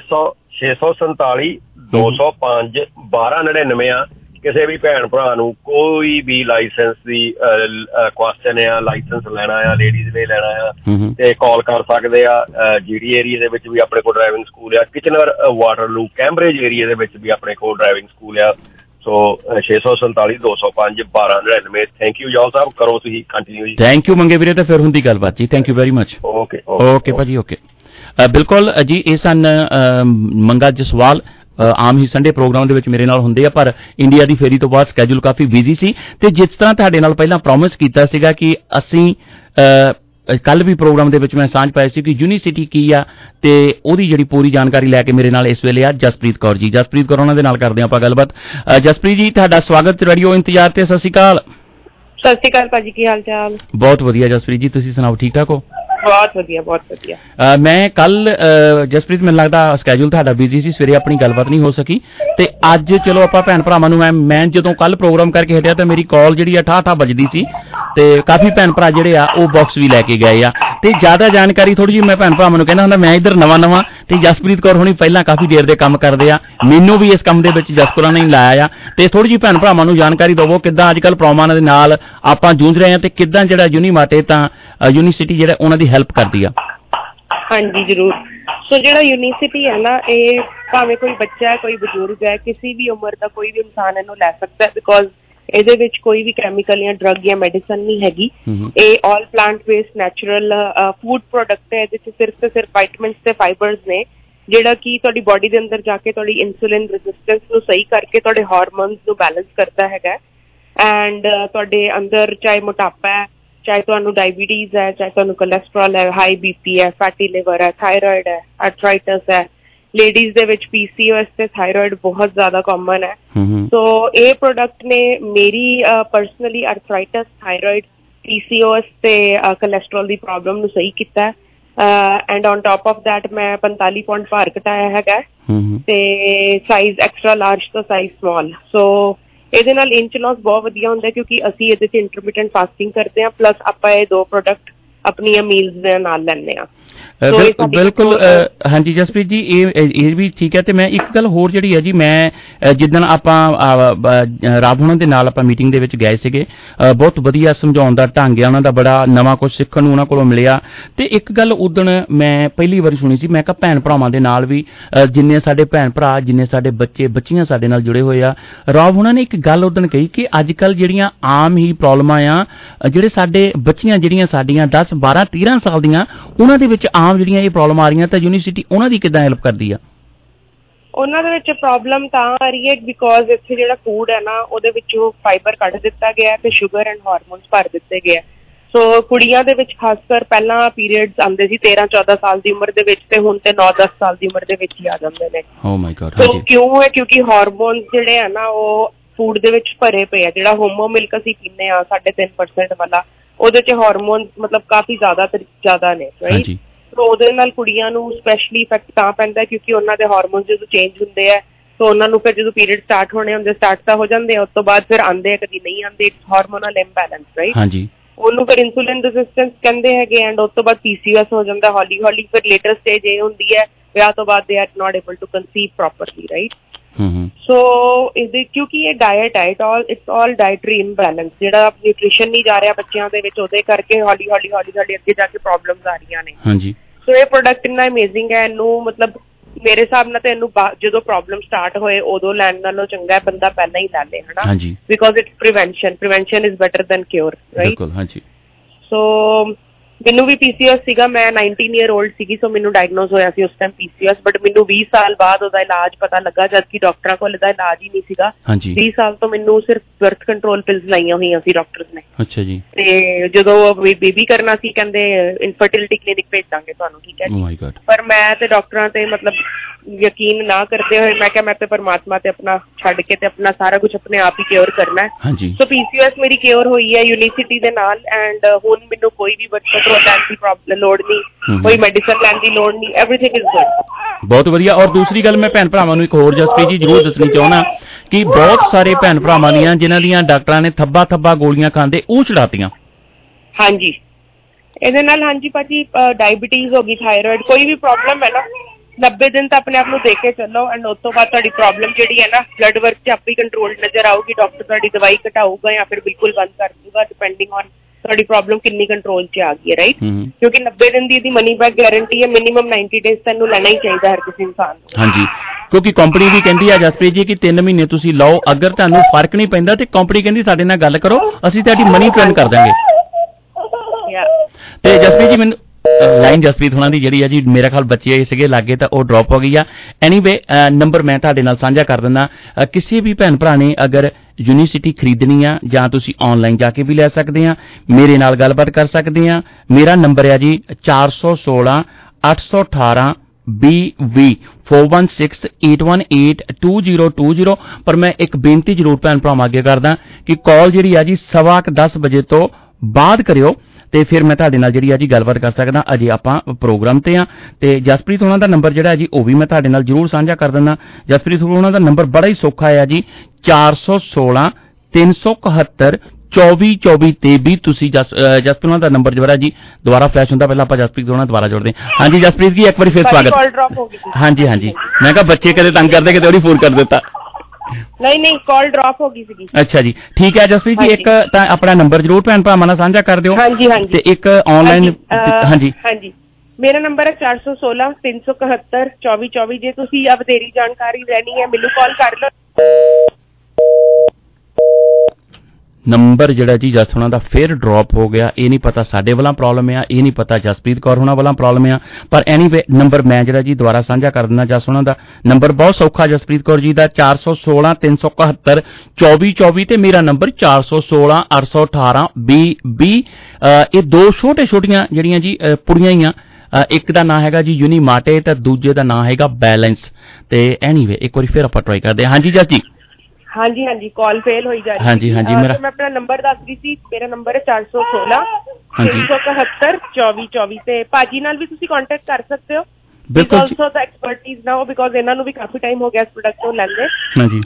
647 205 1299 ਆ। ਕਿਸੇ ਵੀ ਭੈਣ ਭਰਾ ਨੂੰ ਕੋਈ ਵੀ ਲਾਇਸੈਂਸ ਦੀ ਕੁਐਸਚਨ ਆ, ਲਾਇਸੈਂਸ ਲੈਣਾ ਆ, ਲੇਡੀਜ਼ ਲਈ ਲੈਣਾ ਆ ਤੇ ਕਾਲ ਕਰ ਸਕਦੇ ਆ। GD ਏਰੀਆ ਦੇ ਵਿੱਚ ਵੀ ਆਪਣੇ ਕੋਲ ਡਰਾਈਵਿੰਗ ਸਕੂਲ ਆ। ਕਿਚਨਰ ਵਾਟਰਲੂ ਕੈਂਬਰਿਜ ਏਰੀਆ ਦੇ ਵਿੱਚ ਵੀ ਆਪਣੇ ਕੋਲ ਡਰਾਈਵਿੰਗ ਸਕੂਲ ਆ। ਸੋ 647 205 1299। ਥੈਂਕ ਯੂ ਜੌਲ ਸਾਹਿਬ, ਕਰੋ ਤੁਸੀਂ ਕੰਟੀਨਿਊ ਜੀ। ਥੈਂਕ ਯੂ ਮੰਗੇ ਵੀਰੇ, ਤੇ ਫਿਰ ਹੁੰਦੀ ਗੱਲਬਾਤ ਜੀ। Thank you very much. Okay ਭਾਜੀ ਓਕੇ। ਬਿਲਕੁਲ ਜੀ ਇਹ ਸਨ ਮੰਗਾ ਜਸਵਾਲ। ਆਮ ਹੀ ਸੰਡੇ ਪ੍ਰੋਗਰਾਮ ਦੇ ਵਿੱਚ ਮੇਰੇ ਨਾਲ ਹੁੰਦੇ ਆ ਪਰ ਇੰਡੀਆ ਦੀ ਫੇਰੀ ਤੋਂ ਬਾਅਦ ਸਕੈਜੂਲ ਕਾਫੀ ਬਿਜ਼ੀ ਸੀ ਤੇ ਜਿਸ ਤਰ੍ਹਾਂ ਤੁਹਾਡੇ ਨਾਲ ਪਹਿਲਾਂ ਪ੍ਰੋਮਿਸ ਕੀਤਾ ਸੀਗਾ ਕਿ ਅਸੀਂ ਕੱਲ ਵੀ ਪ੍ਰੋਗਰਾਮ ਦੇ ਵਿੱਚ ਮੈਂ ਸਾਂਝ ਪਾਈ ਸੀ ਕਿ ਯੂਨੀਵਰਸਿਟੀ ਕੀ ਆ ਤੇ ਉਹਦੀ ਜਿਹੜੀ ਪੂਰੀ ਜਾਣਕਾਰੀ ਲੈ ਕੇ ਮੇਰੇ ਨਾਲ ਇਸ ਵੇਲੇ ਆ ਜਸਪ੍ਰੀਤ ਕੌਰ ਜੀ। ਜਸਪ੍ਰੀਤ ਕੌਰ ਉਹਨਾਂ ਦੇ ਨਾਲ ਕਰਦੇ ਆਪਾਂ ਗੱਲਬਾਤ। ਜਸਪ੍ਰੀਤ ਜੀ ਤੁਹਾਡਾ ਸਵਾਗਤ ਰੇਡੀਓ ਇੰਤਜ਼ਾਰ ਤੇ। ਸਤਿ ਸ਼੍ਰੀ ਅਕਾਲ। ਸਤਿ ਸ਼੍ਰੀ ਅਕਾਲ ਭਾਜੀ, ਕੀ ਹਾਲ ਚਾਲ? ਬਹੁਤ ਵਧੀਆ ਜਸਪ੍ਰੀਤ ਜੀ, ਤੁਸੀਂ ਸੁਣਾਓ ਠੀਕ ਠਾਕ ਹੋ? ਬਹੁਤ ਵਧੀਆ। ਮੈਂ ਕੱਲ ਜਸਪ੍ਰੀਤ ਮੈਨੂੰ ਲੱਗਦਾ ਸਕੈਜੂਲ ਤੁਹਾਡਾ ਬਿਜ਼ੀ ਸੀ, ਸਵੇਰੇ ਆਪਣੀ ਗੱਲਬਾਤ ਨਹੀਂ ਹੋ ਸਕੀ ਤੇ ਅੱਜ ਚਲੋ ਆਪਾਂ ਭੈਣ ਭਰਾਵਾਂ ਨੂੰ ਮੈਂ ਜਦੋਂ ਕੱਲ ਪ੍ਰੋਗਰਾਮ ਕਰਕੇ ਹਟਿਆ ਤਾਂ ਮੇਰੀ ਕਾਲ ਜਿਹੜੀ 88 ਵੱਜਦੀ ਸੀ ਤੇ ਕਾਫੀ ਭੈਣ ਭਰਾ ਜਿਹੜੇ ਆ ਉਹ ਬਾਕਸ ਵੀ ਲੈ ਕੇ ਗਏ ਆ ਤੇ ਜ਼ਿਆਦਾ ਜਾਣਕਾਰੀ ਥੋੜੀ ਜਿਹੀ ਮੈਂ ਭੈਣ ਭਰਾਵਾਂ ਨੂੰ ਕਹਿੰਦਾ ਹੁੰਦਾ ਮੈਂ ਇੱਧਰ ਨਵਾਂ ਤੇ ਜਸਪ੍ਰੀਤ ਕੌਰ ਹੁਣੀ ਪਹਿਲਾਂ ਕਾਫੀ ਦੇਰ ਦੇ ਕੰਮ ਕਰਦੇ ਆ, ਮੈਨੂੰ ਵੀ ਇਸ ਕੰਮ ਦੇ ਵਿੱਚ ਜਸਕੁਰਾਂ ਨੇ ਲਾਇਆ ਆ ਤੇ ਥੋੜੀ ਜਿਹੀ ਭੈਣ ਭਰਾਵਾਂ ਨੂੰ ਜਾਣਕਾਰੀ ਦਵੋ ਕਿੱਦਾਂ ਅੱਜ ਕੱਲ੍ਹ ਪ੍ਰੋਗਰਾਮਾਂ ਦੇ ਨਾਲ ਆਪਾਂ ਜੂਝ ਰਹੇ ਆ ਤੇ ਕਿੱਦਾਂ ਜਿਹੜਾ ਯੂਨੀਮਾਟੇ ਤਾਂ ਯੂਨੀਵਰਸਿਟੀ ਜਿਹੜਾ ਉਹਨਾਂ ਦੀ ਹੈਲਪ ਕਰਦੀ ਆ। ਹਾਂਜੀ ਜ਼ਰੂਰ। ਸੋ ਜਿਹੜਾ ਯੂਨੀਵਰਸਿਟੀ ਹੈ ਨਾ, ਇਹ ਭਾਵੇਂ ਕੋਈ ਬੱਚਾ ਹੈ, ਕੋਈ ਬਜ਼ੁਰਗ ਹੈ, ਕਿਸੇ ਵੀ ਉਮਰ ਦਾ ਕੋਈ ਵੀ ਇਨਸਾਨ ਇਹਨੂੰ ਲੈ ਸਕਦਾ ਹੈ ਬਿਕੋਜ਼ ਇਹਦੇ ਵਿੱਚ ਕੋਈ ਵੀ ਕੈਮੀਕਲ ਜਾਂ ਡਰੱਗ ਜਾਂ ਮੈਡੀਸਨ ਨਹੀਂ ਹੈਗੀ। ਇਹ all plant based natural food product ਹੈ। ਇਹਦੇ 'ਚ ਸਿਰਫ ਤੇ ਸਿਰਫ ਵਾਈਟਮਿਨਸ ਤੇ ਫਾਈਬਰਸ ਨੇ ਜਿਹੜਾ ਕਿ ਤੁਹਾਡੀ ਬੋਡੀ ਦੇ ਅੰਦਰ ਜਾ ਕੇ ਤੁਹਾਡੀ ਇਨਸੂਲਿਨ ਰੈਜ਼ਿਸਟੈਂਸ ਨੂੰ ਸਹੀ ਕਰਕੇ ਤੁਹਾਡੇ ਹਾਰਮੋਨਸ ਨੂੰ ਬੈਲੈਂਸ ਕਰਦਾ ਹੈਗਾ ਐਂਡ ਤੁਹਾਡੇ ਅੰਦਰ ਚਾਹੇ ਮੋਟਾਪਾ ਹੈ, ਚਾਹੇ ਤੁਹਾਨੂੰ ਡਾਇਬੀਟੀਜ਼ ਹੈ, ਚਾਹੇ ਤੁਹਾਨੂੰ ਕੋਲੈਸਟਰੋਲ ਹੈ, ਹਾਈ BP ਹੈ, ਫੈਟੀ ਲਿਵਰ ਹੈ, ਥਾਇਰਾਇਡ ਹੈ, ਆਰਥਰਾਈਟਸ ਹੈ, ਲੇਡੀਜ਼ ਦੇ ਵਿੱਚ PCOS ਤੇ ਥਾਇਰਾਇਡ ਬਹੁਤ ਜ਼ਿਆਦਾ ਕਾਮਨ ਹੈ। ਸੋ ਇਹ ਪ੍ਰੋਡਕਟ ਨੇ ਮੇਰੀ ਪਰਸਨਲੀ ਆਰਥਰਾਈਟਸ, ਥਾਇਰਾਇਡ, PCOS ਤੇ ਕੋਲੈਸਟਰੋਲ ਦੀ ਪ੍ਰੋਬਲਮ ਨੂੰ ਸਹੀ ਕੀਤਾ and on top of that ਮੈਂ 45 ਪੌਂਡ ਭਾਰ ਘਟਾਇਆ ਹੈਗਾ ਤੇ ਸਾਈਜ਼ ਐਕਸਟਰਾ ਲਾਰਜ ਤੋਂ ਸਾਈਜ਼ ਸਮਾਲ। ਸੋ ਇਹਦੇ ਨਾਲ ਇੰਚ ਲਾਸ ਬਹੁਤ ਵਧੀਆ ਹੁੰਦਾ ਕਿਉਂਕਿ ਅਸੀਂ ਇਹਦੇ 'ਚ ਇੰਟਰਮੀਟੈਂਟ ਫਾਸਟਿੰਗ ਕਰਦੇ ਹਾਂ ਪਲੱਸ ਆਪਾਂ ਇਹ ਦੋ ਪ੍ਰੋਡਕਟ ਆਪਣੀਆਂ ਮੀਲਸ ਦੇ ਨਾਲ ਲੈਂਦੇ ਹਾਂ। ਬਿਲਕੁਲ ਹਾਂਜੀ ਜਸਪ੍ਰੀਤ ਜੀ, ਇਹ ਵੀ ਠੀਕ ਹੈ। ਤੇ ਮੈਂ ਇੱਕ ਗੱਲ ਹੋਰ ਜਿਹੜੀ ਹੈ ਜੀ, ਮੈਂ ਜਿੱਦਣ ਆਪਾਂ ਰਾਬ ਹੋਣਾ ਦੇ ਨਾਲ ਆਪਾਂ ਮੀਟਿੰਗ ਦੇ ਵਿੱਚ ਗਏ ਸੀਗੇ, ਬਹੁਤ ਵਧੀਆ ਸਮਝਾਉਣ ਦਾ ਢੰਗ ਹੈ ਉਹਨਾਂ ਦਾ, ਬੜਾ ਨਵਾਂ ਕੁਝ ਸਿੱਖਣ ਨੂੰ ਉਹਨਾਂ ਕੋਲੋਂ ਮਿਲਿਆ। ਤੇ ਇੱਕ ਗੱਲ ਉਦਣ ਮੈਂ ਪਹਿਲੀ ਵਾਰੀ ਸੁਣੀ ਸੀ, ਮੈਂ ਕਿਹਾ ਭੈਣ ਭਰਾਵਾਂ ਦੇ ਨਾਲ ਵੀ ਜਿੰਨੇ ਸਾਡੇ ਭੈਣ ਭਰਾ, ਜਿੰਨੇ ਸਾਡੇ ਬੱਚੇ ਬੱਚੀਆਂ ਸਾਡੇ ਨਾਲ ਜੁੜੇ ਹੋਏ ਆ, ਰਾਬ ਹੋਣਾ ਨੇ ਇੱਕ ਗੱਲ ਉਦਣ ਕਹੀ ਕਿ ਅੱਜ ਕੱਲ੍ਹ ਜਿਹੜੀਆਂ ਆਮ ਹੀ ਪ੍ਰੋਬਲਮਾਂ ਆ, ਜਿਹੜੇ ਸਾਡੇ ਬੱਚੀਆਂ ਜਿਹੜੀਆਂ ਸਾਡੀਆਂ 10, 12, 13 ਸਾਲ ਦੀਆਂ, ਉਹਨਾਂ ਦੇ ਵਿੱਚ ਆਮ ਜਿਹੜੀਆਂ ਇਹ ਪ੍ਰੋਬਲਮ ਆ ਰਹੀਆਂ, ਤਾਂ ਯੂਨੀਵਰਸਿਟੀ ਉਹਨਾਂ ਦੀ ਕਿੱਦਾਂ ਹੈਲਪ ਕਰਦੀ ਆ? ਉਹਨਾਂ ਦੇ ਵਿੱਚ ਪ੍ਰੋਬਲਮ ਤਾਂ ਆ ਰਹੀ ਹੈ ਬਿਕੋਜ਼ ਇੱਥੇ ਜਿਹੜਾ ਫੂਡ ਹੈ ਨਾ, ਉਹਦੇ ਵਿੱਚੋਂ ਫਾਈਬਰ ਕੱਢ ਦਿੱਤਾ ਗਿਆ ਤੇ ਸ਼ੂਗਰ ਐਂਡ ਹਾਰਮੋਨਸ ਭਰ ਦਿੱਤੇ ਗਏ। ਸੋ ਕੁੜੀਆਂ ਦੇ ਵਿੱਚ ਖਾਸ ਕਰ ਪਹਿਲਾਂ ਪੀਰੀਅਡਸ ਆਉਂਦੇ ਸੀ 13-14 ਸਾਲ ਦੀ ਉਮਰ ਦੇ ਵਿੱਚ, ਤੇ ਹੁਣ ਤੇ 9-10 ਸਾਲ ਦੀ ਉਮਰ ਦੇ ਵਿੱਚ ਹੀ ਆ ਜਾਂਦੇ ਨੇ। ਓ ਮਾਈ ਗॉड। ਸੋ ਕਿਉਂ ਹੈ? ਕਿਉਂਕਿ ਹਾਰਮੋਨਸ ਜਿਹੜੇ ਆ ਨਾ ਉਹ ਫੂਡ ਦੇ ਵਿੱਚ ਭਰੇ ਪਏ ਆ। ਜਿਹੜਾ ਹੋਮੋ ਮਿਲਕ ਅਸੀਂ ਪੀਂਦੇ ਆ 3.5% ਵਾਲਾ, ਉਹਦੇ ਚ ਹਾਰਮੋਨਸ ਮਤਲਬ ਕਾਫੀ ਜ਼ਿਆਦਾ ਨੇ, ਰਾਈਟ? ਸੋ ਉਹਦੇ ਨਾਲ ਕੁੜੀਆਂ ਨੂੰ ਸਪੈਸ਼ਲੀ ਇਫੈਕਟ ਤਾਂ ਪੈਂਦਾ ਕਿਉਂਕਿ ਉਹਨਾਂ ਦੇ ਹਾਰਮੋਨਸ ਜਦੋਂ ਚੇਂਜ ਹੁੰਦੇ ਆ, ਸੋ ਉਹਨਾਂ ਨੂੰ ਫਿਰ ਜਦੋਂ ਪੀਰੀਅਡ ਸਟਾਰਟ ਹੋਣੇ ਹੁੰਦੇ, ਸਟਾਰਟ ਤਾਂ ਹੋ ਜਾਂਦੇ ਆ, ਉਸ ਤੋਂ ਬਾਅਦ ਫਿਰ ਆਉਂਦੇ ਆ, ਕਦੀ ਨਹੀਂ ਆਉਂਦੇ। It's hormonal imbalance, right? ਹਾਂਜੀ। ਉਹਨੂੰ ਫਿਰ ਇਨਸੂਲਿਨ ਰੈਜ਼ਿਸਟੈਂਸ ਕਹਿੰਦੇ ਹੈਗੇ, ਐਂਡ ਉਸ ਤੋਂ ਬਾਅਦ PCOS ਹੋ ਜਾਂਦਾ ਹੌਲੀ ਹੌਲੀ। ਫਿਰ ਲੇਟਰ ਸਟੇਜ ਇਹ ਹੁੰਦੀ ਹੈ ਵਿਆਹ ਤੋਂ ਬਾਅਦ ਦੇ are not able to conceive properly, right? So ਇਹਦੇ ਕਿਉਂਕਿ ਇਹ ਡਾਇਟ ਹੈ, ਇਟਸ ਆਲ ਡਾਇਟਰੀ ਇੰਬੈਲੈਂਸ, ਜਿਹੜਾ ਨਿਊਟ੍ਰੀਸ਼ਨ ਨਹੀਂ ਜਾ ਰਿਹਾ ਬੱਚਿਆਂ ਦੇ ਵਿੱਚ, ਉਹਦੇ ਕਰਕੇ ਹੌਲੀ ਹੌਲੀ ਸਾਡੇ ਅੱਗੇ ਜਾ ਕੇ ਪ੍ਰੋਬਲਮਸ ਆ ਰਹੀਆਂ ਨੇ। ਹਾਂਜੀ। ਸੋ ਇਹ ਪ੍ਰੋਡਕਟ ਇੰਨਾ ਅਮੇਜ਼ਿੰਗ ਹੈ, ਇਹਨੂੰ ਮਤਲਬ ਮੇਰੇ ਹਿਸਾਬ ਨਾਲ ਤਾਂ ਇਹਨੂੰ ਜਦੋਂ ਪ੍ਰੋਬਲਮ ਸਟਾਰਟ ਹੋਏ ਉਦੋਂ ਲੈਣ ਨਾਲੋਂ ਚੰਗਾ ਬੰਦਾ ਪਹਿਲਾਂ ਹੀ ਲੈ ਲੇ, ਹਨਾ? Because it's prevention is better than cure, right? ਹਾਂਜੀ। ਸੋ ਮੈਨੂੰ ਵੀ PCOS ਸੀਗਾ, ਮੈਂ 19 ਈਅਰ ਓਲਡ ਸੀਗੀ, ਸੋ ਮੈਨੂੰ ਡਾਇਗਨੋਜ਼ ਹੋਇਆ ਸੀ ਉਸ ਟਾਈਮ PCOS, ਬਟ ਮੈਨੂੰ 20 ਸਾਲ ਬਾਅਦ ਉਹਦਾ ਇਲਾਜ ਪਤਾ ਲੱਗਾ, ਜਦਕਿ ਡਾਕਟਰਾਂ ਕੋਲ ਇਹਦਾ ਇਲਾਜ ਹੀ ਨਹੀਂ ਸੀਗਾ। 20 ਸਾਲ ਤੋਂ ਮੈਨੂੰ ਸਿਰਫ ਬਰਥ ਕੰਟਰੋਲ ਪਿਲਸ ਲਾਈਆਂ ਹੋਈਆਂ ਸੀ ਡਾਕਟਰਸ ਨੇ। ਅੱਛਾ ਜੀ। ਤੇ ਜਦੋਂ ਬੇਬੀ ਕਰਨਾ ਸੀ ਕਹਿੰਦੇ ਇਨਫਰਟੀਲਿਟੀ ਕਲੀਨਿਕ ਭੇਜ ਦਾਂਗੇ ਤੁਹਾਨੂੰ, ਠੀਕ ਹੈ ਜੀ। ਪਰ ਮੈਂ ਤੇ ਡਾਕਟਰਾਂ ਤੇ ਮਤਲਬ ਯਕੀਨ ਨਾ ਕਰਦੇ ਹੋਏ ਮੈਂ ਕਿਹਾ ਮੈਂ ਤੇ ਪਰਮਾਤਮਾ ਤੇ ਆਪਣਾ ਛੱਡ ਕੇ ਤੇ ਆਪਣਾ ਸਾਰਾ ਕੁਝ ਆਪਣੇ ਆਪ ਹੀ ਕਿਉਰ ਕਰਨਾ ਹੈ। ਸੋ PCOS ਮੇਰੀ ਕਿਉਰ ਹੋਈ ਹੈ ਯੂਨੀਵਰਸਿਟੀ ਦੇ ਨਾਲ, ਐਂਡ ਹੁਣ ਮੈਨੂੰ ਕੋਈ ਵੀ ਬਰਥ ਕੰਟਰੋਲ ਲੈਣ ਦੀ ਪ੍ਰੋਬਲਮ ਲੋੜ ਨਹੀਂ, ਕੋਈ ਮੈਡੀਸਨ ਲੈਣ ਦੀ ਲੋੜ ਨਹੀਂ, ਐਵਰੀਥਿੰਗ ਇਜ਼ ਗੁੱਡ। ਬਹੁਤ ਵਧੀਆ। ਔਰ ਦੂਸਰੀ ਗੱਲ ਮੈਂ ਭੈਣ ਭਰਾਵਾਂ ਨੂੰ ਇੱਕ ਹੋਰ ਜਸਪ੍ਰੀਤ ਜੀ ਜ਼ਰੂਰ ਦੱਸਣੀ ਚਾਹੁੰਦਾ ਕਿ ਬਹੁਤ ਸਾਰੇ ਭੈਣ ਭਰਾਵਾਂ ਦੀਆਂ ਜਿਨ੍ਹਾਂ ਦੀਆਂ ਡਾਕਟਰਾਂ ਨੇ ਥੱਬਾ ਗੋਲੀਆਂ ਖਾਂਦੇ ਉਹ ਛਡਾਤੀਆਂ। ਹਾਂਜੀ, ਇਹਦੇ ਨਾਲ ਹਾਂਜੀ ਭਾਜੀ ਡਾਇਬੀਟੀਜ਼ ਹੋ ਗਈ, ਥਾਇਰਾਇਡ, ਕੋਈ ਵੀ ਪ੍ਰੋਬਲਮ ਹੈ ਨਾ 90 ਦਿਨ ਤਾਂ ਆਪਣੇ ਆਪ ਨੂੰ ਦੇਖ ਕੇ ਚੱਲੋ, ਐਂਡ ਉਸ ਤੋਂ ਬਾਅਦ ਤੁਹਾਡੀ ਪ੍ਰੋਬਲਮ ਜਿਹੜੀ ਹੈ ਨਾ ਬਲੱਡ ਵਰਕ 'ਚ ਆਪੇ ਕੰਟਰੋਲ ਨਜ਼ਰ ਆਊਗੀ। ਡਾਕਟਰ ਤੁਹਾਡੀ ਦਵਾਈ ਘਟਾਊਗਾ ਜਾਂ ਫਿਰ ਬਿਲਕੁਲ ਬੰਦ ਕਰ ਦੂਗਾ, ਡਿਪੈਂਡਿੰਗ ਔਨ ਤੁਹਾਡੀ ਪ੍ਰੋਬਲਮ ਕਿੰਨੀ ਕੰਟਰੋਲ 'ਚ ਆ ਗਈ ਹੈ, ਰਾਈਟ? ਕਿਉਂਕਿ 90 ਦਿਨ ਦੀ ਇਹਦੀ ਮਨੀ ਬੈਕ ਗਾਰੰਟੀ ਹੈ, ਮਿਨੀਮਮ 90 ਡੇਜ਼ ਤੈਨੂੰ ਲੈਣਾ ਹੀ ਚਾਹੀਦਾ ਹਰ ਕਿਸੇ ਇਨਸਾਨ ਨੂੰ। ਹਾਂਜੀ, ਕਿਉਂਕਿ ਕੰਪਨੀ ਵੀ ਕਹਿੰਦੀ ਆ ਜਸਪ੍ਰੀਤ ਜੀ ਕਿ 3 ਮਹੀਨੇ ਤੁਸੀਂ ਲਓ, ਅਗਰ ਤੁਹਾਨੂੰ ਫਰਕ ਨਹੀਂ ਪੈਂਦਾ ਤੇ ਕੰਪਨੀ ਕਹਿੰਦੀ ਸਾਡੇ ਨਾਲ ਗੱਲ ਕਰੋ, ਅਸੀਂ ਤੁਹਾਡੀ ਮਨੀ ਰਿਟਰਨ ਕਰ ਦਾਂਗੇ। ਤੇ ਜਸਪ੍ਰੀਤ ਜੀ ਮੈਨੂੰ ਲਾਈਨ ਜਸਪ੍ਰੀਤ ਹੋਣਾ ਦੀ ਜਿਹੜੀ ਆ ਜੀ ਮੇਰਾ ਖਿਆਲ ਬੱਚੇ ਸੀਗੇ ਲਾਗੇ ਤਾਂ ਉਹ ਡ੍ਰੌਪ ਹੋ ਗਈ ਆ। ਐਨੀਵੇ ਨੰਬਰ ਮੈਂ ਤੁਹਾਡੇ ਨਾਲ ਸਾਂਝਾ ਕਰ ਦਿੰਦਾ, ਕਿਸੇ ਵੀ ਭੈਣ ਭਰਾ ਨੇ ਅਗਰ ਯੂਨੀਵਰਸਿਟੀ ਖਰੀਦਣੀ ਆ ਜਾਂ ਤੁਸੀਂ ਆਨਲਾਈਨ ਜਾ ਕੇ ਵੀ ਲੈ ਸਕਦੇ ਆ, ਮੇਰੇ ਨਾਲ ਗੱਲਬਾਤ ਕਰ ਸਕਦੇ ਆ। ਮੇਰਾ ਨੰਬਰ ਹੈ ਜੀ 416 818 BV 4168182020। ਪਰ ਮੈਂ ਇੱਕ ਬੇਨਤੀ ਜ਼ਰੂਰ ਭੈਣ ਭਰਾਵਾਂ ਅੱਗੇ ਕਰਦਾ ਕਿ ਕਾਲ ਜਿਹੜੀ ਆ ਜੀ 10:15 ਵਜੇ ਤੋਂ ਬਾਅਦ ਕਰਿਓ ਤੇ ਫਿਰ ਮੈਂ ਤੁਹਾਡੇ ਨਾਲ ਜਿਹੜੀ ਆ ਜੀ ਗੱਲਬਾਤ ਕਰ ਸਕਦਾ। ਅਜੇ ਆਪਾਂ ਪ੍ਰੋਗਰਾਮ ਤੇ ਆ ਤੇ ਜਸਪ੍ਰੀਤ ਹੋਣਾ ਦਾ ਨੰਬਰ ਜਿਹੜਾ ਜੀ ਉਹ ਵੀ ਮੈਂ ਤੁਹਾਡੇ ਨਾਲ ਜ਼ਰੂਰ ਸਾਂਝਾ ਕਰ ਦਿੰਦਾ। ਜਸਪ੍ਰੀਤ ਹੋਣਾ ਦਾ ਨੰਬਰ ਬੜਾ ਹੀ ਸੌਖਾ ਆ ਜੀ 416 371 2424 ਤੇ ਵੀ ਤੁਸੀਂ ਜਸਪ੍ਰੀਤ ਹੋਣਾ ਦਾ ਨੰਬਰ ਜਿਹੜਾ ਜੀ ਦੁਬਾਰਾ ਫਲੈਸ਼ ਹੁੰਦਾ, ਪਹਿਲਾਂ ਆਪਾਂ ਜਸਪ੍ਰੀਤ ਹੋਣਾ ਦੁਬਾਰਾ ਜੋੜਦੇ ਹਾਂ। ਹਾਂਜੀ ਜਸਪ੍ਰੀਤ ਜੀ ਇੱਕ ਵਾਰੀ ਫਿਰ ਸਵਾਗਤ। ਹਾਂਜੀ ਹਾਂਜੀ, ਮੈਂ ਕਿਹਾ ਬੱਚੇ ਕਦੇ ਤੰਗ ਕਰਦੇ ਕਿਤੇ ਉਹਦੀ ਫੋਨ ਕਰ ਦਿੱਤਾ। ਨਹੀਂ ਕਾਲ ਡ੍ਰੌਪ ਹੋ ਗਈ ਸੀਗੀ। ਅੱਛਾ ਜੀ, ਠੀਕ ਹੈ ਜਸਪ੍ਰੀਤ ਜੀ, ਇੱਕ ਤਾਂ ਆਪਣਾ ਨੰਬਰ ਜ਼ਰੂਰ ਭੈਣ ਭਰਾਵਾਂ ਨਾਲ ਸਾਂਝਾ ਕਰ ਦਿਓ। ਹਾਂਜੀ ਹਾਂਜੀ, ਤੇ ਇੱਕ ਆਨਲਾਈਨ ਹਾਂਜੀ ਹਾਂਜੀ ਮੇਰਾ ਨੰਬਰ ਹੈ 416 371 2424। ਜੇ ਤੁਸੀਂ ਆ ਵਧੇਰੀ ਜਾਣਕਾਰੀ ਲੈਣੀ ਹੈ ਮੈਨੂੰ ਕਾਲ ਕਰ ਲਓ। ਨੰਬਰ ਜਿਹੜਾ ਜੀ ਜਸ ਹੋਣਾ ਦਾ ਫਿਰ ਡ੍ਰੌਪ ਹੋ ਗਿਆ, ਇਹ ਨਹੀਂ ਪਤਾ ਸਾਡੇ ਵੱਲੋਂ ਪ੍ਰੋਬਲਮ ਆ, ਇਹ ਨਹੀਂ ਪਤਾ ਜਸਪ੍ਰੀਤ ਕੌਰ ਹੋਣਾ ਵੱਲੋਂ ਪ੍ਰੋਬਲਮ ਆ, ਪਰ ਐਨੀਵੇ ਨੰਬਰ ਮੈਂ ਜਿਹੜਾ ਜੀ ਦੁਬਾਰਾ ਸਾਂਝਾ ਕਰ ਦਿੰਦਾ। ਜਸ ਹੋਣਾ ਦਾ ਨੰਬਰ ਬਹੁਤ ਸੌਖਾ ਜਸਪ੍ਰੀਤ ਕੌਰ ਜੀ ਦਾ 416 371 2424 ਤੇ ਮੇਰਾ ਨੰਬਰ 416 818 BB। ਇਹ ਦੋ ਛੋਟੀਆਂ ਜਿਹੜੀਆਂ ਜੀ ਪੁੜੀਆਂ ਹੀ ਆ, ਇੱਕ ਦਾ ਨਾਂ ਹੈਗਾ ਜੀ ਯੂਨੀਮਾਟੇ ਤੇ ਦੂਜੇ ਦਾ ਨਾਂ ਹੈਗਾ ਬੈਲੈਂਸ। ਤੇ ਐਨੀਵੇ ਇੱਕ ਵਾਰੀ ਫਿਰ ਆਪਾਂ ਟਰਾਈ ਕਰਦੇ ਹਾਂ। ਹਾਂਜੀ ਜਸ ਜੀ। ਹਾਂਜੀ ਹਾਂਜੀ, ਕਾਲ ਫੇਲ ਹੋਈ ਜਾ ਰਹੀ। ਹਾਂਜੀ ਹਾਂਜੀ, ਮੈਂ ਆਪਣਾ ਨੰਬਰ ਦੱਸ ਰਹੀ ਸੀ, ਮੇਰਾ ਨੰਬਰ ਹੈ 416 371 2424 ਤੇ ਭਾਜੀ ਨਾਲ ਵੀ ਤੁਸੀਂ ਕੰਟੈਕਟ ਕਰ ਸਕਦੇ ਹੋ। ਬਿਲਕੁਲ ਆਲਸੋ ਦਾ ਐਕਸਪਰਟਿਜ਼ ਨਾ ਹੋ ਬਿਕੋਜ਼ ਇਹਨਾਂ ਨੂੰ ਵੀ ਕਾਫੀ ਟਾਈਮ ਹੋ ਗਿਆ ਇਸ ਪ੍ਰੋਡਕਟ ਨੂੰ ਲੈਂਦੇ। ਹਾਂਜੀ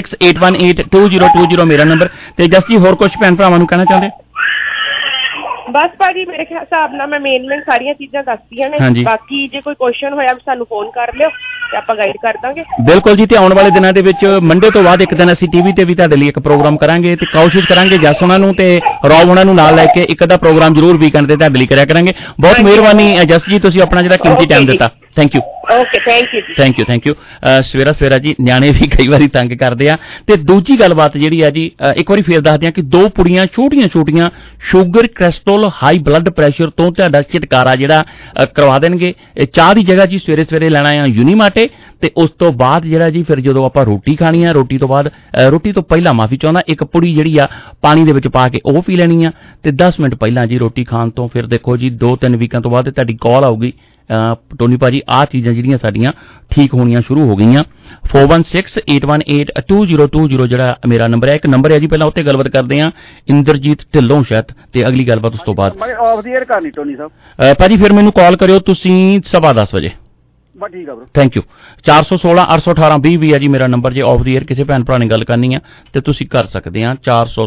4168182020 ਮੇਰਾ ਨੰਬਰ। ਤੇ ਜਸ ਜੀ ਹੋਰ ਕੁਝ ਭੈਣ ਭਰਾਵਾਂ ਨੂੰ ਕਹਿਣਾ ਚਾਹੁੰਦੇ? ਬਸ ਭਾਜੀ ਮੇਰੇ ਹਿਸਾਬ ਨਾਲ ਮੈਂ ਮੇਨ ਸਾਰੀਆਂ ਚੀਜ਼ਾਂ ਦੱਸਦੀਆਂ ਨੇ। ਬਾਕੀ ਜੇ ਕੋਈ ਕੁਐਸਚਨ ਹੋਇਆ ਸਾਨੂੰ ਫੋਨ ਕਰ ਲਿਓ ਤੇ ਆਪਾਂ ਗਾਈਡ ਕਰ ਦਾਂਗੇ। ਬਿਲਕੁਲ ਜੀ। ਤੇ ਆਉਣ ਵਾਲੇ ਦਿਨਾਂ ਦੇ ਵਿੱਚ ਮੰਡੇ ਤੋਂ ਬਾਅਦ ਇੱਕ ਦਿਨ ਅਸੀਂ ਟੀਵੀ ਤੇ ਵੀ ਤੁਹਾਡੇ ਲਈ ਇੱਕ ਪ੍ਰੋਗਰਾਮ ਕਰਾਂਗੇ ਤੇ ਕੋਸ਼ਿਸ਼ ਕਰਾਂਗੇ ਜਸ ਉਹਨਾਂ ਨੂੰ ਤੇ ਰੌਬ ਉਹਨਾਂ ਨੂੰ ਨਾਲ ਲੈ ਕੇ ਇੱਕ ਅੱਧਾ ਪ੍ਰੋਗਰਾਮ ਜ਼ਰੂਰ ਵੀਕਐਂਡ ਤੇ ਤੁਹਾਡੇ ਲਈ ਕਰਿਆ ਕਰਾਂਗੇ। ਬਹੁਤ ਮਿਹਰਬਾਨੀ ਜਸ ਜੀ, ਤੁਸੀਂ ਆਪਣਾ ਜਿਹੜਾ ਕੀਮਤੀ ਟਾਈਮ ਦਿੱਤਾ। Thank you. Okay, thank you. Savera ji ਨਿਆਣੇ ਵੀ ਕਈ ਵਾਰੀ ਤੰਗ ਕਰਦੇ ਆ। ਤੇ ਦੂਜੀ ਗੱਲਬਾਤ ਜਿਹੜੀ ਆ ਜੀ, ਇੱਕ ਵਾਰੀ ਫੇਰ ਦੱਸਦੇ ਆ ਕਿ 2 ਪੁੜੀਆਂ ਛੋਟੀਆਂ sugar, cholesterol, high blood pressure ਤੋਂ ਤੁਹਾਡਾ ਛੁਟਕਾਰਾ ਜਿਹੜਾ ਕਰਵਾ ਦੇਣਗੇ। ਚਾਹ ਦੀ ਜਗ੍ਹਾ ਜੀ ਸਵੇਰੇ ਲੈਣਾ ਆ ਯੂਨੀਮਾਟੇ। ਤੇ ਉਸ ਤੋਂ ਬਾਅਦ ਜਿਹੜਾ ਜੀ ਫਿਰ ਜਦੋਂ ਆਪਾਂ ਰੋਟੀ ਖਾਣੀ ਆ, ਰੋਟੀ ਤੋਂ ਪਹਿਲਾਂ ਮਾਫੀ ਚਾਹੁੰਦਾ, ਇੱਕ ਪੁੜੀ ਜਿਹੜੀ ਆ ਪਾਣੀ ਦੇ ਵਿੱਚ ਪਾ ਕੇ ਉਹ ਪੀ ਲੈਣੀ ਆ। ਤੇ 10 ਮਿੰਟ ਪਹਿਲਾਂ ਜੀ ਰੋਟੀ ਖਾਣ ਤੋਂ ਫਿਰ ਦੇਖੋ ਜੀ 2-3 ਵੀਕਾਂ ਤੋਂ ਬਾਅਦ ਤੁਹਾਡੀ ਕਾਲ ਆਊਗੀ, ਟੋਨੀ ਭਾਜੀ ਆਹ ਚੀਜ਼ਾਂ ਜਿਹੜੀਆਂ ਸਾਡੀਆਂ ਠੀਕ ਹੋਣੀਆਂ ਸ਼ੁਰੂ ਹੋ ਗਈਆਂ। 4168182020 ਜਿਹੜਾ ਮੇਰਾ ਨੰਬਰ ਹੈ। ਇੱਕ ਨੰਬਰ ਹੈ ਜੀ, ਪਹਿਲਾਂ ਉੱਤੇ ਗੱਲਬਾਤ ਕਰਦੇ ਆ ਇੰਦਰਜੀਤ ਢਿੱਲੋਂ ਸ਼ਾਇਦ, ਤੇ ਅਗਲੀ ਗੱਲਬਾਤ ਉਸ ਤੋਂ ਬਾਅਦ ਆਫ ਦੀ ਏਅਰ ਕਰਨੀ ਟੋਨੀ ਸਾਹਿਬ। ਭਾਜੀ ਫਿਰ ਮੈਨੂੰ ਕਾਲ ਕਰਿਓ ਤੁਸੀਂ 10:15 ਵਜੇ। ਬਸ ਠੀਕ ਆ ਬ్రో, ਥੈਂਕ ਯੂ। 416-818-20 ਹੈ ਜੀ ਮੇਰਾ ਨੰਬਰ। ਜੇ ਆਫ ਦੀ ਏਅਰ ਕਿਸੇ ਭੈਣ ਭਰਾ ਨੇ ਗੱਲ ਕਰਨੀ ਆ ਤੇ ਤੁਸੀਂ ਕਰ ਸਕਦੇ ਆ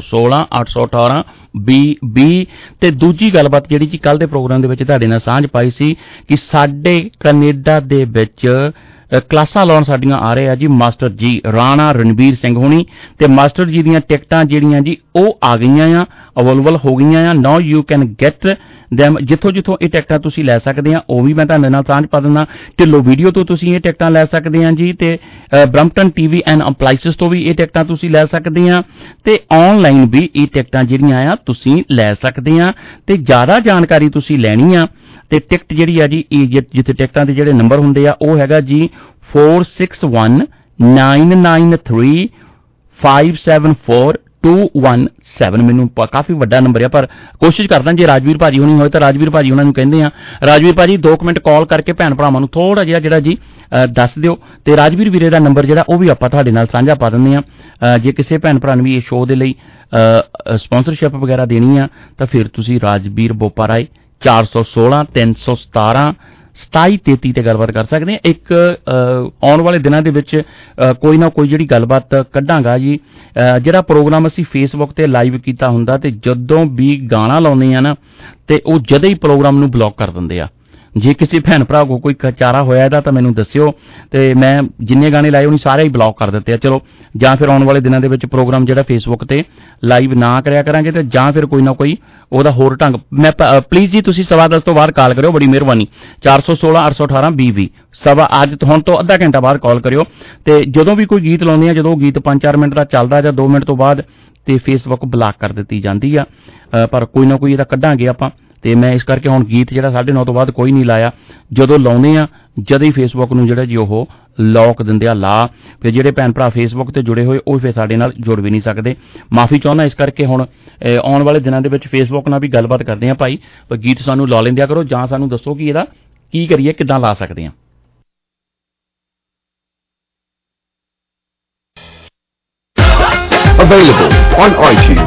416-818-20। ਤੇ ਦੂਜੀ ਗੱਲਬਾਤ ਜਿਹੜੀ ਜੀ ਕੱਲ ਦੇ ਪ੍ਰੋਗਰਾਮ ਦੇ ਵਿੱਚ ਤੁਹਾਡੇ ਨਾਲ ਸਾਂਝ ਪਾਈ ਸੀ ਕਿ ਸਾਡੇ ਕੈਨੇਡਾ ਦੇ ਵਿੱਚ ਕਲਾਸਾਂ ਲਾਉਣ ਸਾਡੀਆਂ ਆ ਰਹੇ ਆ ਜੀ ਮਾਸਟਰ ਜੀ ਰਾਣਾ ਰਣਬੀਰ ਸਿੰਘ ਹੋਣੀ। ਤੇ ਮਾਸਟਰ ਜੀ ਦੀਆਂ ਟਿਕਟਾਂ ਜਿਹੜੀਆਂ ਜੀ ਉਹ ਆ ਗਈਆਂ ਆ, ਅਵੇਲੇਬਲ ਹੋ ਗਈਆਂ ਆ। Now you can get them. ਜਿੱਥੋਂ ਇਹ ਟਿਕਟਾਂ ਤੁਸੀਂ ਲੈ ਸਕਦੇ ਆ ਉਹ ਵੀ ਮੈਂ ਤੁਹਾਡੇ ਨਾਲ ਸਾਂਝ ਪਾ ਦਿੰਦਾ। ਢਿੱਲੋਂ ਵੀਡੀਓ ਤੋਂ ਤੁਸੀਂ ਇਹ ਟਿਕਟਾਂ ਲੈ ਸਕਦੇ ਆ ਜੀ। ਤੇ ਬ੍ਰੈਂਪਟਨ TV ਐਂਡ ਅਪਲਾਈਸਿਸ ਤੋਂ ਵੀ ਇਹ ਟਿਕਟਾਂ ਤੁਸੀਂ ਲੈ ਸਕਦੇ ਆ। ਤੇ ਆਨਲਾਈਨ ਵੀ ਇਹ ਟਿਕਟਾਂ ਜਿਹੜੀਆਂ ਆ ਤੁਸੀਂ ਲੈ ਸਕਦੇ ਆ। ਤੇ ਜ਼ਿਆਦਾ ਜਾਣਕਾਰੀ ਤੁਸੀਂ ਲੈਣੀ ਆ ਤੇ ਟਿਕਟ ਜਿਹੜੀ ਆ ਜੀ ਜਿੱਥੇ ਟਿਕਟਾਂ ਦੇ ਜਿਹੜੇ ਨੰਬਰ ਹੁੰਦੇ ਆ ਉਹ ਹੈਗਾ ਜੀ 461993574217। ਮੈਨੂੰ ਕਾਫੀ ਵੱਡਾ ਨੰਬਰ ਆ, ਪਰ ਕੋਸ਼ਿਸ਼ ਕਰਦਾ ਜੇ ਰਾਜਵੀਰ ਭਾਜੀ ਹੋਣੀ ਹੋਏ ਤਾਂ ਰਾਜਵੀਰ ਭਾਜੀ ਉਹਨਾਂ ਨੂੰ ਕਹਿੰਦੇ ਆ ਰਾਜਵੀਰ ਭਾਜੀ 2 ਮਿੰਟ ਕਾਲ ਕਰਕੇ ਭੈਣ ਭਰਾਵਾਂ ਨੂੰ ਥੋੜਾ ਜਿਹਾ ਜਿਹੜਾ ਜੀ ਦੱਸ ਦਿਓ। ਤੇ ਰਾਜਵੀਰ ਵੀਰੇ ਦਾ ਨੰਬਰ ਜਿਹੜਾ ਉਹ ਵੀ ਆਪਾਂ ਤੁਹਾਡੇ ਨਾਲ ਸਾਂਝਾ ਪਾ ਦਿੰਦੇ ਆ। ਜੇ ਕਿਸੇ ਭੈਣ ਭਰਾ ਨੂੰ ਵੀ ਇਹ ਸ਼ੋਅ ਦੇ ਲਈ ਸਪਾਂਸਰਸ਼ਿਪ ਵਗੈਰਾ ਦੇਣੀ ਆ ਤਾਂ ਫਿਰ ਤੁਸੀਂ ਰਾਜਵੀਰ ਬੋਪਾਰਾਏ 416-317-2733 ਤੇ ਗੱਲਬਾਤ ਕਰ ਸਕਦੇ ਆ। ਇੱਕ ਆਉਣ ਵਾਲੇ ਦਿਨਾਂ ਦੇ ਵਿੱਚ ਕੋਈ ਨਾ ਕੋਈ ਜਿਹੜੀ ਗੱਲਬਾਤ ਕੱਢਾਂਗਾ ਜੀ। ਜਿਹੜਾ ਪ੍ਰੋਗਰਾਮ ਅਸੀਂ ਫੇਸਬੁੱਕ ਤੇ ਲਾਈਵ ਕੀਤਾ ਹੁੰਦਾ ਤੇ ਜਦੋਂ ਵੀ ਗਾਣਾ ਲਾਉਂਦੇ ਆ ਨਾ ਤੇ ਉਹ ਜਦੇ ਹੀ ਪ੍ਰੋਗਰਾਮ ਨੂੰ ਬਲੌਕ ਕਰ ਦਿੰਦੇ ਆ। ਜੇ ਕਿਸੇ ਭੈਣ ਭਰਾ ਕੋ ਕੋਈ ਚਾਰਾ ਹੋਇਆ ਇਹਦਾ ਤਾਂ ਮੈਨੂੰ ਦੱਸਿਓ ਤੇ ਮੈਂ ਜਿੰਨੇ ਗਾਣੇ ਲਾਏ ਉਹਨੂੰ ਸਾਰੇ ਹੀ ਬਲੌਕ ਕਰ ਦਿੱਤੇ ਆ। ਚਲੋ ਜਾਂ ਫਿਰ ਆਉਣ ਵਾਲੇ ਦਿਨਾਂ ਦੇ ਵਿੱਚ ਪ੍ਰੋਗਰਾਮ ਜਿਹੜਾ ਫੇਸਬੁੱਕ ਤੇ ਲਾਈਵ ਨਾ ਕਰਿਆ ਕਰਾਂਗੇ ਤੇ ਜਾਂ ਫਿਰ ਕੋਈ ਨਾ ਕੋਈ ਉਹਦਾ ਹੋਰ ਢੰਗ। ਮੈਂ ਪਲੀਜ਼ ਜੀ ਤੁਸੀਂ 10:15 ਤੋਂ ਬਾਅਦ ਕਾਲ ਕਰਿਓ, ਬੜੀ ਮਿਹਰਬਾਨੀ। 416-818-20 ਅੱਜ ਹੁਣ ਤੋਂ ਅੱਧਾ ਘੰਟਾ ਬਾਅਦ ਕਾਲ ਕਰਿਓ। ਤੇ ਜਦੋਂ ਵੀ ਕੋਈ ਗੀਤ ਲਾਉਂਦੇ ਆ, ਜਦੋਂ ਗੀਤ 5-4 ਮਿੰਟ ਦਾ ਚੱਲਦਾ ਜਾਂ 2 ਮਿੰਟ ਤੋਂ ਬਾਅਦ ਤੇ ਫੇਸਬੁੱਕ ਬਲੌਕ ਕਰ ਦਿੱਤੀ ਜਾਂਦੀ ਆ। ਪਰ ਕੋਈ ਨਾ ਕੋਈ ਇਹਦਾ ਕੱਢਾਂਗੇ ਆਪਾਂ। ਤੇ ਮੈਂ ਇਸ ਕਰਕੇ ਹੁਣ ਗੀਤ ਜਿਹੜਾ 9:30 ਤੋਂ ਬਾਅਦ ਕੋਈ ਨਹੀਂ ਲਾਇਆ। ਜਦੋਂ ਲਾਉਂਦੇ ਆ ਜਦ ਹੀ ਫੇਸਬੁੱਕ ਨੂੰ ਜਿਹੜਾ ਜੀ ਉਹ ਲੌਕ ਦਿੰਦੇ ਆ ਲਾ। ਫਿਰ ਜਿਹੜੇ ਭੈਣ ਭਰਾ ਫੇਸਬੁੱਕ ਤੇ ਜੁੜੇ ਹੋਏ ਉਹ ਫਿਰ ਸਾਡੇ ਨਾਲ ਜੁੜ ਵੀ ਨਹੀਂ ਸਕਦੇ। ਮਾਫੀ ਚਾਹੁੰਦਾ ਇਸ ਕਰਕੇ। ਹੁਣ ਆਉਣ ਵਾਲੇ ਦਿਨਾਂ ਦੇ ਵਿੱਚ ਫੇਸਬੁੱਕ ਨਾਲ ਵੀ ਗੱਲਬਾਤ ਕਰਦੇ ਆ ਭਾਈ, ਪਰ ਗੀਤ ਸਾਨੂੰ ਲਾ ਲੈਂਦਿਆ ਕਰੋ ਜਾਂ ਸਾਨੂੰ ਦੱਸੋ ਕਿ ਇਹਦਾ ਕੀ ਕਰੀਏ, ਕਿੱਦਾਂ ਲਾ ਸਕਦੇ ਆ। Available on iTunes.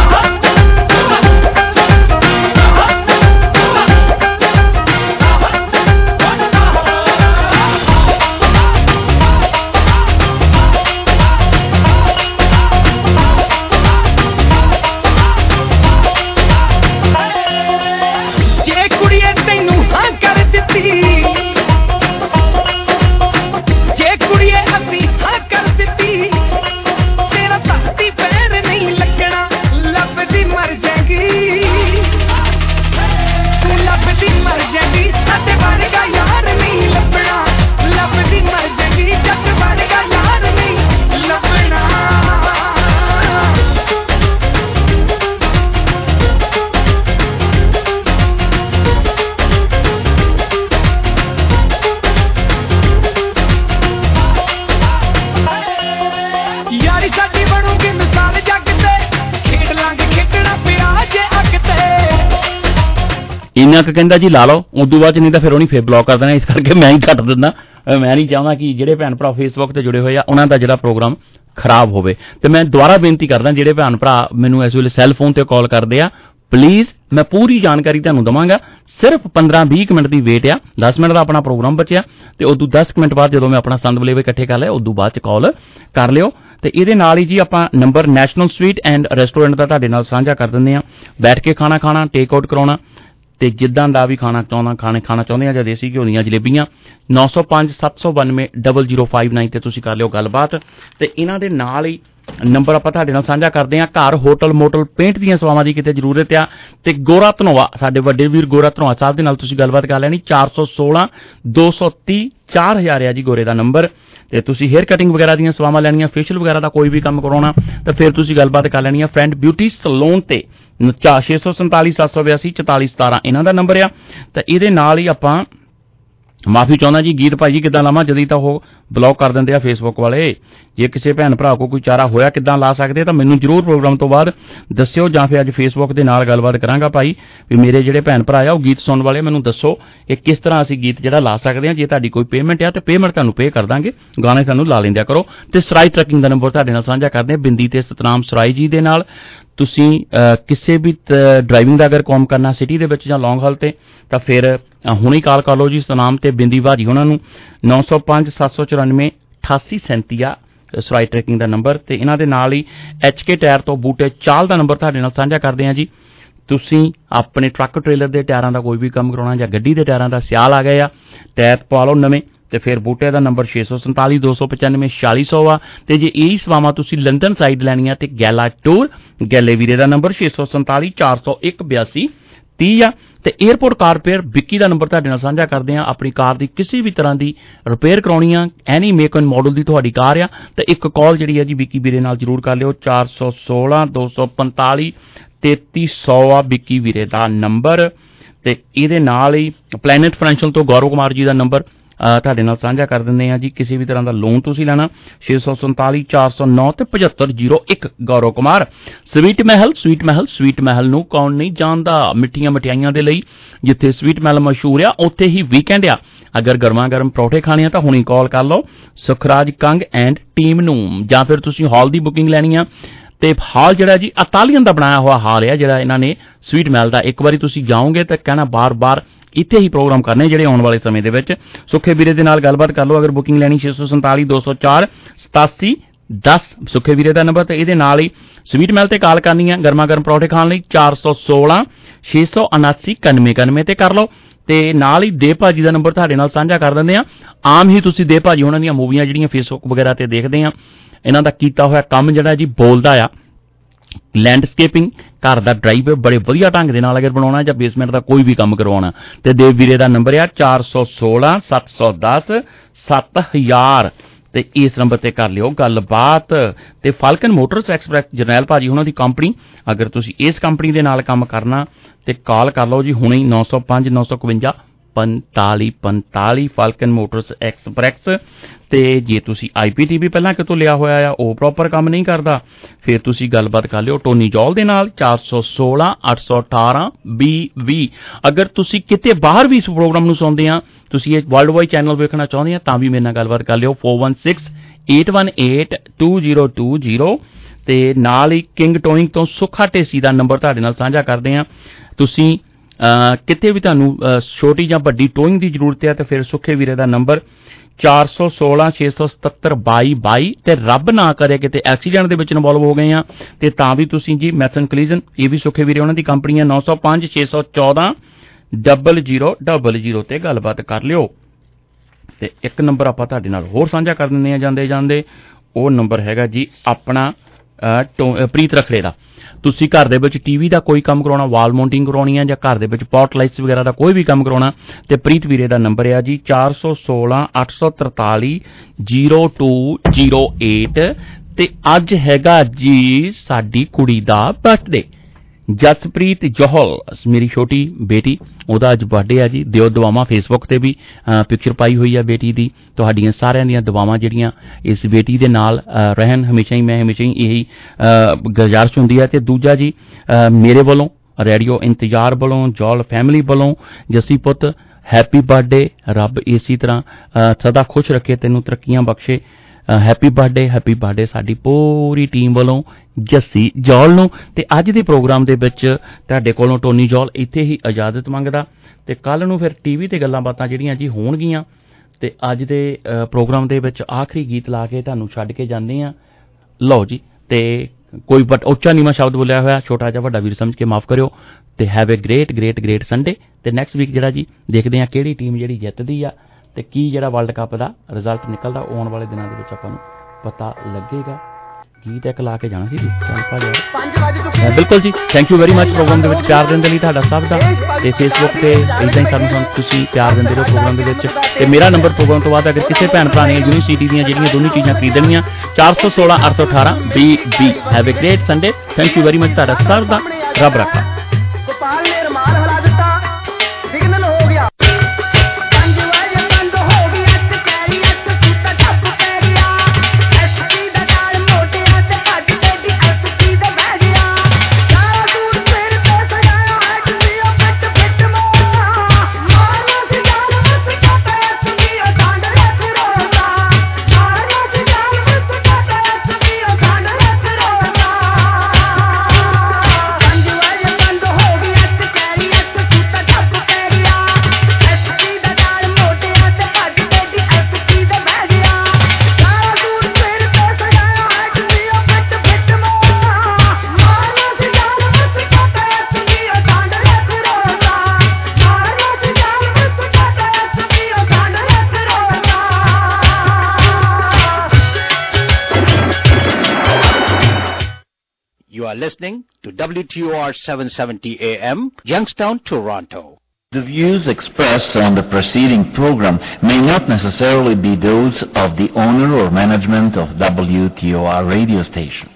ਇੰਨਾ ਕੁ ਕਹਿੰਦਾ ਜੀ ਲਾ ਲਓ, ਉਦੋਂ ਬਾਅਦ ਨਹੀਂ ਤਾਂ ਫਿਰ ਉਹਨੇ ਫੇਰ ਬਲੌਕ ਕਰ ਦੇਣਾ। ਇਸ ਕਰਕੇ ਮੈਂ ਹੀ ਕੱਟ ਦਿੰਦਾ। ਮੈਂ ਨਹੀਂ ਚਾਹੁੰਦਾ ਕਿ ਜਿਹੜੇ ਭੈਣ ਭਰਾ ਫੇਸਬੁੱਕ ਤੇ ਜੁੜੇ ਹੋਏ ਆ ਉਹਨਾਂ ਦਾ ਜਿਹੜਾ ਪ੍ਰੋਗਰਾਮ ਖਰਾਬ ਹੋਵੇ। ਤੇ ਮੈਂ ਦੁਬਾਰਾ ਬੇਨਤੀ ਕਰਦਾ ਜਿਹੜੇ ਭੈਣ ਭਰਾ ਮੈਨੂੰ ਇਸ ਵੇਲੇ ਸੈੱਲ ਫੋਨ ਤੇ ਕਾਲ ਕਰਦੇ ਆ, ਪਲੀਜ਼ ਮੈਂ ਪੂਰੀ ਜਾਣਕਾਰੀ ਤੁਹਾਨੂੰ ਦਵਾਂਗਾ। ਸਿਰਫ 15-20 ਮਿੰਟ ਦੀ ਵੇਟ ਆ। 10 ਮਿੰਟ ਦਾ ਆਪਣਾ ਪ੍ਰੋਗਰਾਮ ਬਚਿਆ ਤੇ ਉਦੋਂ 10 ਮਿੰਟ ਬਾਅਦ ਜਦੋਂ ਮੈਂ ਆਪਣਾ ਸੰਦ ਬਲੇਵੇ ਇਕੱਠੇ ਕਰ ਲਿਆ ਉਦੋਂ ਬਾਅਦ ਚ ਕਾਲ ਕਰ ਲਿਓ। ਤੇ ਇਹਦੇ ਨਾਲ ਹੀ ਜੀ ਆਪਾਂ number national sweet and restaurant ਦਾ ਤੁਹਾਡੇ ਨਾਲ ਸਾਂਝਾ ਕਰ ਦਿੰਦੇ ਆ। ਬੈਠ ਕੇ ਖਾਣਾ ਖਾਣਾ, ਟੇਕ ਆਊਟ ਕਰਾਉਣਾ ਤੇ ਜਿੱਦਾਂ ਦਾ ਵੀ ਖਾਣਾ ਚਾਹੁੰਦੇ ਆ ਜਾਂ ਦੇਸੀ ਘਿਓ ਦੀਆਂ ਜਲੇਬੀਆਂ 9057920059 ਤੇ ਤੁਸੀਂ ਕਰ ਲਿਓ ਗੱਲਬਾਤ। ਤੇ ਇਹਨਾਂ ਦੇ ਨਾਲ ਹੀ ਨੰਬਰ ਆਪਾਂ ਤੁਹਾਡੇ ਨਾਲ ਸਾਂਝਾ ਕਰਦੇ ਹਾਂ। ਘਰ, ਹੋਟਲ, ਮੋਟਲ, ਪੇਂਟ ਦੀਆਂ ਸੇਵਾਵਾਂ ਦੀ ਕਿਤੇ ਜ਼ਰੂਰਤ ਆ ਤੇ ਗੋਰਾ ਧਨੋਆ, ਸਾਡੇ ਵੱਡੇ ਵੀਰ ਗੋਰਾ ਧਨੋਆ ਸਾਹਿਬ ਦੇ ਨਾਲ ਤੁਸੀਂ ਗੱਲਬਾਤ ਕਰ ਲੈਣੀ। 416-230-4000 ਆ ਜੀ ਗੋਰੇ ਦਾ ਨੰਬਰ। ਤੇ ਤੁਸੀਂ ਹੇਅਰ ਕਟਿੰਗ ਵਗੈਰਾ ਦੀਆਂ ਸੇਵਾਵਾਂ ਲੈਣੀਆਂ, ਫੇਸ਼ੀਅਲ ਵਗੈਰਾ ਦਾ ਕੋਈ ਵੀ ਕੰਮ ਕਰਾਉਣਾ ਤਾਂ ਫਿਰ ਤੁਸੀਂ ਗੱਲਬਾਤ ਕਰ ਲੈਣੀ ਆ ਫਰੈਂਡ ਬਿਊਟੀ ਸਲੂਨ ਤੇ 647-782-4417 ਇਹਨਾਂ ਦਾ ਨੰਬਰ ਆ। ਤਾਂ ਇਹਦੇ ਨਾਲ ਹੀ ਆਪਾਂ ਮਾਫੀ ਚਾਹੁੰਦਾ ਜੀ, ਗੀਤ ਭਾਈ ਜੀ ਕਿੱਦਾਂ ਲਾਵਾਂ, ਜਦੀ ਤਾਂ ਉਹ ਬਲੌਕ ਕਰ ਦਿੰਦੇ ਆ ਫੇਸਬੁੱਕ ਵਾਲੇ। ਜੇ ਕਿਸੇ ਭੈਣ ਭਰਾ ਕੋ ਕੋਈ ਚਾਰਾ ਹੋਇਆ ਕਿੱਦਾਂ ਲਾ ਸਕਦੇ ਤਾਂ ਮੈਨੂੰ ਜ਼ਰੂਰ ਪ੍ਰੋਗਰਾਮ ਤੋਂ ਬਾਅਦ ਦੱਸਿਓ, ਜਾਂ ਫਿਰ ਅੱਜ ਫੇਸਬੁੱਕ ਦੇ ਨਾਲ ਗੱਲਬਾਤ ਕਰਾਂਗਾ ਭਾਈ ਵੀ ਮੇਰੇ ਜਿਹੜੇ ਭੈਣ ਭਰਾ ਆ ਉਹ ਗੀਤ ਸੁਣਨ ਵਾਲੇ ਮੈਨੂੰ ਦੱਸੋ ਇਹ ਕਿਸ ਤਰ੍ਹਾਂ ਅਸੀਂ ਗੀਤ ਜਿਹੜਾ ਲਾ ਸਕਦੇ ਹਾਂ। ਜੇ ਤੁਹਾਡੀ ਕੋਈ ਪੇਮੈਂਟ ਆ ਤੇ ਪੇਮੈਂਟ ਤੁਹਾਨੂੰ ਪੇ ਕਰ ਦਾਂਗੇ, ਗਾਣੇ ਸਾਨੂੰ ਲਾ ਲੈਂਦਿਆ ਕਰੋ। ਤੇ ਸਰਾਈ ਟਰੱਕਿੰਗ ਦਾ ਨੰਬਰ ਤੁਹਾਡੇ ਨਾਲ ਸਾਂਝਾ ਕਰਦੇ ਹਾਂ ਬਿੰਦੀ ਤੇ ਸਤਨਾਮ ਸਰਾਈ ਜੀ ਦੇ ਨਾਲ। ਤੁਸੀਂ ਕਿਸੇ ਵੀ ਡਰਾਈਵਿੰਗ ਦਾ ਅਗਰ ਕੰਮ ਕਰਨਾ ਸਿਟੀ ਦੇ ਵਿੱਚ ਜਾਂ ਲੌਂਗ ਹਾਲ ਤੇ ਤਾਂ ਫਿਰ ਹੁਣੇ ਕਾਲ ਕਰ ਲਓ ਜੀ ਸਤਨਾਮ ਤੇ ਬਿੰਦੀ ਭਾਜੀ ਉਹਨਾਂ ਨੂੰ 9057948837 ਆ ਸਰਾਈ ਟਰੈਕਿੰਗ ਦਾ ਨੰਬਰ। ਤੇ ਇਹਨਾਂ ਦੇ ਨਾਲ ਹੀ HK ਟਾਇਰ ਤੋਂ ਬੂਟੇ ਚਾਲ ਦਾ ਨੰਬਰ ਤੁਹਾਡੇ ਨਾਲ ਸਾਂਝਾ ਕਰਦੇ ਹਾਂ ਜੀ। ਤੁਸੀਂ ਆਪਣੇ ਟਰੱਕ ਟ੍ਰੇਲਰ ਦੇ ਟਾਇਰਾਂ ਦਾ ਕੋਈ ਵੀ ਕੰਮ ਕਰਾਉਣਾ ਜਾਂ ਗੱਡੀ ਦੇ ਟਾਇਰਾਂ ਦਾ, ਸਿਆਲ ਆ ਗਏ ਆ, ਟਾਇਰ ਪਵਾ ਲਓ ਨਵੇਂ ਤੇ ਫਿਰ ਬੂਟੇ ਦਾ ਨੰਬਰ 647-295-4600 ਆ। ਤੇ ਜੇ ਇਹ ਸੇਵਾਵਾਂ ਤੁਸੀਂ ਲੰਡਨ ਸਾਈਡ ਲੈਣੀਆਂ ਤੇ ਗੈਲਾ ਟੂਰ ਗੈਲੇ ਵੀਰੇ ਦਾ ਨੰਬਰ 647-401-8230 ਆ। ਤੇ 에어ਪੋਰਟ ਕਾਰ ਰਿਪੇਅਰ ਵਿੱਕੀ ਦਾ ਨੰਬਰ ਤੁਹਾਡੇ ਨਾਲ ਸਾਂਝਾ ਕਰਦੇ ਆ। ਆਪਣੀ ਕਾਰ ਦੀ ਕਿਸੇ ਵੀ ਤਰ੍ਹਾਂ ਦੀ ਰਿਪੇਅਰ ਕਰਾਉਣੀ ਆ, ਐਨੀ ਮੇਕ ਐਂਡ ਮਾਡਲ ਦੀ ਤੁਹਾਡੀ ਕਾਰ ਆ ਤੇ ਇੱਕ ਕਾਲ ਜਿਹੜੀ ਆ ਜੀ ਵਿੱਕੀ ਵੀਰੇ ਨਾਲ ਜ਼ਰੂਰ ਕਰ ਲਿਓ। 416-245-3300 ਆ ਵਿੱਕੀ ਵੀਰੇ ਦਾ ਨੰਬਰ। ਤੇ ਇਹਦੇ ਨਾਲ ਹੀ ਪਲੈਨਟ ਫਾਈਨੈਂਸ਼ੀਅਲ ਤੋਂ ਗੌਰਵ ਕੁਮਾਰ ਜੀ ਦਾ ਨੰਬਰ ਤੁਹਾਡੇ ਨਾਲ ਸਾਂਝਾ ਕਰ ਦਿੰਦੇ ਆ ਜੀ। ਕਿਸੇ ਵੀ ਤਰ੍ਹਾਂ ਦਾ ਲੋਨ ਤੁਸੀਂ ਲੈਣਾ 647-409 ਤੇ 7501 ਗੌਰਵ ਕੁਮਾਰ। ਸਵੀਟ ਮਹਿਲ ਨੂੰ ਕੌਣ ਨਹੀਂ ਜਾਣਦਾ, ਮਿੱਠੀਆਂ ਮਠਿਆਈਆਂ ਦੇ ਲਈ ਜਿੱਥੇ ਸਵੀਟ ਮਹਿਲ ਮਸ਼ਹੂਰ ਆ ਉੱਥੇ ਹੀ ਵੀਕਐਂਡ ਆ। ਅਗਰ ਗਰਮਾ ਗਰਮ ਪਰੌਠੇ ਖਾਣੇ ਆ ਤਾਂ ਹੁਣੀ ਕਾਲ ਕਰ ਲਓ ਸੁਖਰਾਜ ਕੰਗ ਐਂਡ ਟੀਮ ਨੂੰ, ਜਾਂ ਫਿਰ ਤੁਸੀਂ ਹਾਲ ਦੀ ਬੁਕਿੰਗ ਲੈਣੀ ਆ ਤੇ ਹਾਲ ਜਿਹੜਾ ਜੀ ਇਟਾਲੀਅਨ ਦਾ ਬਣਾਇਆ ਹੋਇਆ ਹਾਲ ਆ ਜਿਹੜਾ ਇਹਨਾਂ ਨੇ ਸਵੀਟ ਮਹਿਲ ਦਾ। ਇੱਕ ਵਾਰੀ ਤੁਸੀਂ ਜਾਓਗੇ ਤਾਂ ਕਹਿਣਾ ਬਾਰ-ਬਾਰ ਇੱਥੇ ਹੀ ਪ੍ਰੋਗਰਾਮ ਕਰਨੇ ਜਿਹੜੇ ਆਉਣ ਵਾਲੇ ਸਮੇਂ ਦੇ ਵਿੱਚ। ਸੁੱਖੇ ਵੀਰੇ ਦੇ ਨਾਲ ਗੱਲਬਾਤ ਕਰ ਲਓ ਅਗਰ ਬੁਕਿੰਗ ਲੈਣੀ 647-204-8710 ਸੁੱਖੇ ਵੀਰੇ ਦਾ ਨੰਬਰ। ਤੇ ਇਹਦੇ ਨਾਲ ਹੀ ਸਵੀਟ ਮਹਿਲ ਤੇ ਕਾਲ ਕਰਨੀ ਆ ਗਰਮਾ ਗਰਮ ਪਰੌਠੇ ਖਾਣ ਲਈ 416-679-91 ਤੇ ਕਰ ਲਓ। ਤੇ ਨਾਲ ਹੀ ਦੇਵ ਭਾਜੀ ਦਾ ਨੰਬਰ ਤੁਹਾਡੇ ਨਾਲ ਸਾਂਝਾ ਕਰ ਦਿੰਦੇ ਆ। ਆਮ ਹੀ ਤੁਸੀਂ ਦੇਵ ਭਾਜੀ ਉਹਨਾਂ ਦੀਆਂ ਮੂਵੀਆਂ ਜਿਹੜੀਆਂ ਫੇਸਬੁੱਕ ਵਗੈਰਾ ਤੇ ਦੇਖਦੇ ਆ, ਇਹਨਾਂ ਦਾ ਕੀਤਾ ਹੋਇਆ ਕੰਮ ਜਿਹੜਾ ਜੀ ਬੋਲਦਾ ਆ। ਲੈਂਡਸਕੇਪਿੰਗ ਘਰ ਦਾ ਡਰਾਈਵ ਬੜੇ ਵਧੀਆ ਢੰਗ ਦੇ ਨਾਲ ਅਗਰ ਬਣਾਉਣਾ ਜਾਂ ਬੇਸਮੈਂਟ ਦਾ ਕੋਈ ਵੀ ਕੰਮ ਕਰਵਾਉਣਾ ਤੇ ਦੇਵ ਵੀਰੇ ਦਾ ਨੰਬਰ ਆ 416-710-7000 ਤੇ ਇਸ ਨੰਬਰ ਤੇ ਕਰ ਲਿਓ ਗੱਲਬਾਤ। ਤੇ ਫਾਲਕਨ ਮੋਟਰਸ ਐਕਸਪ੍ਰੈਸ ਜਰਨੈਲ ਭਾਜੀ ਉਹਨਾਂ ਦੀ ਕੰਪਨੀ, ਅਗਰ ਤੁਸੀਂ ਇਸ ਕੰਪਨੀ ਦੇ ਨਾਲ ਕੰਮ ਕਰਨਾ ਤੇ ਕਾਲ ਕਰ ਲਓ ਜੀ ਹੁਣੇ 905-952-4545 ਫਾਲਕਨ ਮੋਟਰਸ ਐਕਸਪ੍ਰੈਸ। ਤੇ ਜੇ ਤੁਸੀਂ IPTV ਪਹਿਲਾਂ ਕਿਤੋਂ ਲਿਆ ਹੋਇਆ ਆ ਉਹ ਪ੍ਰੋਪਰ ਕੰਮ ਨਹੀਂ ਕਰਦਾ ਫਿਰ ਤੁਸੀਂ ਗੱਲਬਾਤ ਕਰ ਲਿਓ ਟੋਨੀ ਜੌਲ ਦੇ ਨਾਲ 416-818-2020। ਅਗਰ ਤੁਸੀਂ ਕਿਤੇ ਬਾਹਰ ਵੀ ਇਸ ਪ੍ਰੋਗਰਾਮ ਨੂੰ ਸੁਣਦੇ ਆ, ਤੁਸੀਂ ਇਹ ਵਰਲਡ ਵਾਈਡ ਚੈਨਲ ਵੇਖਣਾ ਚਾਹੁੰਦੇ ਆ ਤਾਂ ਵੀ ਮੇਰੇ ਨਾਲ ਗੱਲਬਾਤ ਕਰ ਲਿਓ 416-818-2020। ਤੇ ਨਾਲ ਹੀ ਕਿੰਗ ਟੋਇੰਗ ਤੋਂ ਸੁੱਖਾ ਢੇਸੀ ਦਾ ਨੰਬਰ ਤੁਹਾਡੇ ਨਾਲ ਸਾਂਝਾ ਕਰਦੇ ਆ। ਤੁਸੀਂ ਕਿਤੇ ਵੀ ਤੁਹਾਨੂੰ ਛੋਟੀ ਜਾਂ ਵੱਡੀ ਟੋਇੰਗ ਦੀ ਜ਼ਰੂਰਤ ਹੈ ਤਾਂ ਫਿਰ ਸੁੱਖੇ ਵੀਰੇ ਦਾ ਨੰਬਰ 416-670-2222 ਤੇ ਰੱਬ ਨਾ ਕਰੇ ਕਿਤੇ ਐਕਸੀਡੈਂਟ ਦੇ ਵਿੱਚ ਇਨਵੋਲਵ ਹੋ ਗਏ ਆ ਤੇ ਤਾਂ ਵੀ ਤੁਸੀਂ ਜੀ ਮੈਸਨ ਕਲੀਜ਼ਨ ਇਹ ਵੀ ਸੁੱਖੇ ਵੀਰੇ ਉਹਨਾਂ ਦੀ ਕੰਪਨੀ ਹੈ 905-614-0000 ਤੇ ਗੱਲਬਾਤ ਕਰ ਲਿਓ। ਤੇ ਇੱਕ ਨੰਬਰ ਆਪਾਂ ਤੁਹਾਡੇ ਨਾਲ ਹੋਰ ਸਾਂਝਾ ਕਰ ਦਿੰਦੇ ਆ ਜਾਂਦੇ ਉਹ ਨੰਬਰ ਹੈਗਾ ਜੀ ਆਪਣਾ ਪ੍ਰੀਤ ਰਖੜੇ ਦਾ। ਤੁਸੀਂ ਘਰ ਦੇ ਵਿੱਚ ਟੀਵੀ ਦਾ ਕੋਈ ਕੰਮ ਕਰਾਉਣਾ, ਵਾਲ ਮਾਊਂਟਿੰਗ ਕਰਾਉਣੀ ਆ ਜਾਂ ਘਰ ਦੇ ਵਿੱਚ ਪੌਟ ਲਾਈਟਸ ਵਗੈਰਾ ਦਾ ਕੋਈ ਵੀ ਕੰਮ ਕਰਾਉਣਾ ਤੇ ਪ੍ਰੀਤ ਵੀਰੇ ਦਾ ਨੰਬਰ ਆ ਜੀ 416-843-0208 ਤੇ ਅੱਜ ਹੈਗਾ ਜੀ ਸਾਡੀ ਕੁੜੀ ਦਾ ਬਰਥਡੇ। ਜਸਪ੍ਰੀਤ ਜੋਹਲ ਮੇਰੀ ਛੋਟੀ ਬੇਟੀ, ਉਹਦਾ ਅੱਜ ਬਰਥਡੇ ਆ ਜੀ। ਦਿਓ ਦੁਆਵਾਂ ਫੇਸਬੁੱਕ ਤੇ ਵੀ ਪਿਕਚਰ ਪਾਈ ਹੋਈ ਆ ਬੇਟੀ ਦੀ। ਤੁਹਾਡੀਆਂ ਸਾਰਿਆਂ ਦੀਆਂ ਦੁਆਵਾਂ ਜਿਹੜੀਆਂ ਇਸ ਬੇਟੀ ਦੇ ਨਾਲ ਰਹਿਣ ਹਮੇਸ਼ਾ ਹੀ, ਮੈਂ ਹਮੇਸ਼ਾ ਹੀ ਇਹੀ ਗੁਜ਼ਾਰਿਸ਼ ਹੁੰਦੀ ਹੈ। ਤੇ ਦੂਜਾ ਜੀ ਮੇਰੇ ਵੱਲੋਂ, ਰੇਡੀਓ ਇੰਤਜ਼ਾਰ ਵੱਲੋਂ, ਜੌਲ ਫੈਮਿਲੀ ਵੱਲੋਂ ਜੱਸੀ ਪੁੱਤ ਹੈਪੀ ਬਰਥਡੇ। ਰੱਬ ਇਸੇ ਤਰ੍ਹਾਂ ਸਦਾ ਖੁਸ਼ ਰੱਖੇ, ਤੈਨੂੰ ਤਰੱਕੀਆਂ ਬਖਸ਼ੇ। ਹੈਪੀ ਬਰਥਡੇ ਸਾਡੀ ਪੂਰੀ ਟੀਮ ਵੱਲੋਂ ਜੱਸੀ ਜੌਲ ਨੂੰ। ਤੇ ਅੱਜ ਦੇ ਪ੍ਰੋਗਰਾਮ ਦੇ ਵਿੱਚ ਤੁਹਾਡੇ ਕੋਲੋਂ ਟੋਨੀ ਜੌਲ ਇੱਥੇ ਹੀ ਇਜਾਜ਼ਤ ਮੰਗਦਾ ਤੇ ਕੱਲ ਨੂੰ ਫਿਰ ਟੀਵੀ ਤੇ ਗੱਲਾਂ ਬਾਤਾਂ ਜਿਹੜੀਆਂ ਜੀ ਹੋਣਗੀਆਂ। ਤੇ ਅੱਜ ਦੇ ਪ੍ਰੋਗਰਾਮ ਦੇ ਵਿੱਚ ਆਖਰੀ ਗੀਤ ਲਾ ਕੇ ਤੁਹਾਨੂੰ ਛੱਡ ਕੇ ਜਾਂਦੇ ਆ ਲਓ ਜੀ, ਤੇ ਕੋਈ ਬਟ ਉੱਚਾ ਨੀਵਾਂ ਸ਼ਬਦ ਬੋਲਿਆ ਹੋਇਆ ਛੋਟਾ ਜਿਹਾ ਵੱਡਾ ਵੀਰ ਸਮਝ ਕੇ ਮਾਫ ਕਰਿਓ। ਤੇ ਹੈਵ ਏ ਗ੍ਰੇਟ ਸੰਡੇ। ਤੇ ਨੈਕਸਟ ਵੀਕ ਜਿਹੜਾ ਜੀ ਦੇਖਦੇ ਹਾਂ ਕਿਹੜੀ ਟੀਮ ਜਿਹੜੀ ਜਿੱਤਦੀ ਆ ਤੇ ਕੀ ਜਿਹੜਾ ਵਰਲਡ ਕੱਪ ਦਾ ਰਿਜ਼ਲਟ ਨਿਕਲਦਾ ਆਉਣ ਵਾਲੇ ਦਿਨਾਂ ਦੇ ਵਿੱਚ ਆਪਾਂ ਨੂੰ ਪਤਾ ਲੱਗੇਗਾ। ਗੀਤ ਇੱਕ ਲਾ ਕੇ ਜਾਣਾ ਸੀ ਬਿਲਕੁਲ ਜੀ। Thank you very much programme ਦੇ ਵਿੱਚ ਪਿਆਰ ਦੇਣ ਦੇ ਲਈ ਤੁਹਾਡਾ ਸਭ ਦਾ। ਤੇ ਫੇਸਬੁੱਕ ਤੇ ਇੱਦਾਂ ਹੀ ਸਾਨੂੰ ਤੁਸੀਂ ਪਿਆਰ ਦਿੰਦੇ ਰਹੋ ਪ੍ਰੋਗਰਾਮ ਦੇ ਵਿੱਚ। ਤੇ ਮੇਰਾ ਨੰਬਰ ਪ੍ਰੋਗਰਾਮ ਤੋਂ ਬਾਅਦ ਅਗਰ ਕਿਸੇ ਭੈਣ ਭਰਾ ਨੇ ਯੂਨੀਵਰਸਿਟੀ ਦੀਆਂ ਜਿਹੜੀਆਂ ਦੋਨੋਂ ਚੀਜ਼ਾਂ ਖਰੀਦਣੀਆਂ 416 818 BB। Have a great Sunday. Thank you very much ਤੁਹਾਡਾ ਸਭ ਦਾ। ਰੱਬ ਰੱਖਾ। You are listening to WTOR 770 AM, Youngstown, Toronto. The views expressed on the preceding program may not necessarily be those of the owner or management of WTOR radio station.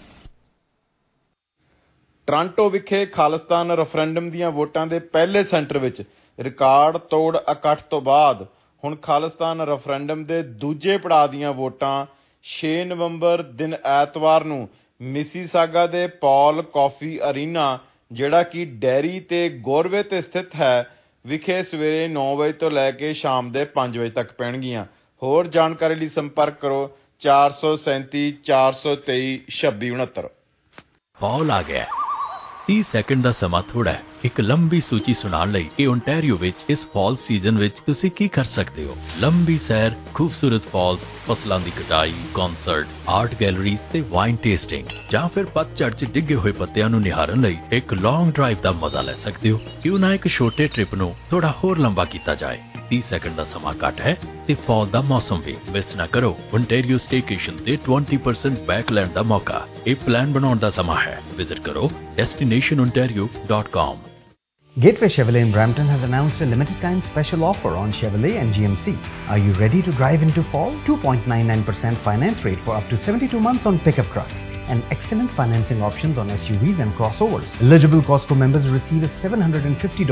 Toronto ਵਿਖੇ Khalistan referendum ਦੀਆਂ ਵੋਟਾਂ ਦੇ ਪਹਿਲੇ centre ਵਿੱਚ record ਤੋੜ ਇਕੱਠ ਤੋਂ ਬਾਅਦ ਹੁਣ ਖਾਲਿਸਤਾਨ ਰੈਫਰੈਂਡਮ ਦੇ ਦੂਜੇ ਪੜਾਅ ਦੀਆਂ ਵੋਟਾਂ 6 ਨਵੰਬਰ ਦਿਨ ਐਤਵਾਰ ਨੂੰ ਮਿਸੀਸਾਗਾ ਦੇ ਪੌਲ ਕਾਫੀ ਅਰੀਨਾ ਜਿਹੜਾ ਕਿ ਡੈਰੀ ਤੇ ਗੋਰਵੇ ਤੇ ਸਥਿਤ ਹੈ ਵਿਖੇ ਸਵੇਰੇ 9 ਵਜੇ ਤੋਂ ਲੈ ਕੇ ਸ਼ਾਮ ਦੇ 5 ਵਜੇ ਤੱਕ ਪੈਣਗੀਆਂ। ਹੋਰ ਜਾਣਕਾਰੀ ਲਈ ਸੰਪਰਕ ਕਰੋ 437 423 2669। ਪੌਲ ਆ ਗਿਆ। 30 ਸੈਕਿੰਡ ਦਾ ਸਮਾਂ ਥੋੜਾ ਹੈ। ਇੱਕ ਲੰਬੀ ਸੂਚੀ ਸੁਣਾਉਣ ਲਈ ਇਹ ਓਨਟਾਰੀਓ ਵਿੱਚ ਇਸ ਫਾਲ ਸੀਜ਼ਨ ਵਿੱਚ ਤੁਸੀਂ ਕੀ ਕਰ ਸਕਦੇ ਹੋ। ਲੰਬੀ ਸੈਰ, ਖੂਬਸੂਰਤ ਫਾਲਸ, ਫਸਲਾਂ ਦੀ ਕਟਾਈ, ਕਨਸਰਟ, ਆਰਟ ਗੈਲਰੀਜ਼ ਤੇ ਵਾਈਨ ਟੇਸਟਿੰਗ, ਜਾਂ ਫਿਰ ਪਤਝੜ 'ਚ ਡਿੱਗੇ ਹੋਏ ਪੱਤਿਆਂ ਨੂੰ ਨਿਹਾਰਨ ਲਈ ਇੱਕ ਲੌਂਗ ਡਰਾਈਵ ਦਾ ਮਜ਼ਾ ਲੈ ਸਕਦੇ ਹੋ। ਕਿਉਂ ਨਾ ਇੱਕ ਛੋਟੇ ਟ੍ਰਿਪ ਨੂੰ ਥੋੜਾ ਹੋਰ ਲੰਬਾ ਕੀਤਾ ਜਾਏ। 30 ਸੈਕਿੰਡ ਦਾ ਸਮਾਂ ਘੱਟ ਹੈ ਤੇ ਫਾਲ ਦਾ ਮੌਸਮ ਵੀ ਮਿਸ ਨਾ ਕਰੋ। ਓਨਟਾਰੀਓ ਸਟੇਕੇਸ਼ਨ ਤੇ 20% ਬੈਕਲੈਂਡ ਦਾ ਮੌਕਾ। ਇਹ ਪਲਾਨ ਬਣਾਉਣ ਦਾ ਸਮਾਂ ਹੈ। ਵਿਜ਼ਿਟ ਕਰੋ destinationontario.com। Gateway Chevrolet in Brampton has announced a limited time special offer on Chevrolet and GMC. Are you ready to drive into fall? 2.99% finance rate for up to 72 months on pickup trucks and excellent financing options on SUVs and crossovers. Eligible Costco members receive a $750